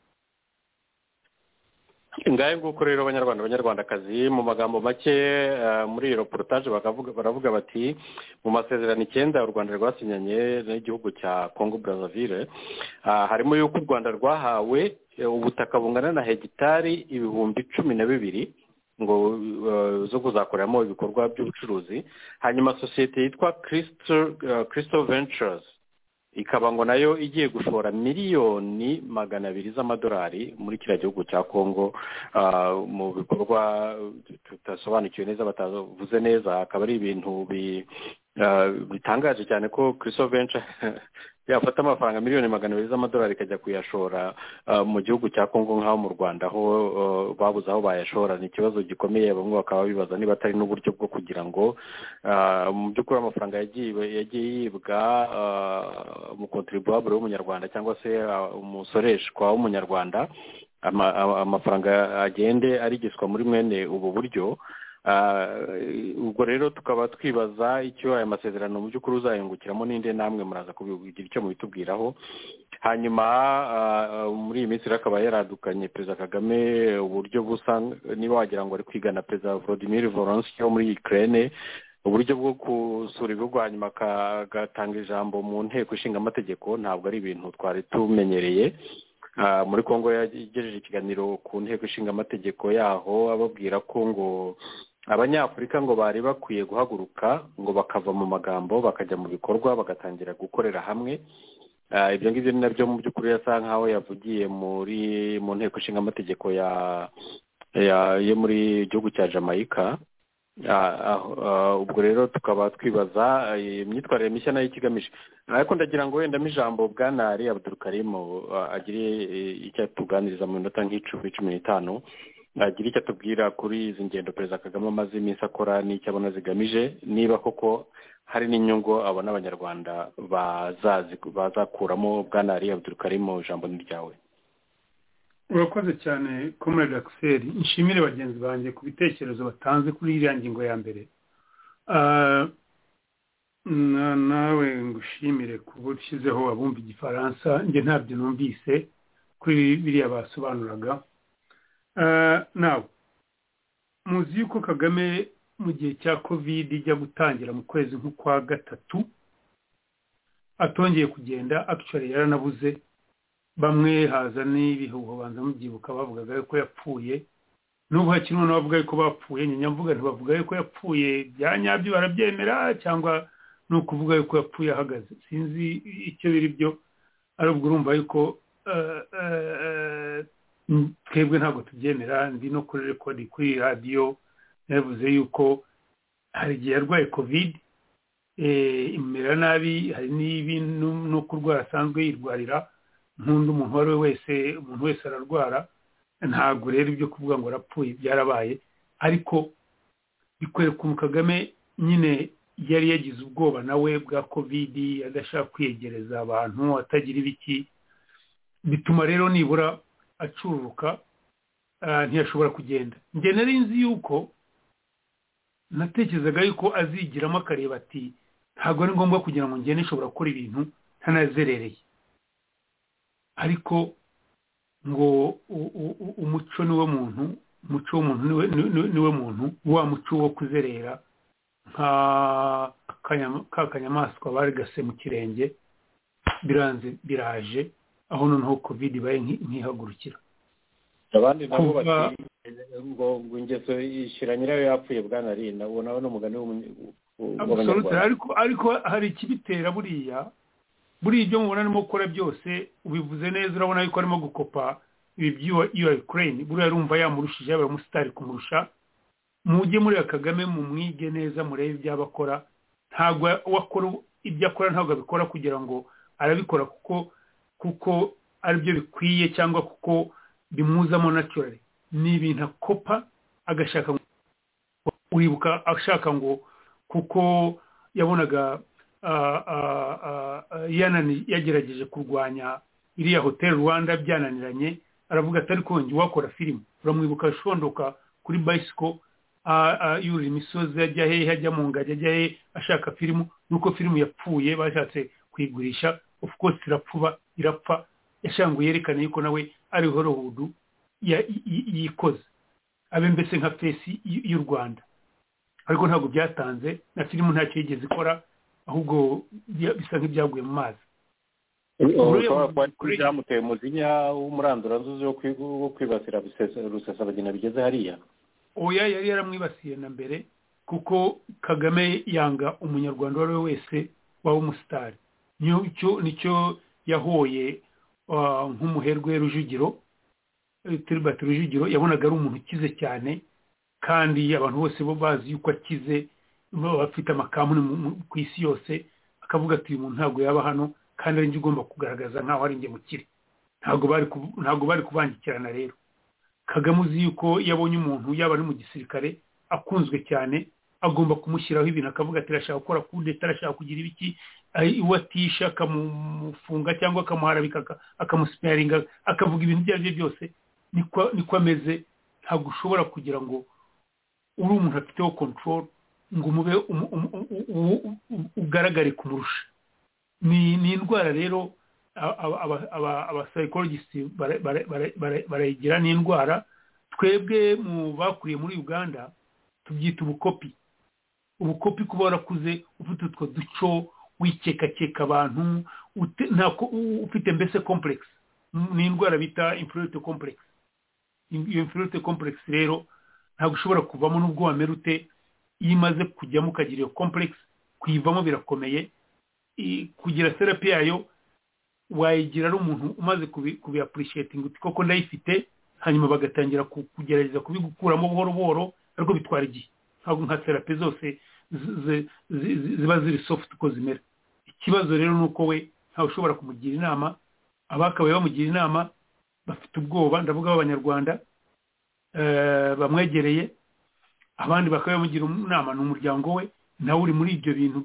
ngahe nguko rero abanyarwandakazi mu magambo make muri iyo reportage baravuga bati mu masezerano 9 u Rwanda rwasinyanye n'igihugu cya Congo Brazzaville harimo yuko u Rwanda rwahawe ubutaka bungana na hegitari 12,000 ngo zo kuzakoreramo ibikorwa by'ubucuruzi. Hanyuma sosiyete yitwa Crystal Ventures ikaba ngo nayo igiye gushora miliyoni 200 z'amadolari muri kiriya gihugu cya Congo mu bikorwa tutasobanukiwe neza, batavuze neza. Akaba ari ibintu bitangaje cyane ko Crystal Ventures yafata amafaranga miliyoni 200 z'amadolari ikajya kuyashora mu gihugu cya Congo nk'aho mu Rwanda aho babuze aho bayashora. Ni ikibazo gikomeye, bamwe bakaba bibaza niba atari n'uburyo bwo kugira ngo mu by'ukuri amafaranga yagiye yibwa mu contribuable w'umunyarwanda cyangwa se umusoreshwa w'umunyarwanda, amafaranga agende arigiswa muri mwene ubu buryo. Ubwo rero tukaba twibaza icyo aya masezerano mu by'ukuri uzayungukiramo, n'inde namwe muraza kubigira icyo mubitubwiraho. Hanyuma muri iyi minsi akaba yaradukanye Perezida Kagame uburyo busa niba wagira ngo ari kwigana Perezida Volodymyr Zelensky wo muri Ukraine, uburyo bwo gusura ibihugu hanyuma agatanga ijambo mu nteko ishinga amategeko. Ntabwo ari ibintu twari tumenyereye. Muri Congo yagejeje ikiganiro ku nteko ishinga amategeko yaho ababwira ko ngo abanyafurika ngo bari bakwiye guhaguruka ngo bakava mu magambo bakajya mu bikorwa bagatangira gukorera hamwe. Ibyo ngibyo ni nabyo mu by'ukuri yasa nkaho yavugiye mu nteko ishinga amategeko yo muri gihugu cya Jamaica. Ubwo rero tukaba twibaza imyitwarire mishya nayo ikigamije. Ariko ndagira ngo wenda ijambo Bwana Ali Abdul Karim agire icyo tuganiriza mu minota nk'icumi-15, agire icyo atubwira kuri izi ngendo Perezida Kagame amaze iminsi akora n'icyo abona zigamije, niba koko hari n'inyungu abona abanyarwanda bazakuramo. Bwana Ali Abdul Karim, ijambo ni ryawe. Urakoze cyane Comrade Axel. Nshimire bagenzi banjye ku bitekerezo batanze kuri iriya ngingo ya mbere. Nawe ngushimire kuba ushyizeho abumva igifaransa, njye ntabyo numvise kuri biriya basobanuraga. Nawe muzi yuko Kagame mu gihe cya COVID ijya gutangira mu kwezi nk'ukwa gatatu atongeye kugenda, actually yaranabuze. Bamwe haza n'ibihuho banza mubyibuka bavugaga yuko yapfuye, n'ubu hakiri n'abavuga yuko bapfuye. Nyamvuga ntibavuga yuko yapfuye bya nyabyo, barabyemera cyangwa ni ukuvuga yuko yapfuye ahagaze. Sinzi icyo biri byo, ariko urumva yuko twebwe ntabwo tubyemera. Ndi no kuri rekodi kuri radiyo yavuze yuko hari igihe yarwaye COVID imera nabi, hari n'ibintu no kurwara asanzwe yirwarira nk'undi umuntu uwo ari we wese. Umuntu wese ararwara, ntabwo rero ibyo kuvuga ngo arapfuye byarabaye. Ariko bikwereka umuntu Kagame nyine yari yagize ubwoba nawe bwa COVID, adashaka kwiyegereza abantu, atagira ibiki, bituma rero nibura acururuka, ntiyashobora kugenda. Njye nari nzi yuko, natekerezaga yuko azigiramo akareba ati ntabwo ari ngombwa kugira ngo ngende nshobora gukora ibintu ntanazerereye. Ariko ngo umuco niwe muntu, umuco w'umuntu niwe muntu, wa muco wo kuzerera nka kanyamaswa bari gase mu kirenge, biranze biraje aho noneho COVID ibaye nkihagurukira. Abandi nabo bati ngo ingeso ishira nyirayo yapfuye. Bwana ari nabona n'umugani w'abanyarwanda. Ariko hari ikibitera buriya ibyo mubona arimo gukora byose ubivuze neza. Urabona yuko arimo gukopa ibi by'iyo Ukraine. Buriya arumva yamurushije, yabaye umusitari kumurusha. Mujye muri Kagame mu mwige neza, murebe ibyo abakora. Ntabwo wakora ibyo akora, ntabwo abikora kugira ngo arabikora kuko aribyo bikwiye cyangwa kuko bimuzamo naturally. Ni ibintu akopa agashaka. Uribuka ashaka ngo kuko yabonaga yagerageje kurwanya iriya Hotel Rwanda byananiranye, aravuga atari ko ngi wakora filime. Uramwibuka shondoka kuri bicycle yuri imisozi ajya hehe, ajya mu ngajya, ajya hehe ashaka filime. Nuko filime yapfuye bashatse kwigurisha, of course irapfa. Yashanguye yerekana yuko nawe ari Hollywood yikoze, abe mbese nka face y'u Rwanda. Ariko ntabwo byatanze, na filime ntacyo yigeze ikora, ahubwo bisa nk'ibyaguye mu mazi. Kuri byamuteye umuzinya w'umurandura nzuzi wo kwibasira Rusesabagina bigeze hariya. oya yari yaramwibasiye na mbere kuko Kagame yanga umunyarwanda uwo ari we wese waba umusitari nicyo yahoye nk'umuherwe Rujugiro Tribert Rujugiro yabonaga ari umuntu ukize cyane kandi abantu bose bo bazi yuko akize bafite amakamuni ku isi yose akavuga ati uyu muntu ntabwo yaba hano kandi ari ugomba kugaragaza nkaho ari mukire ntabwo bari kubangikirana rero Kagame uzi yuko yabonye umuntu yaba ari mu gisirikare akunzwe cyane agomba kumushyiraho ibintu akavuga ati arashaka gukora kudeta arashaka kugira ibiki iwatisha akamufunga cyangwa akamuharabika akamusiparinga akavuga ibintu ibyo ari byo byose niko ameze ntabwo ushobora kugira ngo uri umuntu afiteho control ngo umube ugaragare kumurusha ni indwara rero abapsychologists barayigira ni indwara twebwe mu bakuriye muri Uganda tubyita ubukopi kuba warakuze ufite utwo duco wikekakeka abantu ufite mbese complex ni indwara bita inferiority complex iyo inferiority complex rero ntabwo ushobora kuvamo n'ubwo wamerute iyo imaze kujyamo ukagira iyo complex kuyivamo birakomeye kugira therapy yayo wayigira ari umuntu umaze kubi appreciating uti koko ndayifite hanyuma bagatangira kugerageza kubigukuramo buhoro buhoro ariko bitwara igihe ntabwo nka therapy zose ziba ziri soft uko zimera ikibazo rero ni uko we ntawe ushobora kumugira inama abakabaye bamugira inama bafite ubwoba ndavuga abanyarwanda bamwegereye abandi bakaba bamugira inama ni umuryango we nawe uri muri ibyo bintu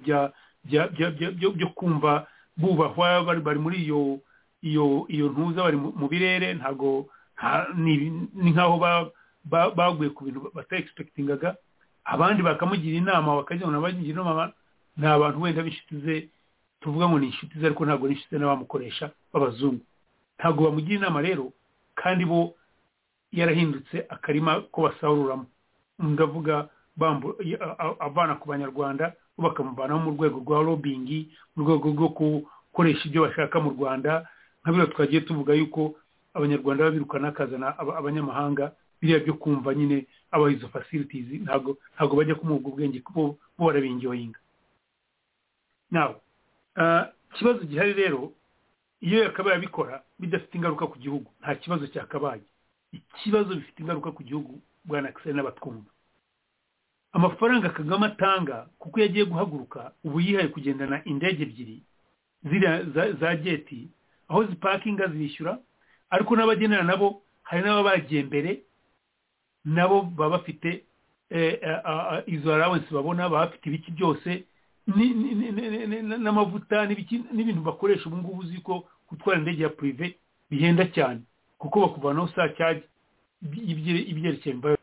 byo kumva bubahwa bari muri iyo ntuza bari mu birere ntago ni nkaho baguye ku bintu bata expectingaga abandi bakamugira inama bakajya ngo bagira inama ni abantu wenda b'inshuti ze tuvuga ngo ni inshuti ze ariko ntabwo ni inshuti ze n'abamukoresha b'abazungu ntabwo bamugira inama rero kandi bo yarahindutse akarima ko basaruramo ndavuga avana ku banyarwanda bakamuvanaho mu rwego rwa lobbying mu rwego rwo gukoresha ibyo bashaka mu Rwanda nka biriya twagiye tuvuga yuko abanyarwanda babirukana akazana abanyamahanga biriya byo kumva nyine aba izo facilities ntabwo bajya kumuga ubwenge bo barabingiyoyinga nawe ikibazo gihari rero iyo yakabaye abikora bidafite ingaruka ku gihugu nta kibazo cyakabaye ikibazo bifite ingaruka ku gihugu bwana Axel n'abatwumva amafaranga Kagame atanga kuko yagiye guhaguruka ubu yihaye kugendana indege ebyiri za jeti aho zipakinga zishyura ariko n'abagenera nabo hari n'ababagiye mbere nabo baba bafite izo allowance babona baba bafite ibiki byose n'amavuta n'ibintu bakoresha ubu ngubu uzi ko gutwara indege ya prive bihenda cyane kuko bakuvanaho saa cyage ibyerekeye imbayo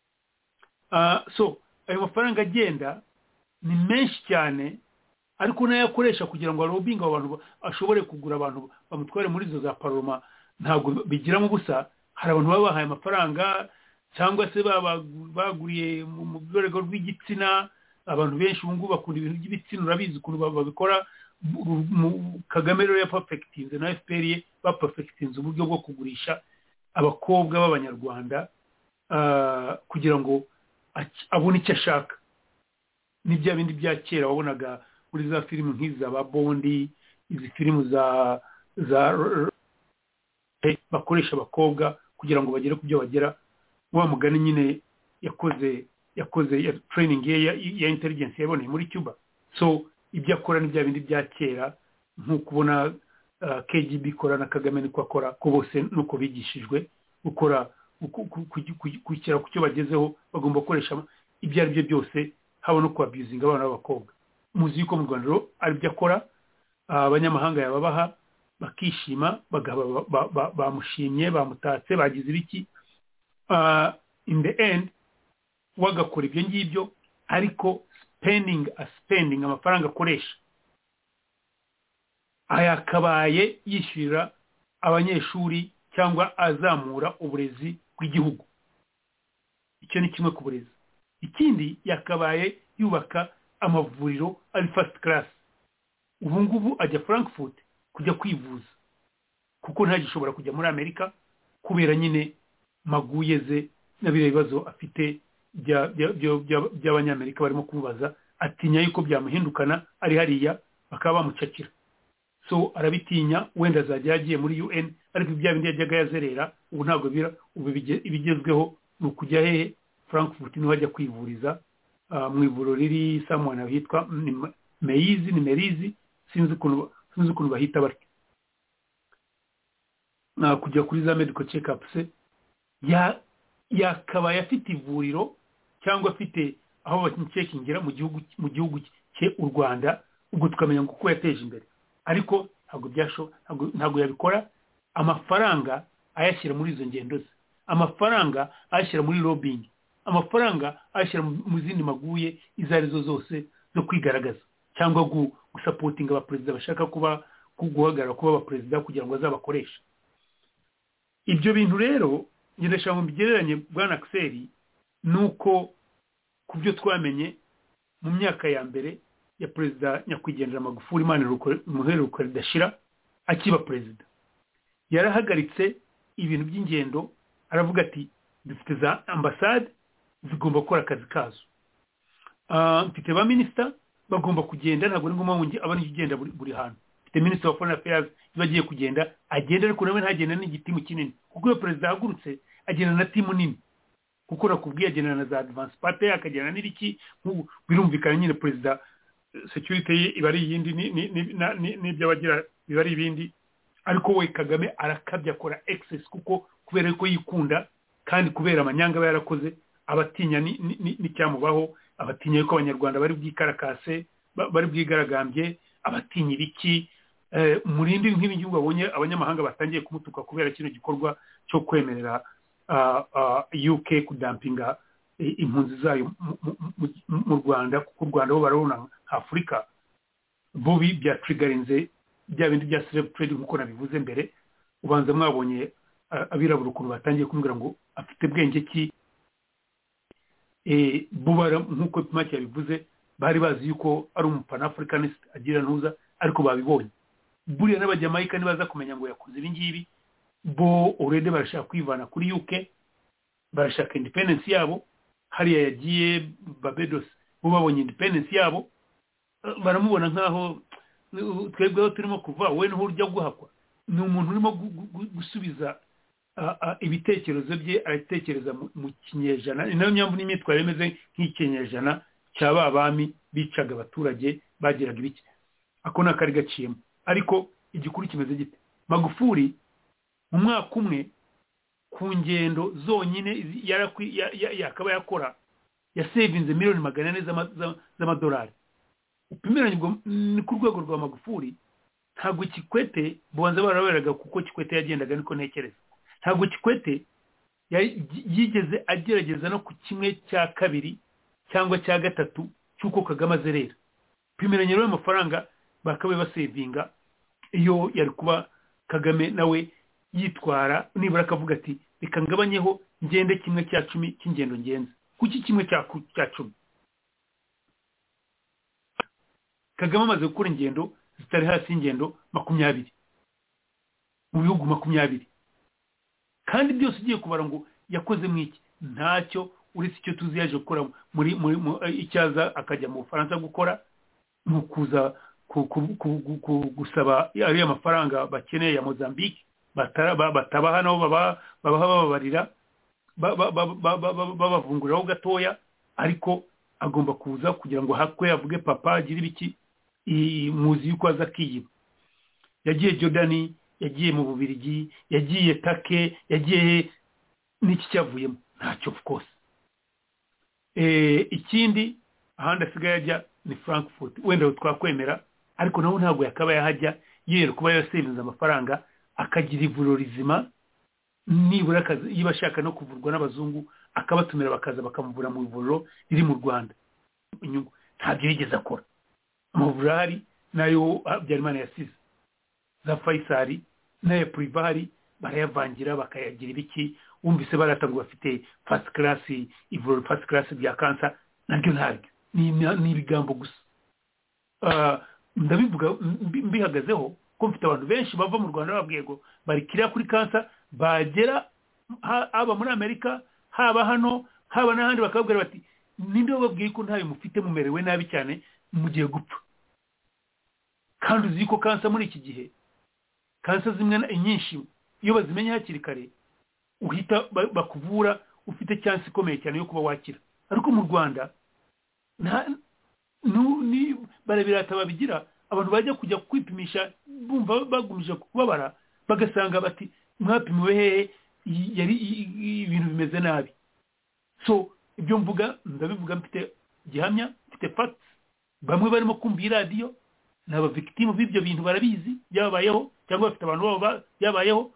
so ayo mafaranga agenda ni menshi cyane ariko nayo akoresha kugira ngo arobinga abantu ashobore kugura abantu bamutware muri izo za paroma ntabwo bigiramo ubusa hari abantu baba bahaye amafaranga cyangwa se baguriye mu rwego rw'igitsina abantu benshi ubu ngubu bakunda ibintu by'ibitsina urabizi ukuntu babikora Kagame rero yaperfectinze na FPR ye baperfectinze uburyo bwo kugurisha abakobwa b'abanyarwanda kugira ngo abone icyo ashaka ni bya bindi bya kera wabonaga muri za filime nk'iza ba Bondi izi filime za bakoresha abakobwa kugira ngo bagere ku byo bagera wa mugani nyine yakoze ya training ya intelligence yaboneye muri Cuba so ibyo akora ni bya bindi bya kera nk'uko ubona KGB ikora na Kagame niko akora ko bose nuko bigishijwe gukora kwishyira ku cyo bagezeho bagomba gukoresha ibyo ari byo byose haba no kuabusinga abana b'abakobwa muzi yuko mu Rwanda rero ari byo akora abanyamahanga yababaha bakishima bamushimye bamutatse bagize ibiki in the end wagakora ibyo ngibyo ariko spending amafaranga akoresha ayakabaye yishyurira abanyeshuri cyangwa azamura uburezi bw'igihugu icyo ni kimwe ku burezi ikindi yakabaye yubaka amavuriro ari first class ubu ngubu ajya Frankfurt kujya kwivuza kuko ntagishobora kujya muri Amerika kubera nyine maguye ze n'abire bibazo afite by'abanyamerika barimo kumubaza atinya yuko byamuhindukana ari hariya bakaba bamucakira so arabitinya wenda azajya yagiye muri UN ariko ibya bindi yajyaga yazerera ubu ntabwo ubu ibigezweho ni ukujya hehe Frankfurt niho ajya kwivuriza mu ivuriro riri samwana hitwa Merizi sinzi ukuntu bahita batyo kujya kuri za medical check-ups yakabaye afite ivuriro cyangwa afite aho bakimucekingira mu gihugu cye u Rwanda ubwo tukamenya uko yateje imbere ariko ntabwo yabikora amafaranga ayashyira muri izo ngendo ze amafaranga ayashyira muri lobbying amafaranga ayashyira mu zindi maguye izo arizo zose zo kwigaragaza cyangwa gusapotinga abaperezida bashaka guhagarara kuba abaperezida kugira ngo azabakoreshe ibyo bintu rero ngendesha mu bigereranye bwana Axel nuko ku byo twamenye mu myaka ya mbere ya perezida nyakwigendera Magufuli Muheruka ridashira akiba perezida yarahagaritse ibintu by'ingendo aravuga ati dufite za ambasade zigomba gukora akazi kazo mfite ba minister bagomba kugenda ntabwo ari ngombwa ngo abane ugenda buri hantu mfite minister of foreign affairs bagiye kugenda agenda ariko nawe ntagenda n'igitimu kinini kuko iyo perezida ahagurutse agenda na timu nini kuko nakubwiye agenda na za advance party akagenda n'iriki birumvikana nyine perezida security ye iba ari yindi n'ibyo bagira biba ari ibindi ariko we Kagame arakabya akora excess kuko kubera ko yikunda kandi kubera amanyanga yarakoze abatinya n'icyamubaho abatinya yuko abanyarwanda bari bwikarakase bari bwigaragambye abatinya ibiki murindi nk'ibigihugu abonye abanyamahanga batangiye kumutuka kubera kino gikorwa cyo kwemerera UK kudampinga impunzi zayo mu Rwanda kuko u Rwanda bo barabona Afrika bo bya triggerinze bya bindi bya slave trade nkuko nabivuze mbere ubanza mwabonye abirabura ukuntu batangiye kumbwira ngo afite bwenge ki bubara nkuko Pimaki yabivuze bari bazi yuko ari umupanafricanist agira ntuza ariko babibonye buriya n'abajamaika nibaza kumenya ngo yakoze ibi ngibi bo already barashaka kwivana kuri UK barashaka independence yabo hariya yagiye Barbados bo babonye independence yabo baramubona nkaho twebweho turimo kuva we n'aho urya guhakwa ni umuntu urimo gusubiza ibitekerezo bye aratekereza mu kinyejana nayo nyamvu n'imyitwarire imeze nk'ikinyejana cyaba abami bicaga abaturage bagiraga ibiki ako nakari gaciyemo ariko igikuru kimeze gite Magufuli mu mwaka umwe ku ngendo zonyine yakaba yakora yasevinze miliyoni 400 z'amadolari upimiranye ni ku rwego rwa Magufuli ntabwo Kikwete bubanza baraberaga kuko Kikwete yagendaga niko ntekereza ntabwo Kikwete yigeze agerageza no ku kimwe cya kabiri cyangwa cya gatatu cyuko Kagame azerera pimiranye rero amafaranga bakabe basevinga iyo yari kuba Kagame nawe yitwara nibura akavuga ati reka ngabanyeho ngende kimwe cya 10 cy'ingendo ngenze kuki kimwe cya 10 Kagame amaze gukora ingendo zitari hasi ingendo 20 mu bihugu 20 kandi byose ugiye kubara ngo yakoze mwiki ntacyo uretse icyo tuzi yaje gukora muri icyaza akajya mu Faransa gukora mu kuza gusaba ari amafaranga bakeneye ya Mozambique bataba hano bababarira babavunguriraho gatoya ariko agomba kuza kugira ngo hakwe avuge papa agira ibiki muzi yuko aza kiyiba yagiye Jordani yagiye mu Bubiligi yagiye Take yagiye n'iki cyavuyemo ntacyo of course ikindi ahandi asigaye ajya ni Frankfurt wenda twakwemera ariko naho ntabwo yakaba yahajya yero kuba yasevinze amafaranga akagira ivuriro rizima nibura akazi yiba ashaka no kuvurwa n'abazungu akabatumira bakaza bakamuvura mu ivuriro riri mu Rwanda inyungu ntabyo yigeze akora amavuriro hari nayo Habyarimana yasize za Faisal nayo private barayavangira bakayagira ibiki wumvise baratanga bafite first class ivuriro first class bya cancer nabyo ntabyo ni ibigambo gusa ndabivuga mbihagazeho ko mfite abantu benshi bava mu Rwanda babwiye ngo bari kiriya kuri cancer bagera haba muri Amerika haba hano haba n'ahandi bakababwira bati ninde wababwiye ko ntayo mufite mumerewe nabi cyane mugiye gupfa kandi uzi ko kansa muri iki gihe kansa zimwe nyinshi iyo bazimenya hakiri kare uhita bakuvura ufite chance ikomeye cyane yo kuba wakira ariko mu Rwanda ni barabirata babigira abantu bajya kujya kwipimisha bumva bagumije kubabara bagasanga bati mwapimiwe hehe yari ibintu bimeze nabi so ibyo mvuga ndabivuga mfite gihamya mfite facts bamwe barimo kumva radio n'aba victim b'ibyo bintu barabizi byabayeho cyangwa bafite abantu babo byabayeho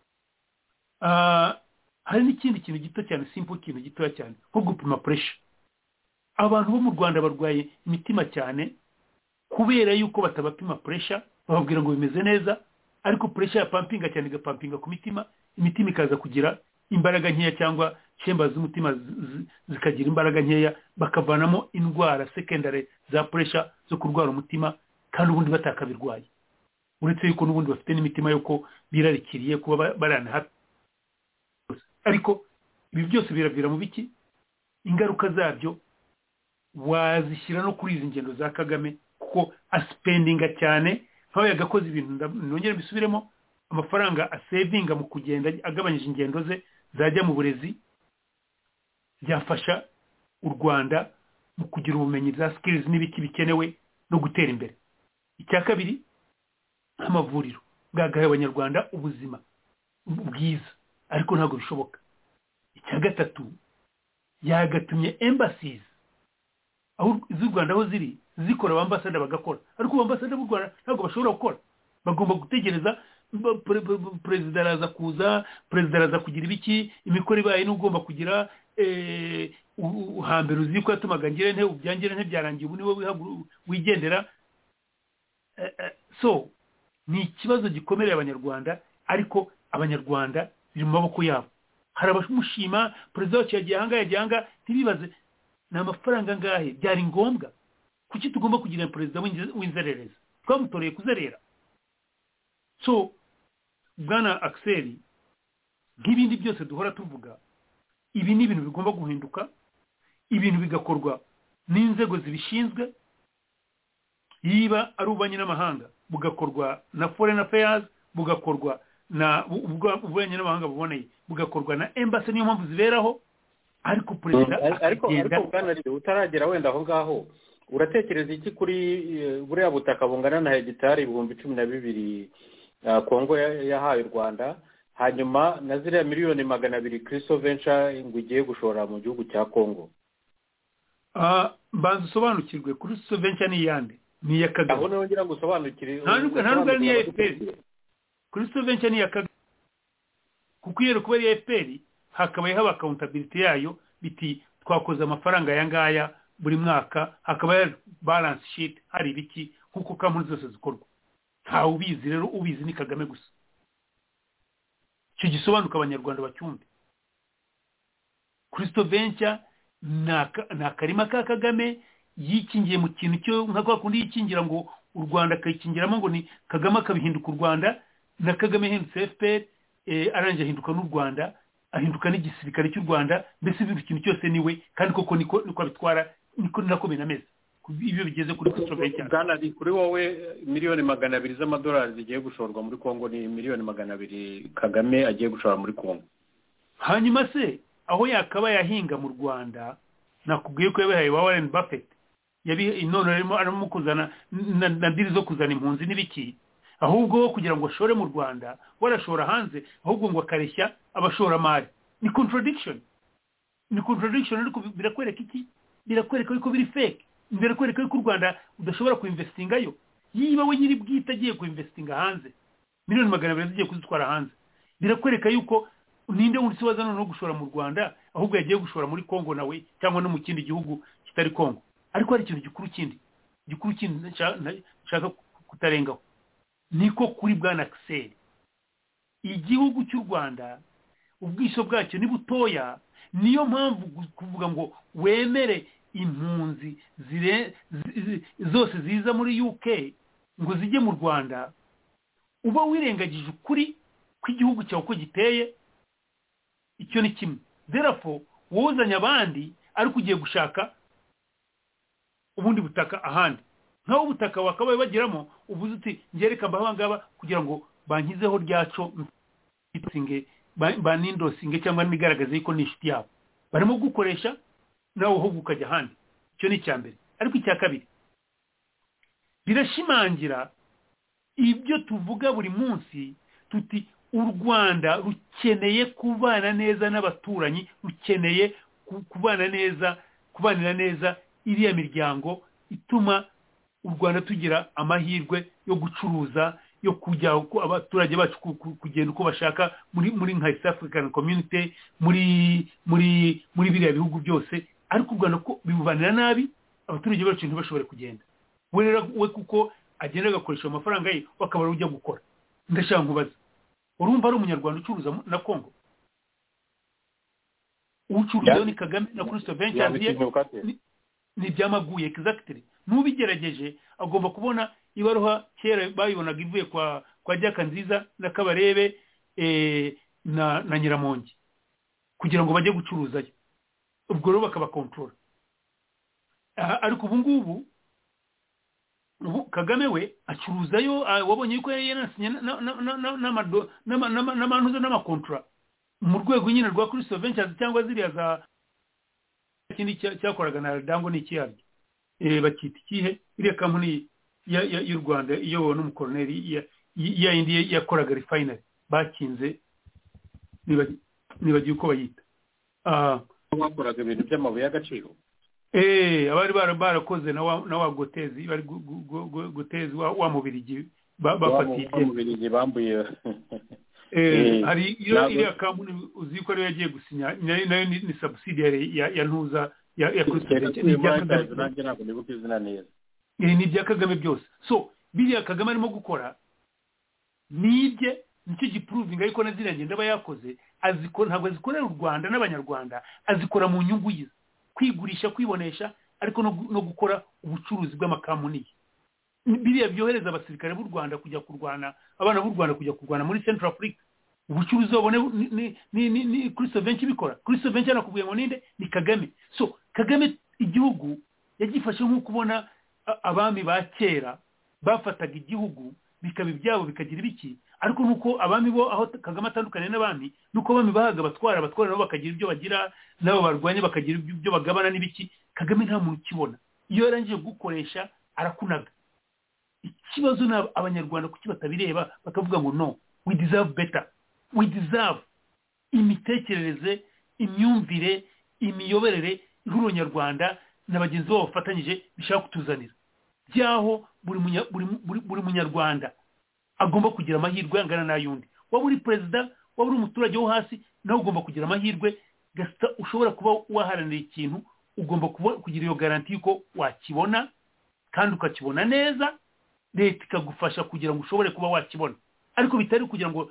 hari n'ikindi kintu gito cyane simple kintu gito cyane nko gupima pressure abantu bo mu Rwanda barwaye imitima cyane kubera yuko batabapima pressure bababwira ngo bimeze neza ariko pressure ya pumpinga cyane igapumpinga ku imitima ikaza kugira imbaraga nkeya cyangwa chambers z'umutima zikagira imbaraga nkeya bakavanamo indwara secondary za pressure zo kurwara umutima kandi ubundi batakabirwaye uretse yuko n'ubundi bafite n'imitima yuko birarikiriye kuba barana hafi ariko ibi byose biravira mu biki ingaruka zabyo wazishyira no kuri izi ngendo za Kagame kuko aspendinga cyane nkaho yagakoze ibintu nongera bisubiremo amafaranga asavinga mu kugenda agabanyije ingendo ze zajya mu burezi byafasha u Rwanda mu kugira ubumenyi za skills n'ibiki bikenewe no gutera imbere icya kabiri amavuriro bwagaye abanyarwanda ubuzima bwiza ariko ntabwo bishoboka icya gatatu yagatumye embassies aho z'u Rwanda aho ziri zikora abambasada bagakora ariko abambasada b'u Rwanda ntabwo bashobora gukora bagomba gutegereza perezida araza kuza perezida araza kugira ibiki imikoro ibaye n'ugomba kugira uhambere uzi ko yatumaga ngire nte ubyangire nte byarangiye ubu niwe wigendera so ni ikibazo gikomeye abanyarwanda ariko abanyarwanda biri mu maboko yabo hari abamushima perezida wacu yagiye hanga ntibibaze ni amafaranga ngahe byari ngombwa kuki tugomba kugira perezida w'inzererezi twamutoreye kuzerera so bwana Axel nk'ibindi byose duhora tuvuga ibi ni ibintu bigomba guhinduka ibintu bigakorwa n'inzego zibishinzwe yiba ari ubanye n'amahanga bugakorwa na foreign affairs bugakorwa na ubanye n'amahanga buboneye bugakorwa na embassy niyo mpamvu ziberaho ariko perezida ariko bwana utaragera wenda aho ngaho uratekereza iki kuri buriya butaka bungana na hegitari 12,000 Kongo yahaye u Rwanda hanyuma na ziriya miliyoni 200 Christo Venture ngo igiye gushora mu gihugu cya Kongo banza usobanukirwe Christo Venture ni yande ni ya Kagame aho nongera gusobanukire ntabwo ni ya FPR Christo Venture ni ya Kagame kuko iyo kuba ya FPR hakabaye haba accountability yayo biti twakoze amafaranga yangaya buri mwaka hakaba balance sheet hari biki kuko kampuni zose zikorwa nta ubizi rero ubizi ni Kagame gusa cyo gisobanuka abanyarwanda bacyumve Christo Venture na karima ka Kagame yikingiye mu kintu cyo nka kwa kundi yikingira ngo u Rwanda kayikingiramo ngo ni Kagame akabihinduka u Rwanda na Kagame hindutse FPR aranje ahinduka n'u Rwanda ahinduka n'igisirikare cy'u Rwanda mbese ibi kintu cyose niwe kandi koko niko bitwara niko nako binameze ibyo bigeze kuri Christo Venture Ghana kuri wowe miliyoni 200 z'amadolari zigiye gushorwa muri Kongo ni miliyoni 200 Kagame agiye gushora muri Kongo hanyuma se aho yakaba yahinga mu Rwanda nakubwiye ko yabaye Warren Buffett none arimo kuzana na diri zo kuzana impunzi n'ibiki ahubwo kugira ngo ashore mu Rwanda warashora hanze ahubwo ngo akareshya abashoramari ni contradiction ariko birakwereka iki birakwereka ko biri fake birakwereka ko u Rwanda udashobora kuinvestingayo yiba we nyiri bwite agiye kuinvestinga hanze miliyoni 200 zigiye kuzitwara hanze birakwereka yuko ninde wundi siwaza no gushora mu Rwanda ahubwo yagiye gushora muri Kongo nawe cyangwa no mu kindi gihugu kitari Kongo ariko hari ikintu gikuru kindi nshaka kutarengaho niko kuri bwana Axel igihugu cy'u Rwanda ubwisho bwacyo ni butoya niyo mpamvu kuvuga ngo wemere impunzi zose ziza muri UK ngo zijye mu Rwanda uba wirengagije ukuri kw'igihugu cyawe ko giteye icyo ni kimwe therefore wuzanye abandi ariko ugiye gushaka ubundi butaka ahandi nkaho ubutaka wakabaye bagiramo uvuze uti ngereka mbahangaba kugira ngo bankizeho ryaco itsinge banindosinge cyangwa nigaragaze yuko ni inshuti yabo barimo gukoresha nawe ahubwo ukajya ahandi icyo ni icya mbere ariko icya kabiri birashimangira ibyo tuvuga buri munsi tuti u Rwanda rukeneye kubana neza n'abaturanyi rukeneye kubanira neza iriya miryango ituma u Rwanda tugira amahirwe yo gucuruza yo kujya abaturage bacu kugenda uko bashaka muri nka East African Community muri biriya bihugu byose ariko u Rwanda ko bibubanira nabi abaturage bacu ntibashobore kugenda we kuko agenda agakoresha amafaranga ye bakabara ujya gukora ndashaka nkubaza urumva ari umunyarwanda ucuruza na Congo ucuruza ni Kagame na Kristo Ventures ni byamaguye exactly n'ubigerageje agomba kubona ibaruha kera bayibonaga ivuye kwa Jaka Nziza na Kabarebe na Nyiramongi kugira ngo bajye gucuruzayo ubwo rero bakaba control ariko ubu ngubu Kagame we acuruzayo wabonye yuko yanasinye n'amanuzo n'amakontra mu rwego nyine rwa Kristo Ventures cyangwa ziriya za kindi cyakoraga na Dango n'ikiyaryo bakita ikihe iriya kampani y'u Rwanda iyobowe n'umukoloneli indi yakoraga refinery bakinze nibagiye uko bayita bakoraga ibintu by'amabuye y'agaciro abari barakoze na wa Gotezi bari Gotezi wa Mubirigi bafatiye Mubirigi bambuye hari iriya kampani uzi ko rero yagiye gusinya nayo ni subsidiary ya ntuza ya Kristo ni bya Kagame byose so biriya Kagame arimo gukora nibye nicyo giprovinga ariko nazira ngenda aba yakoze ntabwo azikorera u Rwanda n'abanyarwanda azikora mu nyungu yize kwigurisha kwibonesha ariko no gukora ubucuruzi bw'amakampani biriya byohereza abasirikare b'u Rwanda kujya kurwana abana b'u Rwanda kujya kurwana muri Central Africa ubucuruzi babone ni Kristo Ventures bikora Kristo Ventures nakubwiye ngo ninde ni Kagame so Kagame igihugu yagifashe nko kubona abami ba kera bafataga igihugu bikaba ibyabo bikagira ibiki ariko nuko abami bo aho Kagame atandukanye n'abami nuko abami bahaga batwara nabo bakagira ibyo bagira nabo barwanye bakagira ibyo bagabana n'ibiki Kagame nta muntu ukibona iyo yarangije gukoresha arakunaga ikibazo abanyarwanda kuki batabireba bakavuga ngo no we deserve better we deserve imitekerereze imyumvire imiyoberere y'uronyarwanda n'abagenzi babo bafatanyije bishaka kutuzanira byaho buri munyarwanda agomba kugira amahirwe angana n'ayundi waba uri perezida waba uri umuturage wo hasi nawe ugomba kugira amahirwe gasita ushobora kuba waharanira ikintu ugomba kugira iyo garanti yuko wakibona kandi ukakibona neza leta ikagufasha kugira ngo ushobore kuba wakibona ariko bitari kugira ngo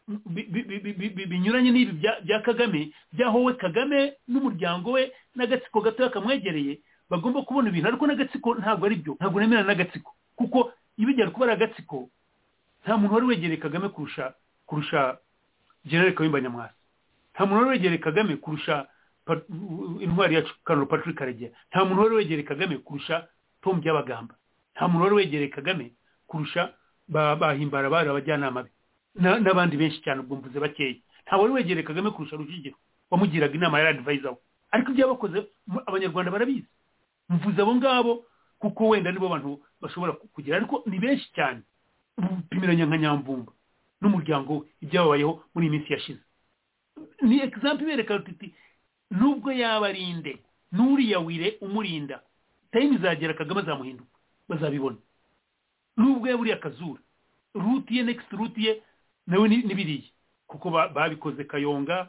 binyuranye n'ibi bya Kagame byaho we Kagame n'umuryango we n'agatsiko gato kamwegereye bagomba kubona ibintu ariko n'agatsiko ntabwo ari byo ntabwo nemera n'agatsiko kuko ibijyana kuba ari agatsiko nta muntu wari wegereye Kagame kurusha General Kayumba Nyamwasa nta muntu wari wegereye Kagame kurusha intwari yacu Colonel Patrick Karegeya nta muntu wari wegereye Kagame kurusha Tom Byabagamba nta muntu wari wegereye Kagame kurusha bahimbara bari abajyanama be n'abandi benshi cyane ubwo mvuze bakeya nta wari wegereye Kagame kurusha Rujugiro wamugiraga inama ya advisor ariko ibyo bakoze abanyarwanda barabizi mvuze abo ngabo kuko wenda nibo bantu bashobora kugira ariko ni benshi cyane upimiranya nka Nyamvumba n'umuryango ibyabayeho muri iminsi yashize ni example bereka tuti nubwo yaba arinde nuriya wire umurinda time izagera Kagame azamuhinduka bazabibona nubwo yaburiye akazura route ye next route ye nawe nibiriye kuko babikoze Kayonga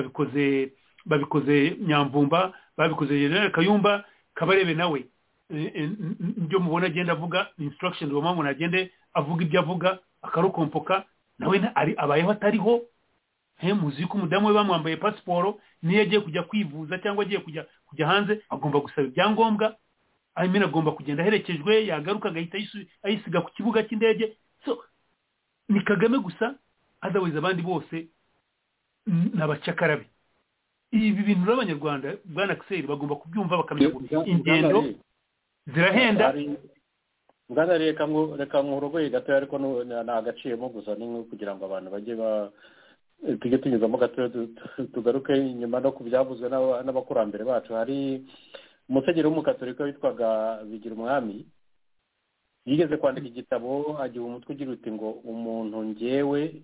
babikoze Nyamvumba babikoze General Kayumba Kabarebe nawe nibyo mubona agenda avuga instructions bamango nagende avuga ibyo avuga akarukompoka nawe abayeho atariho muzi ko umudamu we bamwambaye passport niyo agiye kujya kwivuza cyangwa agiye kujya hanze agomba gusaba ibyangombwa amina agomba kugenda aherekejwe yagaruka agahita ayisiga ku kibuga cy'indege so ni Kagame gusa otherwise abandi bose n'abacakarabe ibi bintu by'abanyarwanda bwana Axel bagomba kubyumva bakamenya ingendo zirahenda. ngana reka ngurogoye gato ariko nagaciyemo gusa ni kugira ngo abantu bajye tujye tunyuzamo gato tugaruke inyuma no kubyavuzwe n'abakurambere bacu. Hari umusenyeri w'umukatolika witwaga Bigira Umwami yigeze kwandika igitabo agiha umutwe ugira uti ngo umuntu njyewe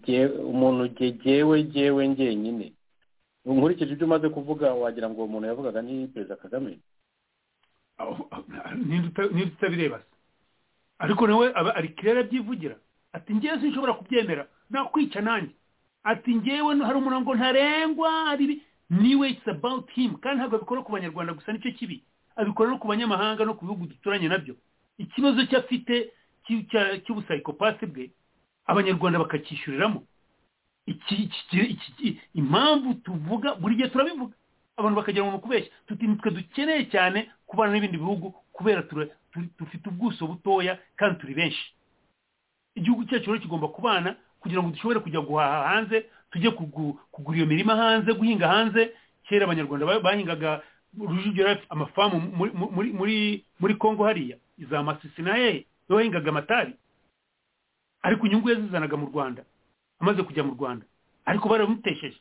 njyenyine. Nkurikije ibyo umaze kuvuga wagira ngo uwo muntu yavugaga ni Perezida Kagame. Ntidutabireba ariko nawe ari kirera byivugira ati njyewe sinshobora kubyemera nakwica nanjye ati njyewe hari umurongo ntarengwa ari niwe it's about him. Kandi ntabwo abikora ku banyarwanda gusa nicyo kibi, abikora no ku banyamahanga no ku bihugu duturanye nabyo. Ikibazo cyafite cy'ubusayikopasi bwe abanyarwanda bakacyishyuriramo. Impamvu tuvuga buri gihe turabivuga abantu bakagira ngo kubeshya tuti nitwe dukeneye cyane kubana n'ibindi bihugu kubera dufite ubwuso butoya kandi turi benshi. Igihugu cyacu rero kigomba kubana kugira ngo dushobore kujya guhaha hanze, tujye kugura iyo mirima hanze, guhinga hanze. Kera abanyarwanda bahingaga Rujugiro amafamu muri Kongo hariya iza Masisi na hehe bahingaga amatari, ariko inyungu yazizanaga mu Rwanda amaze kujya mu Rwanda, ariko baramutesheje.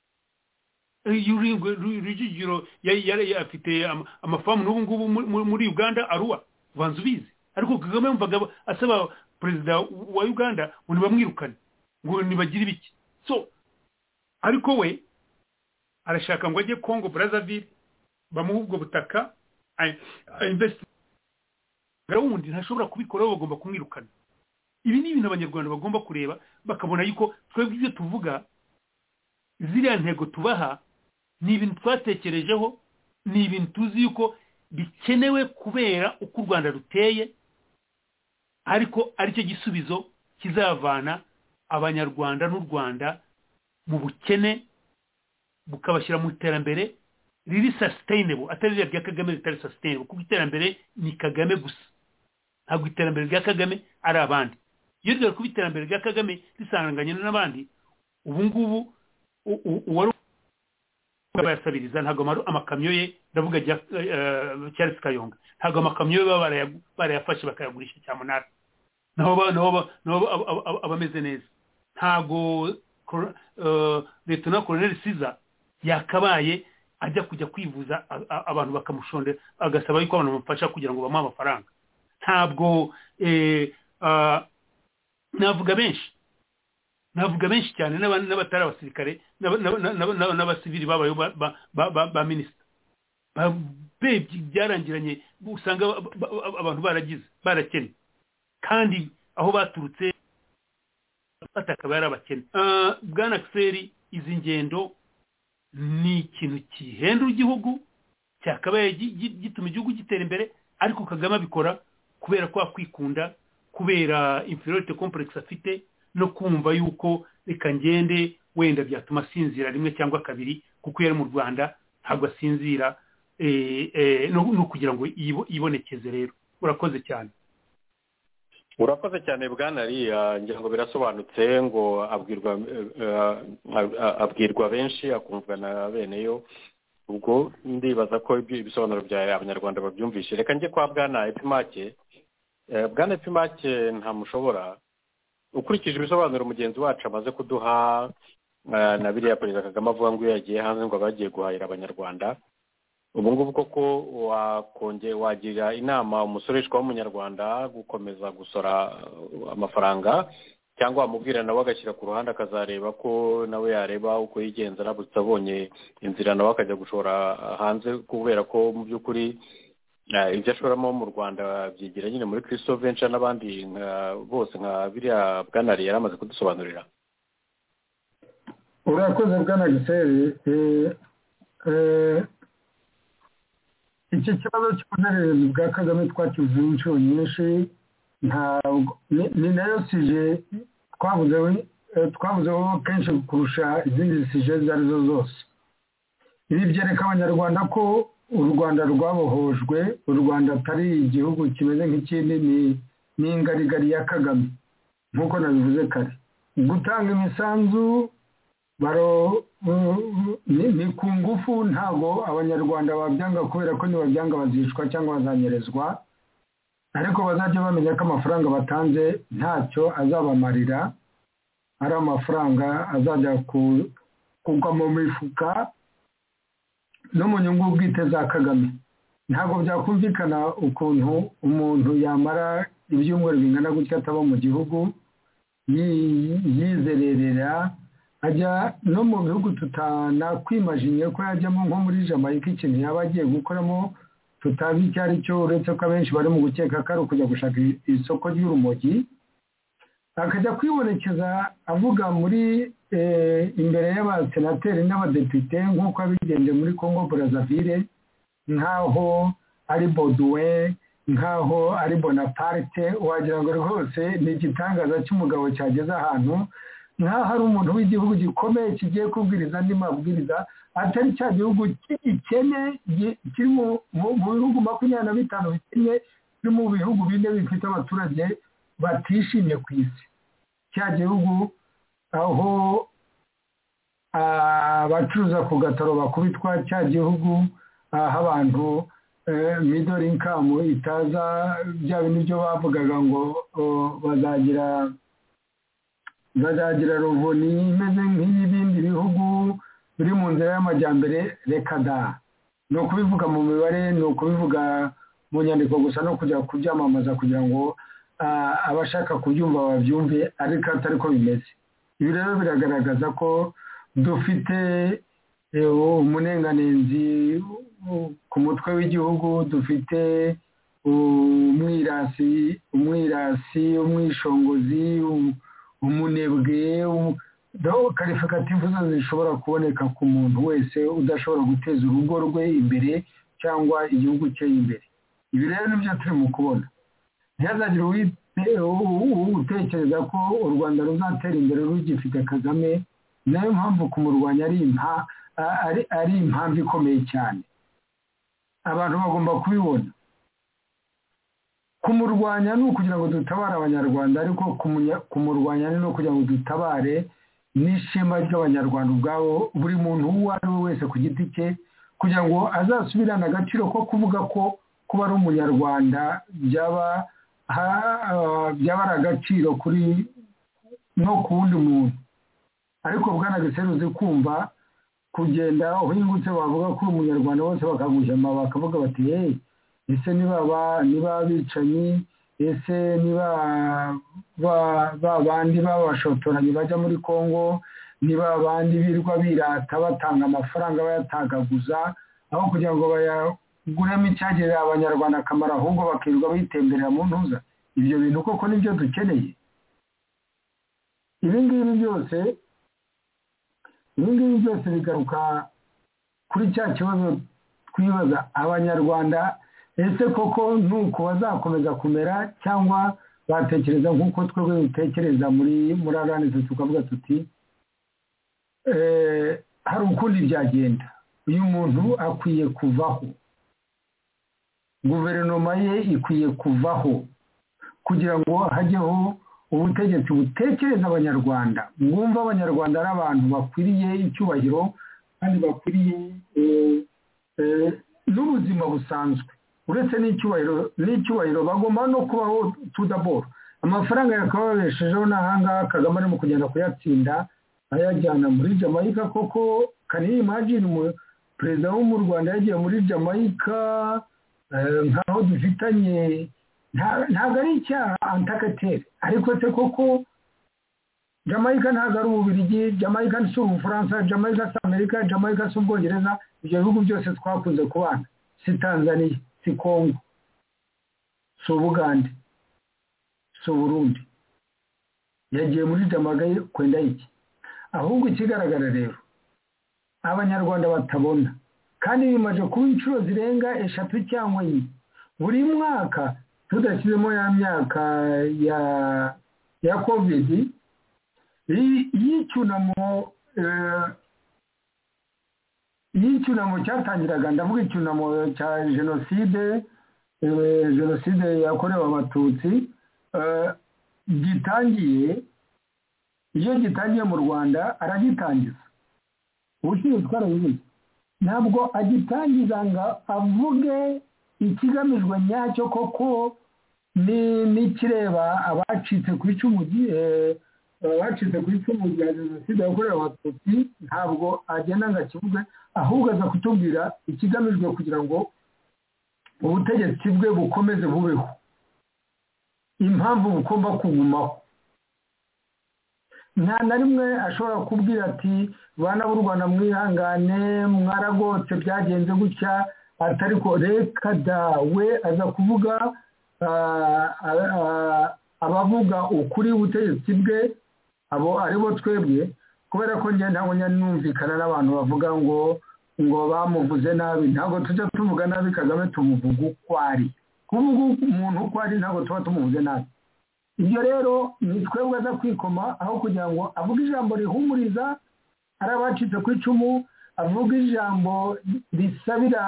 Rujugiro yari afite amafamu n'ubu ngubu muri Uganda Arua banzu bizi, ariko Kagame yumvaga asaba perezida wa Uganda ngo bamwirukane ngo nibagire ibiki. So ariko we arashaka ngo ajye Congo Brazzaville bamuha ubwo butaka invest grawundi ntashobora kubikora, bagomba kumwirukana. Ibi ni ibintu abanyarwanda bagomba kureba bakabona yuko twebwe ibyo tuvuga ziriya ntego tubaha ni ibintu twatekerejeho, ni ibintu tuzi yuko bikenewe kubera uko u Rwanda ruteye, ariko aricyo gisubizo kizavana abanyarwanda n'u Rwanda mu bukene bukabashyira mu iterambere riri sustainable. Atari rya Kagame ritari sustainable, kuko iterambere ni Kagame gusa, ntabwo iterambere rya Kagame ari abandi. Iyo ryo kuba iterambere rya Kagame risanganye n'abandi, ubu ngubu uwari bayasabiriza ntabwo amakamyo ye ndavuga Charles Kayonga ntabwo amakamyo ye barayafashe bakayagurisha cyamunara, naho abameze neza. Ntabwo Lieutenant Colonel Siza yakabaye ajya kujya kwivuza abantu bakamushonde agasaba yuko abantu bamufasha kugira ngo bamuhe amafaranga. Ntabwo navuga benshi cyane n'abatari abasirikare n'abasivili babayo ba minisita byarangiranye, usanga abantu barakene kandi aho baturutse batakaba yari abakene. Bwana Axel, izi ngendo ni ikintu kihendura igihugu, cyakabaye gituma igihugu gitera imbere, ariko Kagame abikora kubera ko akwikunda, kubera inferiority complex afite, no kumva yuko reka ngende wenda byatuma asinzira rimwe cyangwa kabiri, kuko yari mu Rwanda ntabwo asinzira, no kugira ngo yibonekeze. Rero urakoze cyane. Urakoze cyane Bwana Riya, ngira ngo birasobanutse ngo abwirwa benshi akumvwa na beneyo. Ubwo ndibaza ko ibisobanuro bya abanyarwanda babyumvishe. Reka njye kwa Bwana Epimake. Bwana Epimake ntamushobora, ukurikije ibisobanuro mugenzi wacu amaze kuduha na biriya Perezida Kagame avuga ngo yagiye hanze ngo bagiye guhahira abanyarwanda, ubu ngubu koko wagira inama umusoreshwa w'umunyarwanda gukomeza gusora amafaranga, cyangwa wamubwira nawe agashyira ku ruhande akazareba ko nawe yareba uko yigenza, aramutse abonye inzira nawe akajya gushora hanze, kubera ko mu by'ukuri ibyo ashoramo mu Rwanda byigira nyine muri Kristo Venture n'abandi bose nka biriya Bwana Riya yaramaze kudusobanurira. Urakoze Bwana Gisele. Iki kibazo cy'ubuhererezi bwa Kagame twakivuze inshuro nyinshi, ni nayo sije twavuzeho kenshi kurusha izindi sije izo arizo zose. Ibi byereka abanyarwanda ko u Rwanda rwabohojwe, u Rwanda atari igihugu kimeze nk'ikindi, ni ingarigari ya Kagame nk'uko nabivuze kare. Gutanga imisanzu ni ku ngufu ntabwo abanyarwanda babyanga kubera ko nibabyanga bazicwa cyangwa bazanyerezwa ariko bazajya bamenya ko amafaranga batanze ntacyo azabamarira ari amafaranga azajya kugwa mu mifuka no mu nyungu bwite za Kagame. Ntabwo byakumvikana ukuntu umuntu yamara ibyumweru bingana gutya ataba mu gihugu yizererera ajya no mu bihugu tutanakwimajinya ko yajyamo nko muri Jamaica ikintu yaba agiye gukoramo tutazi icyo ari cyo uretse ko abenshi bari mu gukeka ko ari ukujya gushaka isoko ry'urumogi akajya kwibonekeza avuga muri imbere y'abasenateri n'abadepite nk'uko abigenje muri Congo Brazzaville nk'aho ari Baudouin nk'aho ari Bonaparte wagira ngo rwose ni igitangaza cy'umugabo cyageze ahantu nk'aho hari umuntu w'igihugu gikomeye kigiye kubwiriza andi mabwiriza atari cya gihugu cy'igikene kiri mu bihugu 25 bikennye biri mu bihugu 4 bifite abaturage batishimye ku isi. Cya gihugu aho abacuruza ku gataro bakubitwa, cya gihugu aho abantu middle income itaza bya bintu byo bavugaga ngo bazagira rovoni imeze nk'ibindi bihugu biri mu nzira y'amajyambere. Reka da, ni ukubivuga mu mibare, ni ukubivuga mu nyandiko gusa no kujya kubyamamaza kugira ngo abashaka kubyumva babyumve ariko atari ko bimeze. Ibi rero biragaragaza ko dufite umunenganenzi ku mutwe w'igihugu, dufite umwirasi, umwishongozi, umunebwe, karifikativu zose zishobora kuboneka ku muntu wese udashobora guteza urugo rwe imbere cyangwa igihugu cye imbere. Ibi rero nibyo turi mu kubona. Ntihazagire utekereza ko u Rwanda ruzatera imbere rugifite Kagame. Nayo mpamvu kumurwanya ari impamvu ikomeye cyane. Abantu bagomba kubibona. Kumurwanya ni ukugira ngo dutabare abanyarwanda, ariko kumurwanya ni no kugira ngo dutabare n'ishema ry'abanyarwanda ubwabo, buri muntu uwo ari we wese ku giti cye, kugira ngo azasubirane agaciro ko kuvuga ko kuba ari umunyarwanda byaba ari agaciro kuri no ku wundi muntu. Ariko bwana Giseruzi kumva kugenda uhingutse bavuga ko umunyarwanda wose bakagujama bakavuga bati ese niba bicanyi, ese niba bandi babashotoranye bajya muri Kongo, niba abandi birwa birata batanga amafaranga bayatagaguza aho kugira ngo bayaguremo icyagirira abanyarwanda akamaro, ahubwo bakirirwa bitemberera mu ntuza. Ibyo bintu koko nibyo dukeneye? Ibi ngibi byose bigaruka kuri cya kibazo twibaza, abanyarwanda ese koko nuko bazakomeza kumera cyangwa batekereza nk'uko twebwe dutekereza muri araneze tukavuga tuti hari ukundi byagenda, uyu muntu akwiye kuvaho, guverinoma ye ikwiye kuvaho kugira ngo hajyeho ubutegetsi butekereza abanyarwanda, bwumva abanyarwanda ari abantu bakwiriye icyubahiro kandi bakwiriye n'ubuzima busanzwe. Uretse n'icyubahiro bagomba no kubaho tudaboro. Amafaranga yakababeshejeho n'ahangaha Kagame arimo kugenda kuyatsinda ayajyana muri Jamaica. Koko kanini imagine perezida wo mu Rwanda yagiye muri Jamaica nkaho dufitanye, ntabwo ari icyaha antakatere, ariko se koko Jamaica ntabwo ari Ububiligi, Jamaica si Ubufaransa, Jamaica si Amerika, Jamaica si Ubwongereza. Ibyo bihugu byose twakunze kubana, si Tanzania, si Kongo, si Ubugande, si Burundi. Yagiye muri Jamaica kwenda iki? Ahubwo ikigaragara rero abanyarwanda batabona, kandi bimaze kuba inshuro zirenga 3 cyangwa 4 buri mwaka, tudashyizemo ya myaka ya COVID, y'icyunamo cyatangiraga, ndavuga icyunamo cya jenoside yakorewe abatutsi gitangiye. Iyo gitangiye mu Rwanda aragitangiza ubushize twarabivuze ntabwo agitangiza ngo avuge ikigamijwe nyacyo koko n'ikireba abacitse ku icumu rya jenoside yakorewe abatutsi ntabwo agenda ngo akivuge ahubwo aza kutubwira ikigamijwe kugira ngo ubutegetsi bwe bukomeze bubeho impamvu bugomba kugumaho nta na rimwe ashobora kubwira ati bana b'u Rwanda mwihangane mwaragotse byagenze gutya atari ko reka dawe aza kuvuga abavuga ukuri ubutegetsi bwe abo aribo twebwe kubera ko njye ntabwo numvikana n'abantu bavuga ngo bamuvuze nabi ntabwo tujya tuvuga nabi Kagame tumuvuga uko ari kuvuga umuntu uko ari ntabwo tuba tumuvuze nabi ibyo rero ni twebwe aza kwikoma aho kugira ngo avuge ijambo rihumuriza ari abacitse ku icumu avuga ijambo risabira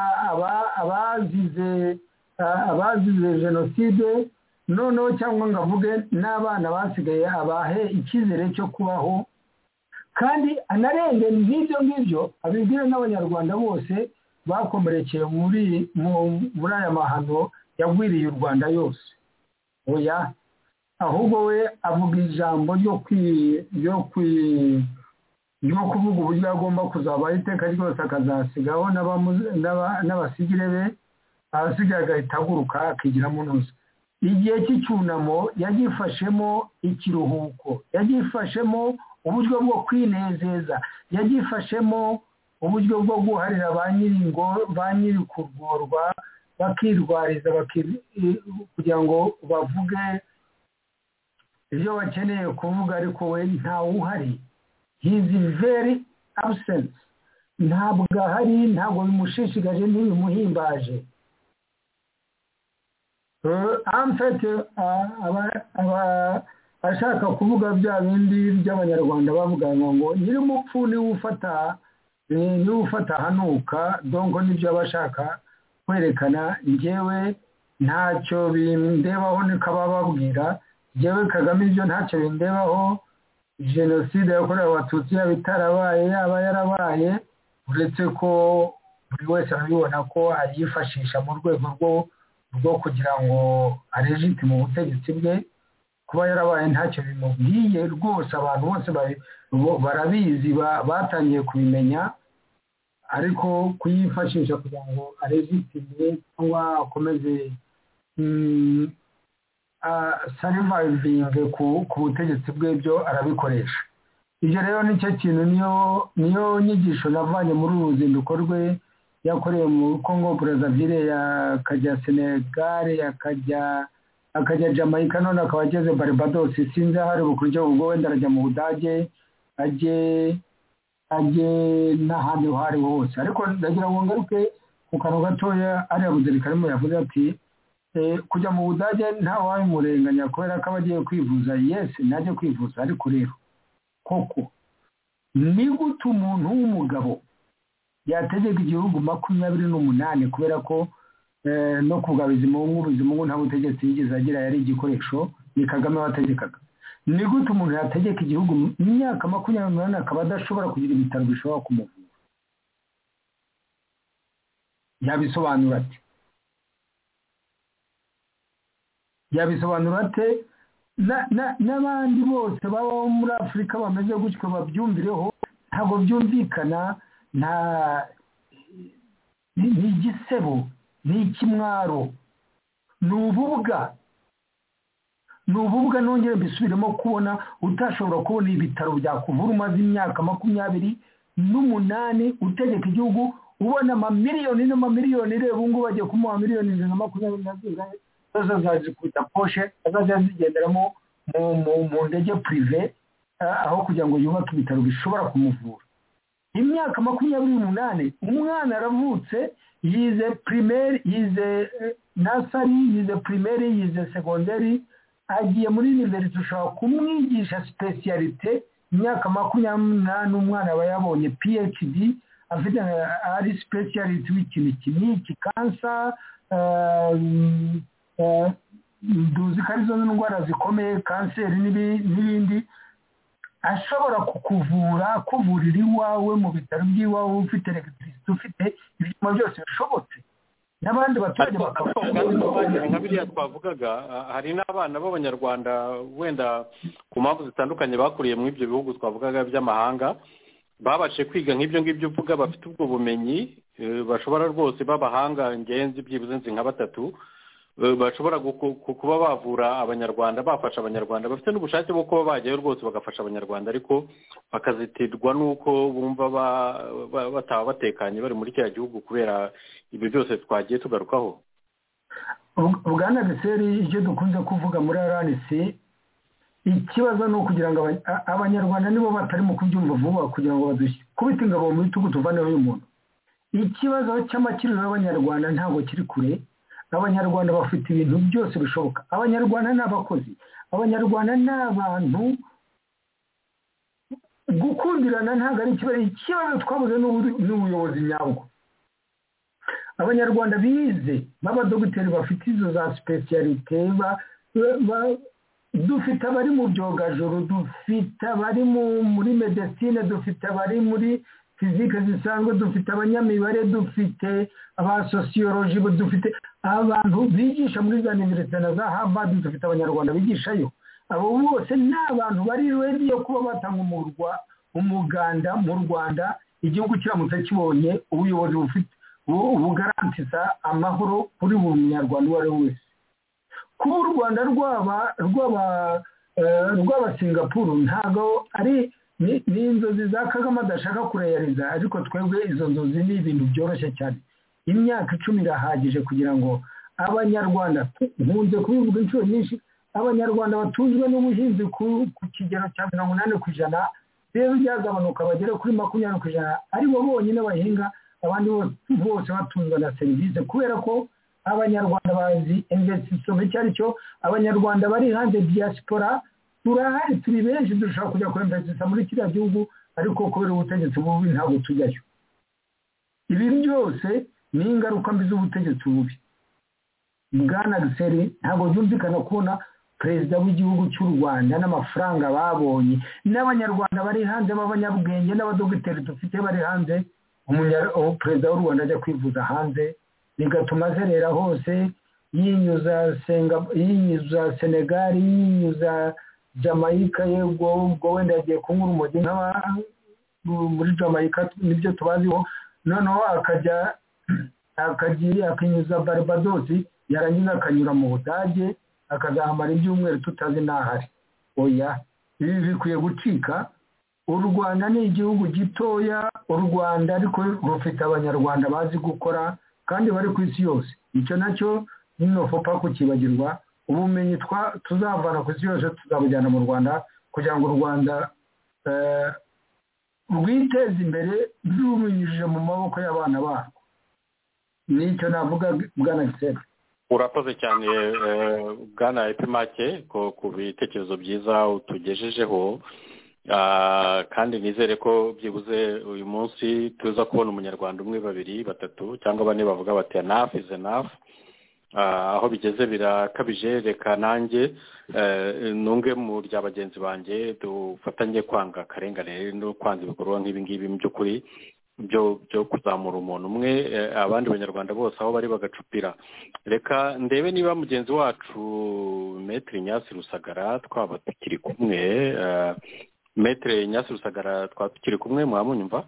abazize jenoside noneho cyangwa ngo avuge n'abana basigaye abahe icyizere cyo kubaho kandi anarenge n'ibyo ngibyo abibwire n'abanyarwanda bose bakomerekeye muri aya mahano yagwiriye u Rwanda yose oya ahubwo we avuga ijambo ryo kuvuga uburyo agomba kuzabaho iteka ryose akazasigaho n'abasigire be abasigaye agahita aguruka akigiramo ntuza igihe cy'icyunamo yagifashemo ikiruhuko yagifashemo uburyo bwo kwinezeza yagifashemo uburyo bwo guharira ba nyiri kurworwa bakirwariza kugira ngo bavuge ibyo bakeneye kuvuga ariko we ntawe uhari he is very absent ntabwo ahari ntabwo bimushishikaje ntibimuhimbaje amfete ashaka kuvuga bya bindi by'abanyarwanda bavuga ngo nyir'umupfu niwe ufata hanuka donko nibyo abashaka kwerekana njyewe ntacyo bindebaho niko bababwira njyewe Kagame ibyo ntacyo bindebaho jenoside yakorewe abatutsi yaba itarabaye yaba yarabaye uretse ko buri wese arabibona ko ayifashisha mu rwego rwo kugira ngo arejite mu butegetsi bwe kuba yarabaye ntacyo bimubwiye rwose abantu bose barabizi batangiye kubimenya ariko kuyifashisha kugira ngo arejitime cyangwa akomeze sarivayivinge ku butegetsi bwe byo arabikoresha ibyo rero nicyo kintu niyo nyigisho navanye muri uru ruzinduko rwe yakorewe mu Congo Brazzaville yakajya Senegal akajya Jamaica none akaba ageze Barbados sinzi hari bukuryo ubwo wenda arajya mu Budage ajye n'ahandi hari hose ariko ndagira ngo ngaruke ku kantu gatoya ari Abudeli Karimu yavuze ati kujya mu Budage ntawe wabimurenganya kubera ko abagiye kwivuza yes najye kwivuza ariko rero koko ni gute umuntu w'umugabo yategeka igihugu 28 kubera ko no kugabiza ubuzima nta butegetsi yigeze agira yari igikoresho ni Kagame wategekaga ni gute umuntu yategeka igihugu imyaka 28 akaba adashobora kugira ibitaro bishobora kumuvura yabisobanura ate n'abandi bose baba muri Afurika bameze gutyo babyumvireho ntabwo byumvikana ni igisebo ni ikimwaro ni ububwa nongere mbisubiremo kubona utashobora kubona ibitaro byakuvura umaze imyaka 28 utegeka igihugu ubona amamiliyoni n'amamiliyoni reba ngo bagiye kumuha miliyoni 120 azazikubita poshe azajya zigenderamo mu ndege prive aho kugira ngo yubake ibitaro bishobora kumuvura imyaka 28 umwana aravutse yize primaire yize nursery yize primaire yize secondary agiye muri university ushobora kumwigisha specialite imyaka 28 umwana aba yabonye PhD afite ari specialite w'ikintu kiniki cancer duzi ko arizo ndwara zikomeye kanseri n'ibindi ashobora kuvurira iwawe mu bitaro by'iwawe ufite elegitirisite ufite ibyuma byose bishobotse n'abandi baturage bakaba nka biriya twavugaga hari n'abana b'abanyarwanda wenda ku mpamvu zitandukanye bakuriye muri ibyo bihugu twavugaga by'amahanga babashe kwiga nk'ibyo ngibyo uvuga bafite ubwo bumenyi bashobora rwose b'abahanga ngenzi byibuze nzi nka batatu bashobora kuba bavura abanyarwanda bafasha abanyarwanda bafite n'ubushake bwo kuba bajyayo rwose bagafasha abanyarwanda ariko bakazitirwa n'uko bumva bataba batekanye bari muri kiriya gihugu kubera ibyo byose twagiye tugarukaho. Bwana Giseri, icyo dukunze kuvuga muri RNC ikibazo ni ukugira ngo abanyarwanda nibo batarimo kubyumva vuba kugira ngo kubita ingabo mu bitugu tuvaneho uyu muntu. Ikibazo cy'amakiriro y'abanyarwanda ntabwo kiri kure. Abanyarwanda bafite ibintu byose bishoboka. Abanyarwanda ni abakozi, abanyarwanda ni abantu gukundirana ntabwo ari ikibazo twabuze n'ubuyobozi nyabwo. Abanyarwanda bize b'abadogiteri bafite izo za specialite dufite abari mu byogajuru, dufite abari muri medecine, dufite abari muri fizike zisanzwe, dufite abanyamibare, dufite abasosiyoloji, dufite abantu bigisha muri za universite na za Harvard, dufite abanyarwanda bigishayo. Abo bose ni abantu bari ready yo kuba batanga umuganda mu Rwanda igihugu kiramutse kibonye ubuyobozi bufite bugarantisa amahoro kuri buri munyarwanda uwo ari we wese. Kuba u Rwanda rwaba Singapore ntabwo ari ni inzozi za Kagame adashaka kureyariza, ariko twebwe izo nzozi ni ibintu byoroshye cyane. Imyaka 10 irahagije kugira ngo abanyarwanda, nkunze kubivuga inshuro nyinshi, abanyarwanda batuzwe n'ubuhinzi ku kigero cya 80%, rero byagabanuka bagera kuri 20%, aribo bonyine bahinga, abandi bose batuzwa na serivisi, kubera ko abanyarwanda bazi investissement cyari cyo. Abanyarwanda bari hanze diaspora turahari, turi benshi, dushaka kujya kwemvesisa muri kiriya gihugu, ariko kubera ubutegetsi bubi ntabwo tujyayo. Ibi byose ni ingaruka mbi z'ubutegetsi bubi. Bwana Giseri, ntabwo byumvikana kubona perezida w'igihugu cy'u Rwanda n'amafaranga babonye n'abanyarwanda bari hanze b'abanyabwenge n'abadogiteri dufite bari hanze, perezida w'u Rwanda ajya kwivuza hanze, bigatuma azerera hose, yinyuza Senegal, yinyuza Jamaica, yego ubwo wenda yagiye kunywa urumogi muri Jamaica nibyo tubaziho, noneho akinyuza Barbados, yarangiza akanyura mu Budage, akazahamara ibyumweru tutazi n'ahari. Oya, ibi bikwiye gucika. U Rwanda ni igihugu gitoya, u Rwanda ariko rufite abanyarwanda bazi gukora kandi bari ku isi yose. Icyo nacyo ntinofopa kukibagirwa. Ubumenyi tuzavana ku isi yose tuzabujyana mu Rwanda kugira ngo u Rwanda rwiteze imbere rubinyujije mu maboko y'abana barwo. Nicyo navuga, Bwana Giseri. Urakoze cyane Bwana Epimake ku bitekerezo byiza utugejejeho, kandi nizere ko byibuze uyu munsi tuza kubona umunyarwanda umwe, babiri, batatu cyangwa bane bavuga bati enough is enough, aho bigeze birakabije, reka nanjye nunge mu rya bagenzi banjye dufatanye kwanga akarengane no kwanza ibikorwa nk'ibi ngibi mu by'ukuri byo kuzamura umuntu umwe, abandi banyarwanda bose aho bari bagacupira. Reka ndebe niba mugenzi wacu Maître Ignace Rusagara twaba tukiri kumwe. Maître Ignace Rusagara twaba tukiri kumwe, mwamunyumva?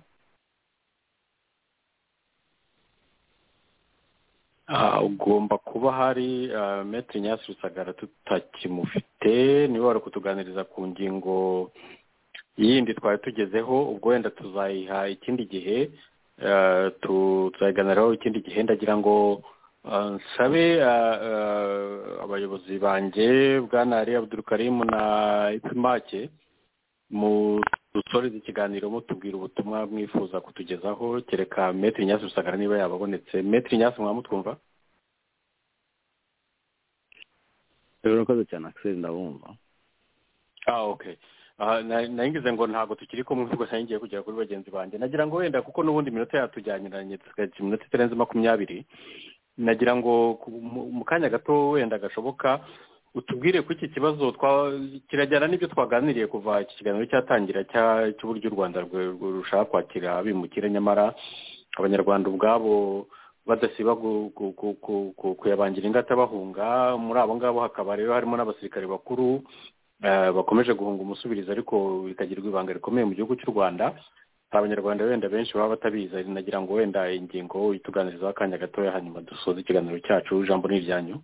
Ugomba kuba hari Maître Ignace Rusagara tutakimufite, niba wari kutuganiriza ku ngingo yindi twari tugezeho, ubwo wenda tuzayiha ikindi gihe, tuzayiganiraho ikindi gihe. Ndagira ngo nsabe abayobozi banjye Bwana Ali Abdul Karim na Epimake mu dusoreze ikiganiro mutubwira ubutumwa mwifuza kutugezaho, kereka Maître Ignace Rusagara niba yababonetse. Maître Ignace, mwamutwumva? Urakoze cyane Axel, ndabumva. Okay. Naringize ngo ntabwo tukiri kumwe, ubwo ngiye kugera kuri bagenzi banjye. Nagira ngo wenda kuko n'ubundi minota yatujyaniranye tukagira iminota itarenze 20, nagira ngo mu kanya gato wenda gashoboka utubwire ko iki kibazo kirajyana n'ibyo twaganiriye kuva iki kiganiro cyatangira cy'uburyo u Rwanda rushaka kwakira abimukira, nyamara abanyarwanda ubwabo badasiba kuyabangira ingata bahunga. Muri abo ngabo hakaba rero harimo n'abasirikare bakuru bakomeje guhunga umusubirizo, ariko bikagirwa ibanga rikomeye mu gihugu cy'u Rwanda. Abanyarwanda wenda benshi baba batabizi, nagira ngo wenda ingingo ituganirizaho akanya gatoya hanyuma dusoze ikiganiro cyacu. Ijambo ni iryanyu.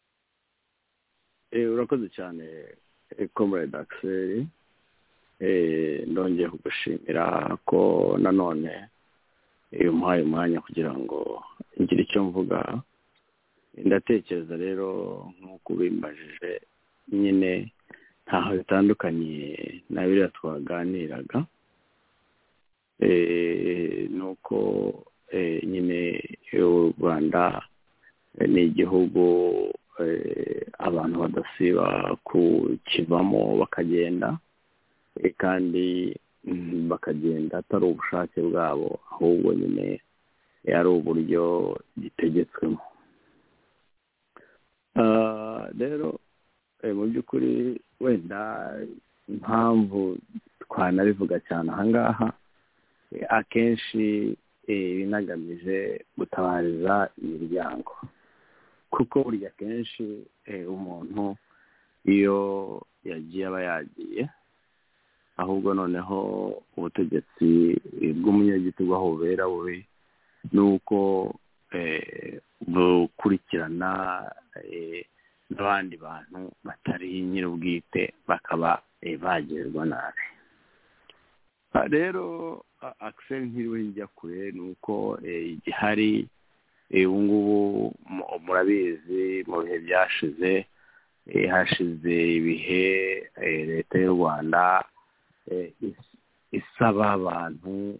Urakoze cyane Comrade Axel, ndongeye kugushimira ko nanone iyo umuhaye umwanya kugira ngo ngire icyo mvuga. Ndatekereza rero nk'uko ubimbajije nyine ntaho bitandukanye na biriya twaganiraga, nuko nyine u Rwanda ni igihugu abantu badasiba kukivamo bakagenda, kandi bakagenda atari ubushake bwabo, ahubwo nyine ari uburyo gitegetswemo. Rero mu by'ukuri wenda impamvu twanabivuga cyane aha ngaha, akenshi binagamije gutabariza imiryango, kuko burya akenshi umuntu iyo yagiye aba yagiye, ahubwo noneho ubutegetsi bw'umunyagitugu aho bubera bubi ni uko bukurikirana n'abandi bantu batari nyir'ubwite bakaba bagirirwa nabi. Rero Axel ntiriwe njya kure, ni uko igihari ubu ngubu murabizi mu bihe byashize, hashize ibihe leta y'u Rwanda isaba abantu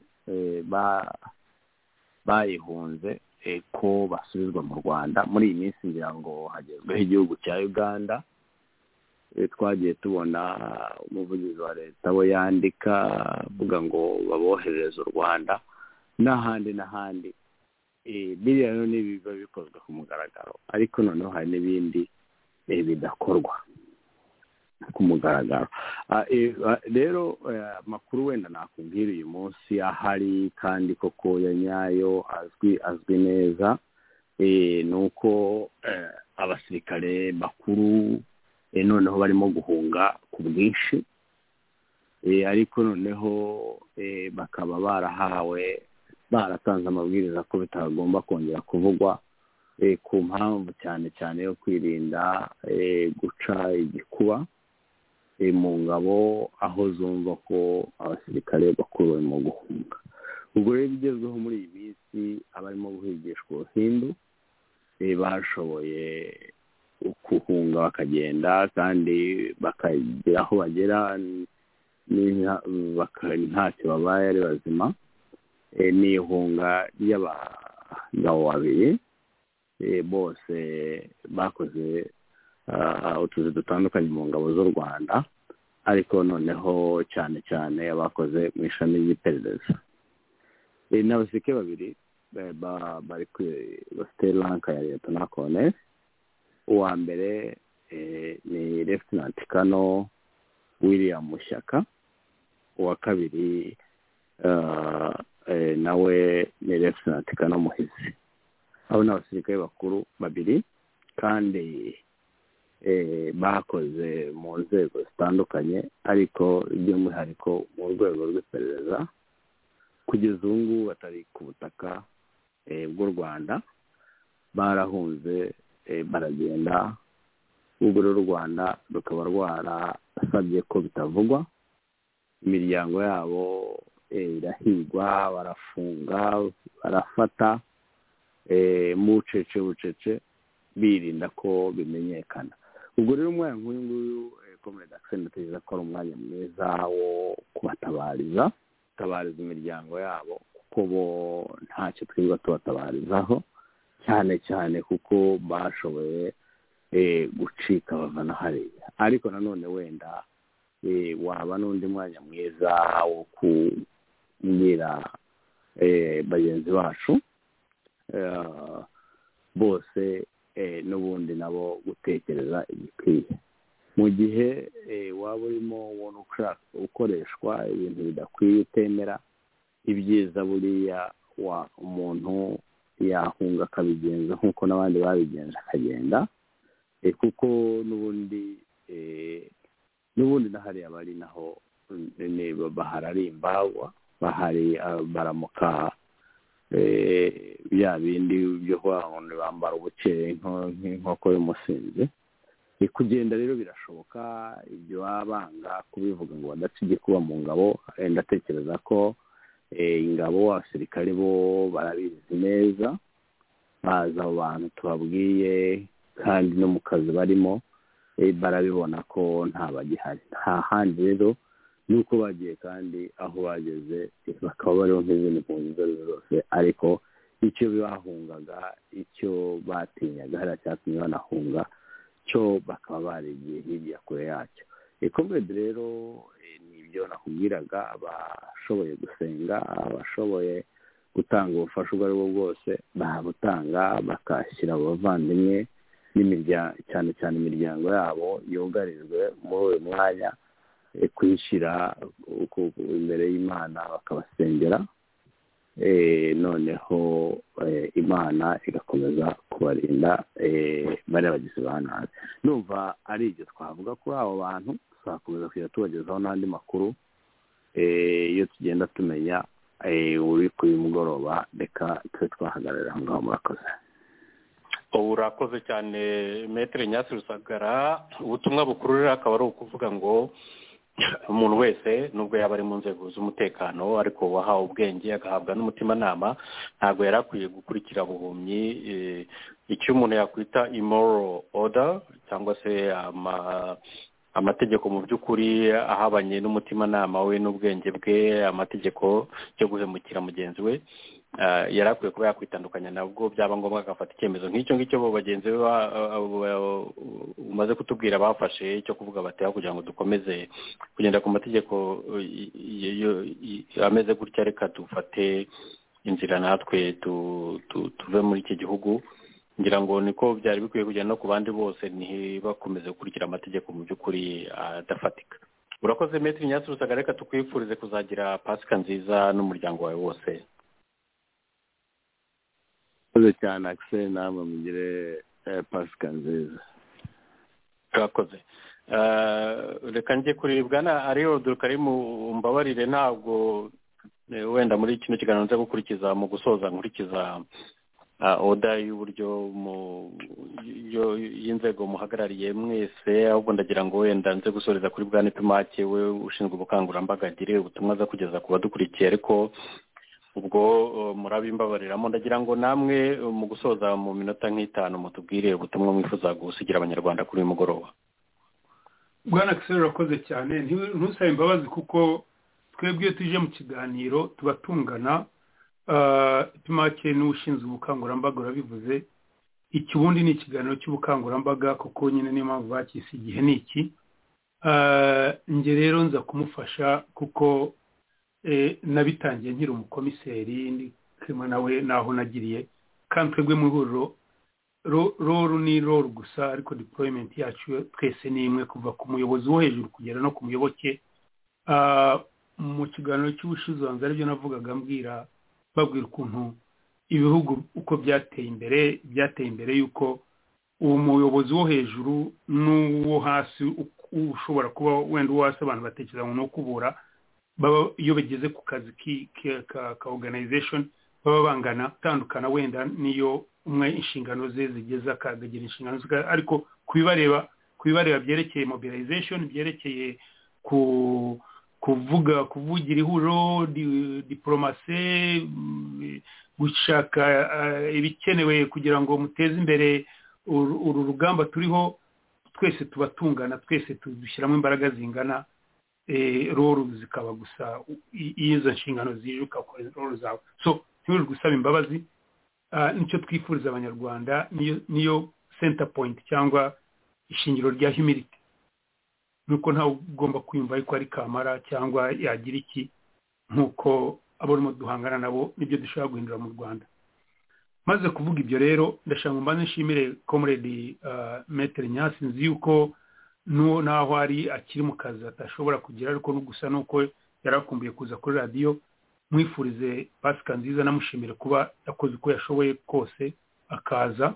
bayihunze ko basubizwa mu Rwanda. Muri iyi minsi ngira ngo hagezweho igihugu cya Uganda, twagiye tubona umuvugizi wa leta we yandika avuga ngo baboherereze u Rwanda n'ahandi. Biriya rero biba bikozwe ku mugaragaro, ariko noneho hari n'ibindi bidakorwa ku mugaragaro. Rero amakuru wenda nakubwira uyu munsi ahari kandi koko ya nyayo azwi neza, ni uko abasirikare bakuru noneho barimo guhunga ku bwinshi, ariko noneho bakaba baratanze amabwiriza ko bitagomba kongera kuvugwa, ku mpamvu cyane cyane yo kwirinda guca igikuba mu ngabo aho zumva ko abasirikare bakuru barimo guhunga. Ubwo rero bigezweho muri iyi minsi, abarimo guhigishwa ubuhindu bashoboye guhunga bakagenda, kandi bakagera aho bagera ntacyo babaye ari bazima. Ni ihunga ry'abagabo babiri, bose bakoze utuzi dutandukanye mu ngabo z'u Rwanda, ariko noneho cyane cyane abakoze mu ishami ry'iperereza. N'abasirikare babiri bafite ranka ya Lieutenant Colonel. Uwa mbere ni Lieutenant Colonel William Mushyaka, uwa kabiri nawe ni Lieutenant Colonel Muhizi. Abo ni abasirikare bakuru babiri, kandi bakoze mu nzego zitandukanye, ariko by'umwihariko mu rwego rw'iperereza. Kugeza ubu ngubu batari ku butaka bw'u Rwanda, barahunze baragenda. Ubwo rero u Rwanda rukaba rwarasabye ko bitavugwa, imiryango yabo irahigwa, barafunga, barafata mu bucece birinda ko bimenyekana. Ubwo rero umwanya nk'uyu nguyu Comrade Axel ndatekereza ko ari umwanya mwiza wo kubatabariza imiryango yabo, kuko bo ntacyo twirirwa tubatabarizaho, cyane cyane kuko bashoboye gucika bava na hariya. Ariko nanone wenda waba n'undi mwanya mwiza wo kubwira bagenzi bacu bose n'ubundi nabo gutekereza igikwiye mu gihe waba urimo ubona ukoreshwa ibintu bidakwiye utemera ibyiza buriya umuntu yahunga akabigenza nk'uko n'abandi babigenza akagenda kuko n'ubundi n'ahariya bari naho bahari ari imbagwa bahari baramuka bya bindi byo bambara ubukeye nk'inkoko y'umusinzi kugenda rero birashoboka ibyo banga kubivuga ngo badaca igikuba mu ngabo ndatekereza ko ingabo abasirikare bo barabizi neza bazi abo bantu tubabwiye kandi no mu kazi barimo barabibona ko nta bagihari nta handi rero nuko bagiye kandi aho bageze bakaba bariho nk'izindi mpunzi izo arizo zose ariko icyo bahungaga icyo batinyaga hariya cyatumye banahunga cyo bakaba barigiye hirya kure yacyo ikomedi rero nibyo nakubwiraga abashoboye gusenga abashoboye gutanga ubufasha ubwo aribwo bwose babutanga bakashyira abavandimwe cyane cyane imiryango yabo yugarijwe muri uyu mwanya kwishyira imbere y'Imana bakabasengera noneho Imana igakomeza kubarinda bari abagizi ba nabi numva ari ibyo twavuga kuri abo bantu tuzakomeza kujya tubagezaho n'andi makuru iyo tugenda tumenya uri kuri uyu mugoroba reka tube twahagararira aho ngaho murakoze urakoze cyane Maître Nyasi Rusagara ubutumwa bukuru rero akaba ari ukuvuga ngo umuntu wese nubwo yaba ari mu nzego z'umutekano ariko wahawe ubwenge agahabwa n'umutimanama ntabwo yari akwiye gukurikira buhumyi icyo umuntu yakwita immoral order cyangwa se amategeko mu by'ukuri ahabanye n'umutimanama we n'ubwenge bwe amategeko yo guhemukira mugenzi we yari akwiye kuba yakwitandukanya nabwo byaba ngombwa agafata icyemezo nk'icyo ngicyo bo bagenzi be umaze kutubwira bafashe cyo kuvuga bati kugira ngo dukomeze kugenda ku mategeko ameze gutya reka dufate inzira natwe tuve muri iki gihugu ngira ngo niko byari bikwiye kugenda no ku bandi bose ntibakomeze gukurikira amategeko mu by'ukuri adafatika urakoze Maître Nyasi Rusagara reka tukwifurize kuzagira pasika nziza n'umuryango wawe wose cyane akise namwe mugire pasika nziza urakoze reka njye kuribwa ariyo Abdulkarim mbabarire ntabwo wenda muri kino kiganiro nza gukurikiza mu gusoza nkurikiza oda y'uburyo y'inzego muhagarariye mwese ahubwo ndagira ngo wenda nze gusoreza kuri bwa Nepimake we ushinzwe ubukangurambaga agire ubutumwa aza kugeza ku badukurikiye ariko ubwo murabimbabariramo ndagira ngo namwe mu gusoza mu minota nk'itanu mutubwire ubutumwa mwifuza gusigira abanyarwanda kuri uyu mugoroba. Bwana Kisero urakoze cyane ntusabe imbabazi kuko twebwe iyo tuje mu kiganiro tuba tungana Nepimake n'ushinzwe ubukangurambaga urabivuze iki ubundi ni ikiganiro cy'ubukangurambaga kuko nyine niyo mpamvu bakise igihe ni iki nge rero nza kumufasha kuko nabitangiye nkiri umukomiseri ndi kimwe nawe naho nagiriye kandi twebwe mu ihuriro roro ni roro gusa ariko deployment yacu twese ni imwe kuva ku muyobozi wo hejuru kugera no ku muyoboke mu kiganiro cy'ubushize wanze aribyo navugaga babwira ukuntu ibihugu uko byateye imbere yuko uwo muyobozi wo hejuru n'uwo hasi ushobora kuba wenda uwo hasi abantu batekereza ngo ni ukubura baba iyo bageze ku kazi ka organization baba bangana tandukana wenda niyo umwe inshingano ze zigeza akagira inshingano ze ariko kubibareba byerekeye mobilization byerekeye kuvugira ihuriro diplomasi gushaka ibikenewe kugira ngo muteze imbere uru rugamba turiho twese tuba tungana twese dushyiramo imbaraga zingana roro zikaba gusa izo nshingano zije ukakora roro zawe so ntiburi gusaba imbabazi nicyo twifuriza abanyarwanda niyo center point cyangwa ishingiro rya humility nuko ntawe ugomba kwiyumva yuko ari kamara cyangwa yagira iki nkuko abarimo duhangana nabo nibyo dushobora guhindura mu Rwanda maze kuvuga ibyo rero ndashaka mbanze nshimire comrade Maître Nyasi, nzi yuko naho ari akiri mu kazi atashobora kugira, ariko no gusa nuko yarakumbuye kuza kuri radio. Mwifurize Pasika nziza, namushimire kuba yakoze uko yashoboye kose akaza.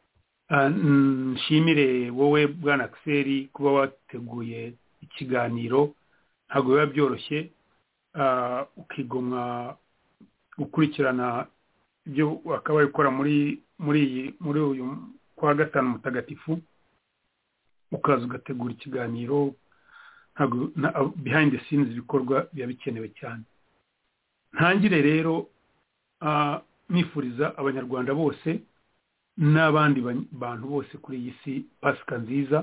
Nshimire wowe bwana Axel kuba wateguye ikiganiro, ntabwo biba byoroshye ukigomwa gukurikirana ibyo akaba gukora muri uyu kwa gatanu mutagatifu, ukaza ugategura ikiganiro. Ntabwo behind the scenes ibikorwa biba bikenewe cyane. Ntangire rero nifuriza abanyarwanda bose n'abandi bantu bose kuri iyi si Pasika nziza,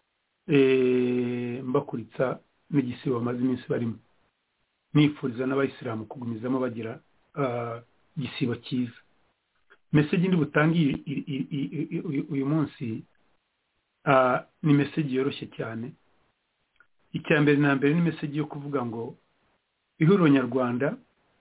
mbakuritsa n'igisibo bamaze iminsi barimo. Nifuriza n'abayisilamu kugumizamo bagira igisibo cyiza. Message ndi butangiye uyu munsi ni message yoroshye cyane. Icyambere na mbere ni message yo kuvuga ngo ihuriro nyarwanda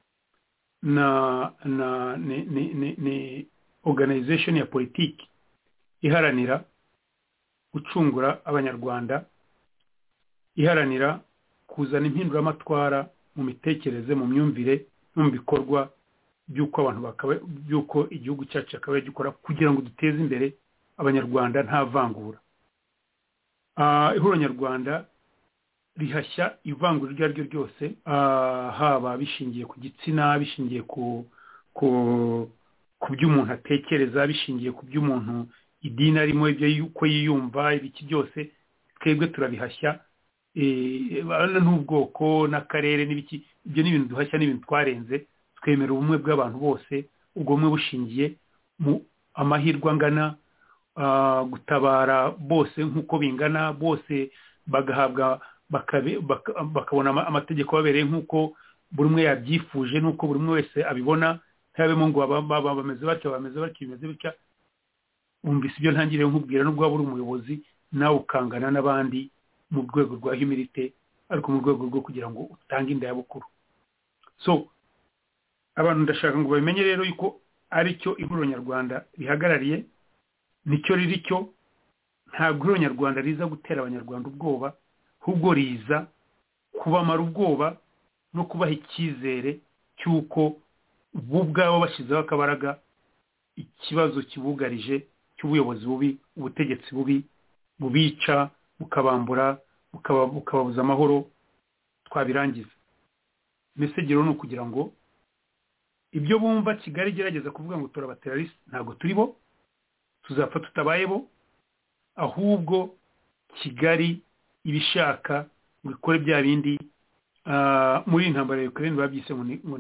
ni organization ya politiki iharanira gucungura abanyarwanda, iharanira kuzana impinduramatwara mu mitekerereze, mu myumvire no mu bikorwa by'uko abantu by'uko igihugu cyacu akabaye gikora kugira ngo duteze imbere abanyarwanda nta vangura. Ihuriro nyarwanda rihashya ivangura iryo ari ryo ryose, haba bishingiye ku gitsina, bishingiye ku by'umuntu atekereza, bishingiye ku by'umuntu idini arimo, ibyo yuko yiyumva, ibiki byose twebwe turabihashya. N'ubwoko n'akarere n'ibiki, ibyo ni ibintu duhashya, n'ibintu twarenze. Twemera ubumwe bw'abantu bose, ubwo bumwe bushingiye mu amahirwe angana, gutabara bose nk'uko bingana, bose bagahabwa bakabona amategeko babereye nk'uko buri umwe yabyifuje, n'uko buri umwe wese abibona, ntabemo ngo bameze batyo bimeze bitya. Umvise ibyo ntangiriye nkubwira, n'ubwo waba uri umuyobozi nawe ukangana n'abandi mu rwego rwa humilité, ariko mu rwego rwo kugira ngo utange indayabukuru. So abantu ndashaka ngo babimenye rero yuko ari cyo ihuriro nyarwanda rihagarariye, nicyo riri cyo. Ntabwo ihuriro nyarwanda riza gutera abanyarwanda ubwoba, ahubwo riza kubamara ubwoba no kubaha icyizere cy'uko bo ubwabo bashyizeho akabaraga ikibazo kibugarije cy'ubuyobozi bubi, ubutegetsi bubi bubica, bukabambura, bukababuza amahoro, twabirangiza. Mesegero ni ukugira ngo ibyo bumva Kigali igerageza kuvuga ngo turabaterariste, ntabwo turi bo, tuzapfa tutabaye bo, ahubwo Kigali ibishaka gukora bya bindi muri intambara ya Ukraine babyise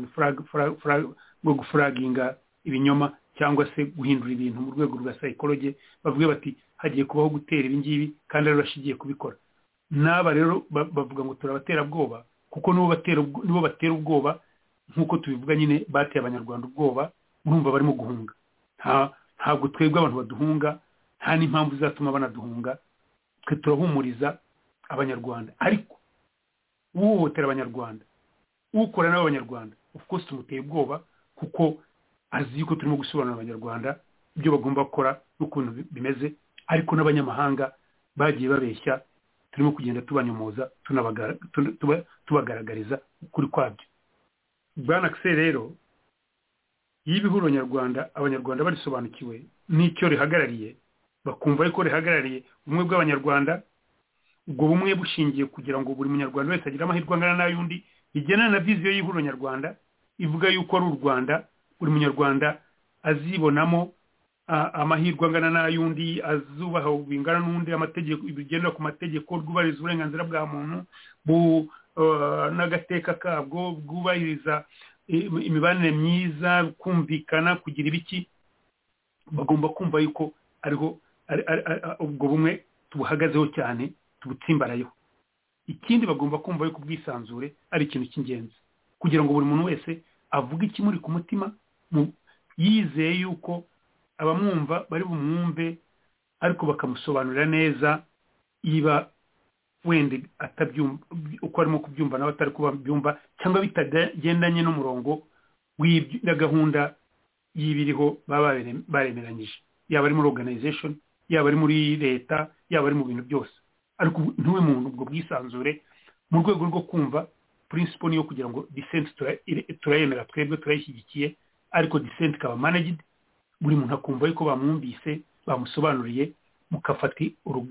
ngo gufraginga ibinyoma, cyangwa se guhindura ibintu mu rwego rwa psychology. Bavuga bati hagiye kubaho gutera ibingibi kandi ari rashigiye kubikora. Naba rero bavuga ngo turabatera bwoba, kuko nibo batera ubwoba, nkuko tubivuga nyine bateye abanyarwanda ubwoba, urumva barimo guhunga. Ntabwo twebwe abantu baduhunga, nta n'impamvu zatuma banaduhunga. Twe turahumuriza abanyarwanda, ariko uhohotera abanyarwanda, ukora n'abanyarwanda, of course tumuteye ubwoba, kuko azi yuko turimo gusobanurira abanyarwanda ibyo bagomba gukora n'ukuntu bimeze. Ariko n'abanyamahanga bagiye babeshya, turimo kugenda tubanyomoza, tubagaragariza ukuri kwabyo. Bwana Axel rero, y'ibihuro nyarwanda abanyarwanda barisobanukiwe n'icyo rihagarariye, bakumva yuko rihagarariye ubumwe bw'abanyarwanda, ubwo bumwe bushingiye kugira ngo buri munyarwanda wese agire amahirwe angana n'ayundi, bijyana na viziyo y'ihuriro nyarwanda ivuga yuko ari u Rwanda buri munyarwanda azibonamo amahirwe angana n'ayundi, azubaha bingana n'undi, amategeko bigenda ku mategeko, rwubahiriza uburenganzira bwa muntu n'agateka kabwo, bwubahiriza imibanire myiza, kumvikana, kugira ibiki. Bagomba kumva yuko ariho ubwo bumwe tubuhagazeho cyane, tubutsimbarayeho. Ikindi bagomba kumva yuko ubwisanzure ari ikintu cy'ingenzi, kugira ngo buri muntu wese avuge ikimuri ku mutima, yizeye yuko abamwumva bari bumwumve, ariko bakamusobanurira neza, iba wenda atabyumva uko arimo kubyumva nawe atari kuba byumva, cyangwa bitagendanye n'umurongo w'ibyo gahunda y'ibiriho baba baremeranyije, yaba ari muri organization, yaba ari muri leta, yaba ari mu bintu byose. Ariko ntuwe muntu ubwo bwisanzure mu rwego rwo kumva principle niyo kugira ngo dissent turayemera, twebwe turayishyigikiye, ariko dissent kaba managed, buri muntu akumva yuko bamwumvise, bamusobanuriye, mukafata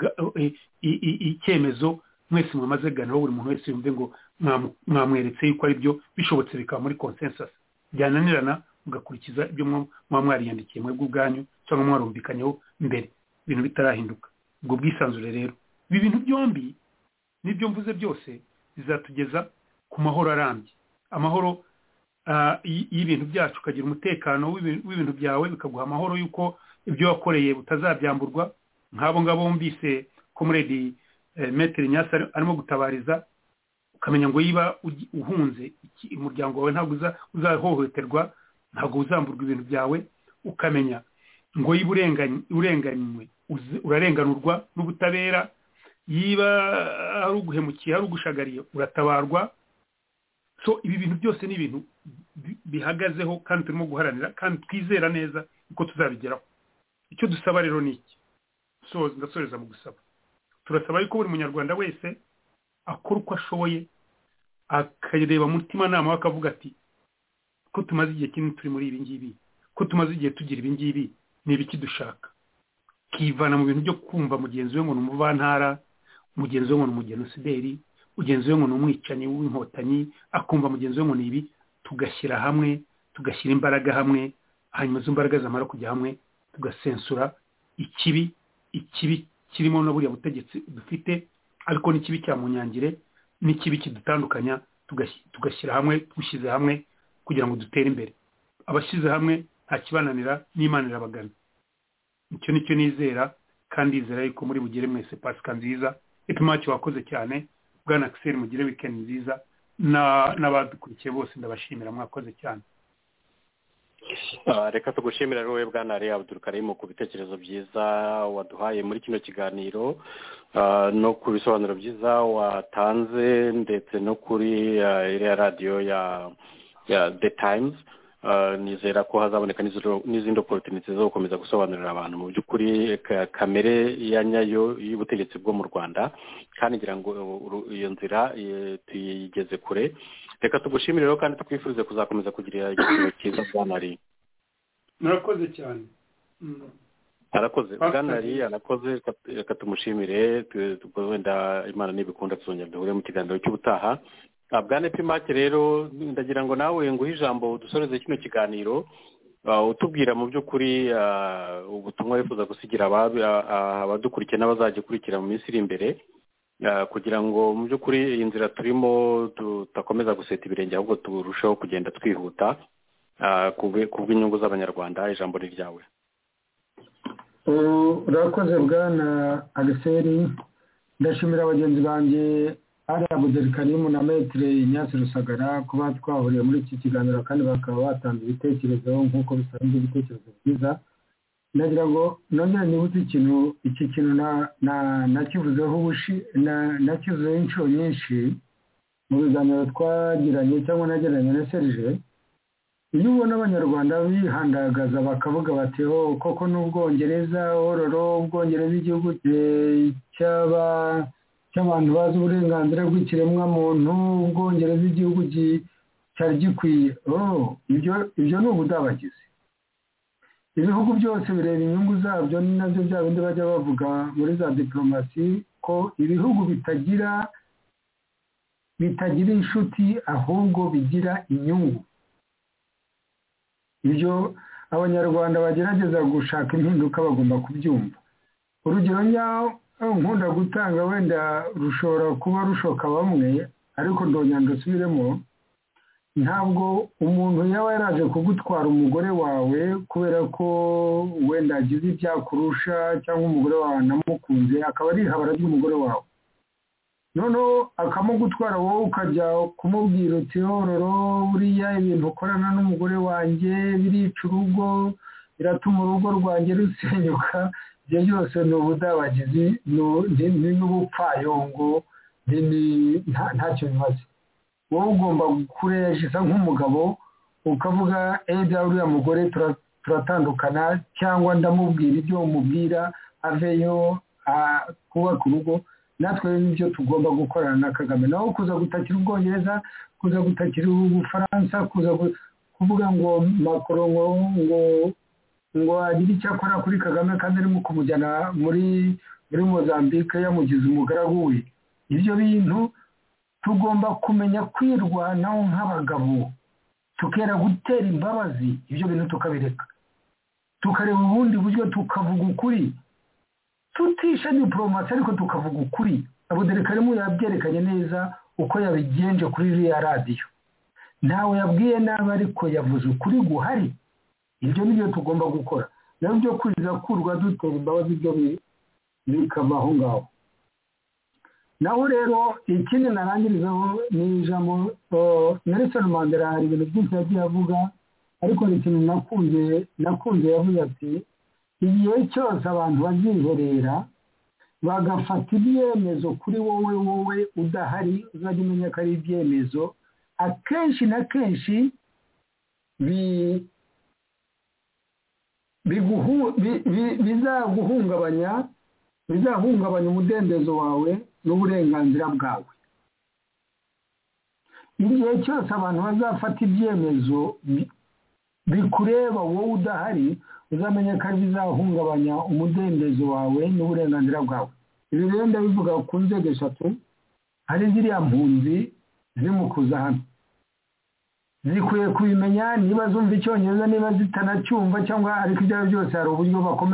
icyemezo mwese mwamaze ganiraho, buri muntu wese yumve ngo mwamweretse yuko ari byo, bishobotse bikaba muri consensus, byananirana mugakurikiza ibyo mwariyandikiye mwebwe ubwanyu cyangwa mwarumvikanyeho mbere, ibintu bitarahinduka. Ubwo bwisanzure rero, ibi bintu byombi n'ibyo mvuze byose bizatugeza ku mahoro arambye, amahoro y'ibintu byacu, ukagira umutekano w'ibintu byawe, bikaguha amahoro yuko ibyo wakoreye utazabyamburwa. Nk'abo ngabo bumvise Comrade Maître Nyasa arimo gutabariza, ukamenya ngo yiba uhunze umuryango wawe ntabwo uzahohoterwa, ntabwo uzamburwa ibintu byawe, ukamenya ngo yiba urenganywe urarenganurwa n'ubutabera, yiba ari uguhemukiye, ari ugushagariye uratabarwa. So ibi bintu byose ni ibintu bihagazeho kandi turimo guharanira kandi twizera neza uko tuzabigeraho. Icyo dusaba rero ni iki? Ndasoreza mu gusaba, turasaba yuko buri munyarwanda wese akora uko ashoboye, akareba mutima nama akavuga ati ko tumaze igihe kinini turi muri ibi ngibi, ko tumaze igihe tugira ibi ngibi, ni ibiki dushaka, kivana mu bintu byo kumva mugenzi we ngo ni umuvantara, mugenzi we ngo ni umugenosideri, mugenzi we ngo ni umwicanyi w'inkotanyi, akumva mugenzi we ngo ni ibi. Tugashyira hamwe, tugashyira imbaraga hamwe, hanyuma izo mbaraga zamara kujya hamwe tugasensura ikibi kirimo no buriya butegetsi dufite, ariko n'ikibi cya munyangire n'ikibi kidutandukanya, tugashyira hamwe, dushyize hamwe kugira ngo dutere imbere. Abashyize hamwe nta kibananira, n'Imana irabagana. Icyo nicyo nizera, kandi izera yuko muri bugere mwese Pasika nziza. Epimaki wakoze cyane, Bwana Axel, mugire weekend nziza, n'abadukurikiye bose ndabashimira, mwakoze cyane. Reka tugushimira rero Bwana Ali Abdul Karim ku bitekerezo byiza waduhaye muri kino kiganiro, no ku bisobanuro byiza watanze, ndetse no kuri iriya radiyo ya The Times. Nizera ko hazaboneka n'izindi opportunity zo gukomeza gusobanurira abantu mu by'ukuri kamere ya nyayo y'ubutegetsi bwo mu Rwanda, kandi ngira ngo iyo nzira tuyigeze kure. Reka tugushimire rero kandi tukwifurize kuzakomeza kugira igiciro cyiza Bwana Ali. Murakoze cyane. Arakoze Bwana Ali, arakoze. Reka tumushimire, wenda Imana nibikunda tuzongera duhure mu kiganiro cy'ubutaha. Bwana Epimaki rero ndagira ngo nawe nguhe ijambo dusoreze kino kiganiro, utubwira mu by'ukuri ubutumwa wifuza gusigira abadukurikiye n'abazagikurikira mu minsi iri imbere, kugira ngo mu by'ukuri iyi nzira turimo tutakomeza guseta ibirenge, ahubwo turusheho kugenda twihuta ku bw'inyungu z'abanyarwanda. Ijambo ni ryawe. Urakoze Bwana Axel, ndashimira bagenzi banjye Ali Abdul Karim na Maître Nyasa Rusagara kuba twahuriye muri iki kiganiro, kandi bakaba batanze ibitekerezo nk'uko bisanzwe, ibitekerezo byiza. Ndagira ngo nongere nibutse iki kintu nakivuzeho nakivuzeho inshuro nyinshi mu biganiro twagiranye cyangwa nageranye na Serge. Iyo ubona abanyarwanda bihandagaza bakavuga bati koko n'Ubwongereza, Ubwongereza igihugu cy'abantu bazi uburenganzira bw'ikiremwamuntu, Ubwongereza igihugu cyari gikwiye, ibyo ni ubudabagizi. Ibihugu byose bireba inyungu zabyo, ni nabyo bya bindi bajya bavuga muri za diplomasi ko ibihugu bitagira inshuti ahubwo bigira inyungu. Ibyo abanyarwanda bagerageza gushaka impinduka bagomba kubyumva. Urugero nkunda gutanga, wenda rushobora kuba rushoka bamwe, ariko ndongera ndasubiremo, ntabwo umuntu yaba yaraje kugutwara umugore wawe kubera ko wenda agize ibyakurusha, cyangwa umugore wawe anamukunze akaba ari ihabara ry'umugore wawe, noneho akamugutwara wowe ukajya kumubwira uti buriya ibintu ukorana n'umugore wanjye birica urugo, biratuma urugo rwanjye rusenyuka. Ibyo byose ni ubudabagizi, ni n'ubupfayongo, ntacyo bimaze. Wowe ugomba kurejesha nk'umugabo ukavuga uriya mugore turatandukana cyangwa ndamubwira ibyo umubwira aveyo kubaka urugo. Natwe n'ibyo tugomba gukorana na Kagame, naho kuza gutakira Ubwongereza, kuza gutakira Ubufaransa, kuza kuvuga ngo Macron ngo agire icyo akora kuri Kagame kandi arimo kumujyana muri Mozambique yamugize umugaragu we. Ibyo bintu tugomba kumenya kwirwanaho nk'abagabo, tukera gutera imbabazi, ibyo bintu tukabireka, tukareba ubundi buryo tukavuga ukuri, tutisha diplomasi ariko tukavuga ukuri. Abudurikarimu yabyerekanye neza uko yabigenje kuri iriya radiyo, ntawe yabwiye nabi ariko yavuze ukuri guhari. Ibyo nibyo tugomba gukora, naho byo kwiza kurwa dutera imbabazi byo bikava aho ngaho. Naho rero ikindi narangirizaho ni ijambo Nelson Mandela. Hari ibintu byinshi yagiye avuga, ariko ni ikintu nakunze yavuze ati igihe cyose abantu baziherera bagafata ibyemezo kuri wowe udahari, uzajya umenya ko ari ibyemezo akenshi na kenshi bizahungabanya umudendezo wawe n'uburenganzira bwawe. Igihe cyose abantu bazafata ibyemezo bikureba wowe udahari, uzamenya ko bizahungabanya umudendezo wawe n'uburenganzira bwawe. Ibi rero ndabivuga ku nzego eshatu. Hari ziriya mpunzi ziri mu kuza hano, zikwiye kubimenya, niba zumva Icyongereza, niba zitanacyumva cyangwa ariko ibyo byose hari uburyo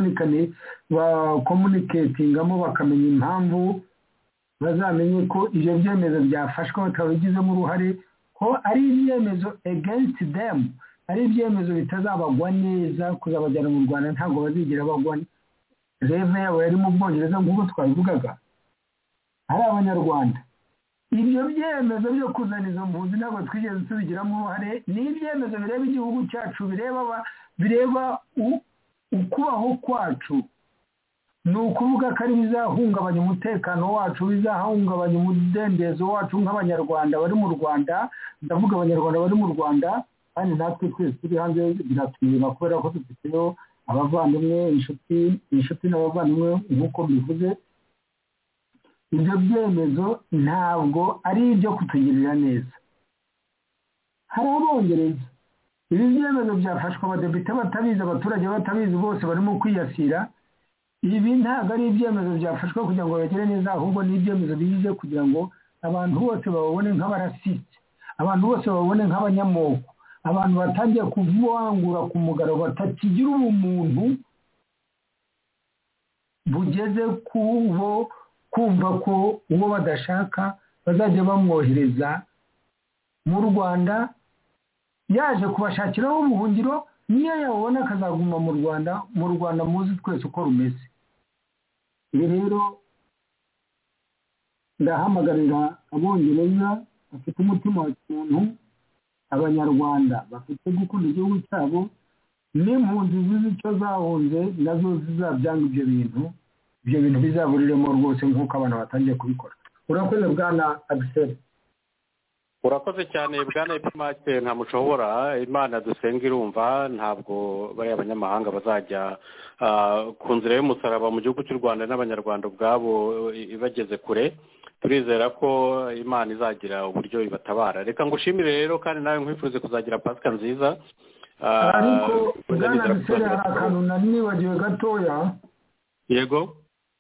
bakomuniketingamo bakamenya impamvu, bazamenye ko ibyo byemezo byafashwe batabigizemo uruhare, ko ari ibyemezo against them, ari ibyemezo bitazabagwa neza kuzabajyana mu Rwanda, ntabwo bazigira bagwa. Reve yabo yari mu Bwongereza nk'uko twabivugaga, ari Abanyarwanda. Ibyo byemezo byo kuzana izo mpunzi ntabwo twigeze tubigiramo uruhare, ni ibyemezo bireba igihugu cyacu, bireba ukubaho kwacu. Ni ukuvuga ko ari bizahungabanya umutekano wacu, bizahungabanya umudendezo wacu nk'Abanyarwanda bari mu Rwanda. Ndavuga Abanyarwanda bari mu Rwanda, kandi natwe twese turi hanze biratureba kubera ko dufiteyo abavandimwe, inshuti n'abavandimwe nk'uko bivuze. Ibyo byemezo ntabwo ari ibyo kutugirira neza. Hari Abongereza, ibi byemezo byafashwe abadepite batabizi, abaturage batabizi, bose barimo kwiyasira. Ibi ntabwo ari ibyemezo byafashwe kugira ngo bagere neza, ahubwo ni ibyemezo bize kugira ngo abantu bose babone nk'abarasiste, abantu bose babone nk'abanyamoko, abantu batangiye kuvangura ku mugaragaro, batakigira ubumuntu bugeze kumva ko uwo badashaka bazajya bamwohereza mu Rwanda, yaje kubashakiraho ubuhungiro, niyo yabona akazaguma mu Rwanda muzi twese uko rumeze. Ibi rero ndahamagarira Abongereza bafite umutima wa kintu, Abanyarwanda bafite gukunda igihugu cyabo, n'impunzi zizi icyo zahunze nazo zizabyanga ibyo bintu bizaburiremo rwose nk'uko abantu batangiye kubikora. Urakoze Bwana Axel. Urakoze cyane Bwana Epimake, nta mushobora, Imana dusenga irumva, ntabwo bari abanyamahanga bazajya ku nzira y'umusaraba mu gihugu cy'u Rwanda, n'Abanyarwanda ubwabo ibageze kure. Turizera ko Imana izagira uburyo ibatabara. Reka ngushimire rero, kandi nawe nkwifuze kuzagira Pasika nziza. Ariko Bwana Axel, hari akantu nari nibagiwe gatoya. Yego.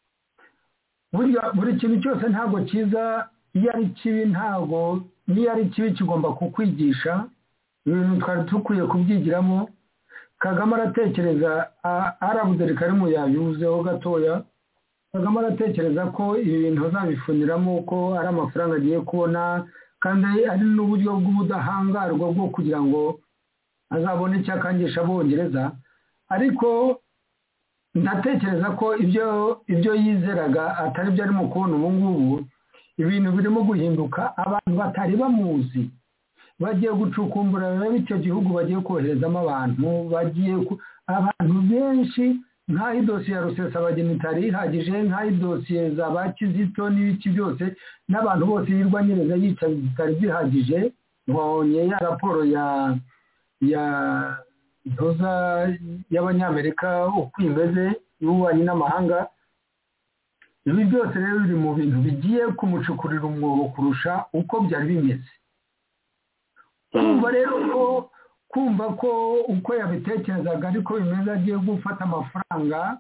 Buri kintu cyose ntabwo kiza, iyo ari kibi ntabwo, niyo ari kibi kigomba kukwigisha. Ibintu twari dukwiye kubyigiramo. Kagame aratekereza, Abudurikarimu yabivuzeho gatoya, Kagame aratekereza ko ibi bintu azabifuniramo, ko ari amafaranga agiye kubona, kandi ari n'uburyo bw'ubudahangarwa bwo kugira ngo azabone icyo akangisha Abongereza. Ariko ndatekereza ko ibyo yizeraga atari byo arimo kubona ubu ngubu. Ibintu birimo guhinduka, abantu batari bamuzi bagiye gucukumbura rero icyo gihugu, bagiye koherezamo abantu, abantu benshi, nk'aho idosiye ya Rusesabagina itari ihagije, nk'aho idosiye za ba Kizito n'ibiki byose, n'abantu bose yirwa nyereza yica zitari zihagije. Mbonye ya raporo intoza y'abanyamerika uko imeze y'ububanyi n'amahanga. Ibi byose rero biri mu bintu bigiye kumucukurira umwobo kurusha uko byari bimeze. Kumva rero ko uko yabitekerezaga ariko bimeze agiye gufata amafaranga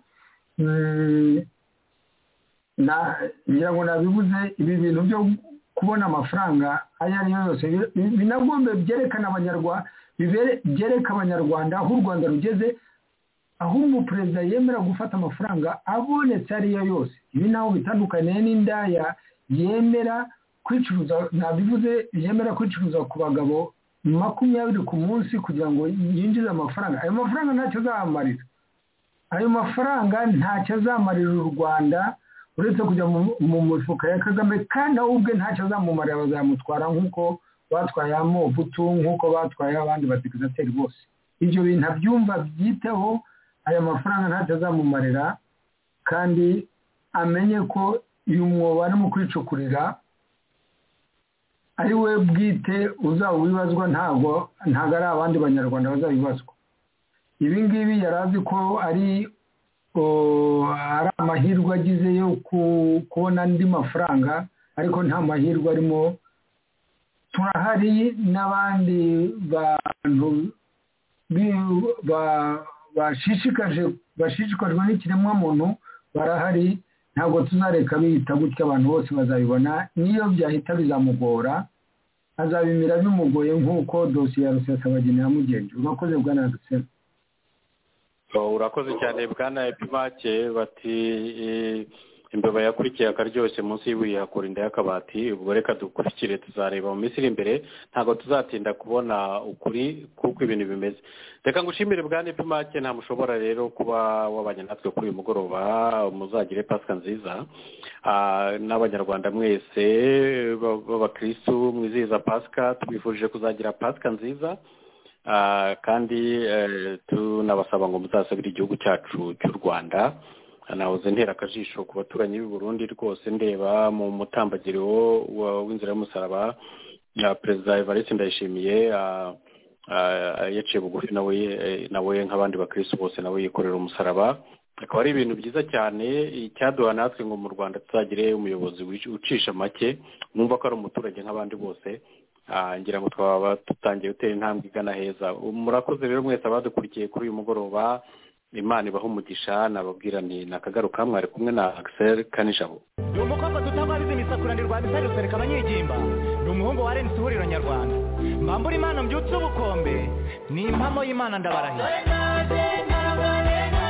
ngira ngo nabibuze, ibi bintu byo kubona amafaranga ayo ari yo yose binagombe byereka abanyarwanda aho u Rwanda rugeze, aho umuperezida yemera gufata amafaranga abonetse ariyo yose. Ibi naho bitandukaniye n'indaya yemera kwicuruza, nabivuze, yemera kwicuruza ku bagabo 20 ku munsi kugira ngo yinjize amafaranga. Ayo mafaranga ntacyo azamarira, ayo mafaranga ntacyo azamarira u Rwanda uretse kujya mu mufuka ya Kagame, kandi ahubwo ntacyo azamumarira, bazamutwara nk'uko batwaye Mobutu, nk'uko batwaye abandi badiktateri bose. Ibyo bintu abyumva byiteho, aya mafaranga ntacyo azamumarira, kandi amenye ko uyu mwobo ari mu kwicukurira ari we bwite uzawibazwa, ntabwo ari abandi banyarwanda bazabibazwa. Ibi ngibi yari azi ko ari amahirwe agize yo kubona andi mafaranga, ariko nta mahirwe arimo. Turahari n'abandi bantu bashishikajwe n'ikiremwamuntu barahari, ntabwo tuzareka bihita gutya, abantu bose bazabibona. Niyo byahita bizamugora, azabimira bimugoye nk'uko dosiye ya Rusesabagina yamugenje. Urakoze bwana Anderson. Urakoze cyane bwana Epimake. Bati imbeba yakurikiye akaryoshye munsi y'ibuye hakora inda y'akabati. Ubwo reka dukurikire, tuzareba mu minsi iri imbere, ntabwo tuzatinda kubona ukuri kuko ibintu bimeze. Reka ngushimire bwana Epimake, nta mushobora rero kuba wabanye natwe kuri uyu mugoroba. Muzagire Pasika nziza, n'abanyarwanda mwese b'abakristu mwizihiza Pasika, tubifurije kuzagira Pasika nziza, kandi tunabasaba ngo muzasabire igihugu cyacu cy'u Rwanda. Nahoze ntera akajisho ku baturanyi b'u Burundi, rwose ndeba mu mutambagiro w'inzira y'umusaraba Perezida Evariste Ndayishimiye yaciye bugufi nawe nk'abandi bakristo bose nawe yikorera umusaraba. Akaba ari ibintu byiza cyane, icyaduha natwe ngo mu Rwanda tuzagire umuyobozi ucisha make, numva ko ari umuturage nk'abandi bose. Ngira ngo twaba tutangiye gutera intambwe igana heza. Murakoze rero mwese abadukurikiye kuri uyu mugoroba, Imana ibaha umugisha. Nababwira ni nakagaruka, mwari kumwe na Axel Kanijabo. Ndi umukobwa tutagwa bizimisakuranirwa bisari usereka abanyigimba. Ndi umuhungu wa Renzi Ihuriro Nyarwanda. Mbambura Imana mbyutse ubukombe, ni impamo y'Imana ndabarahiye.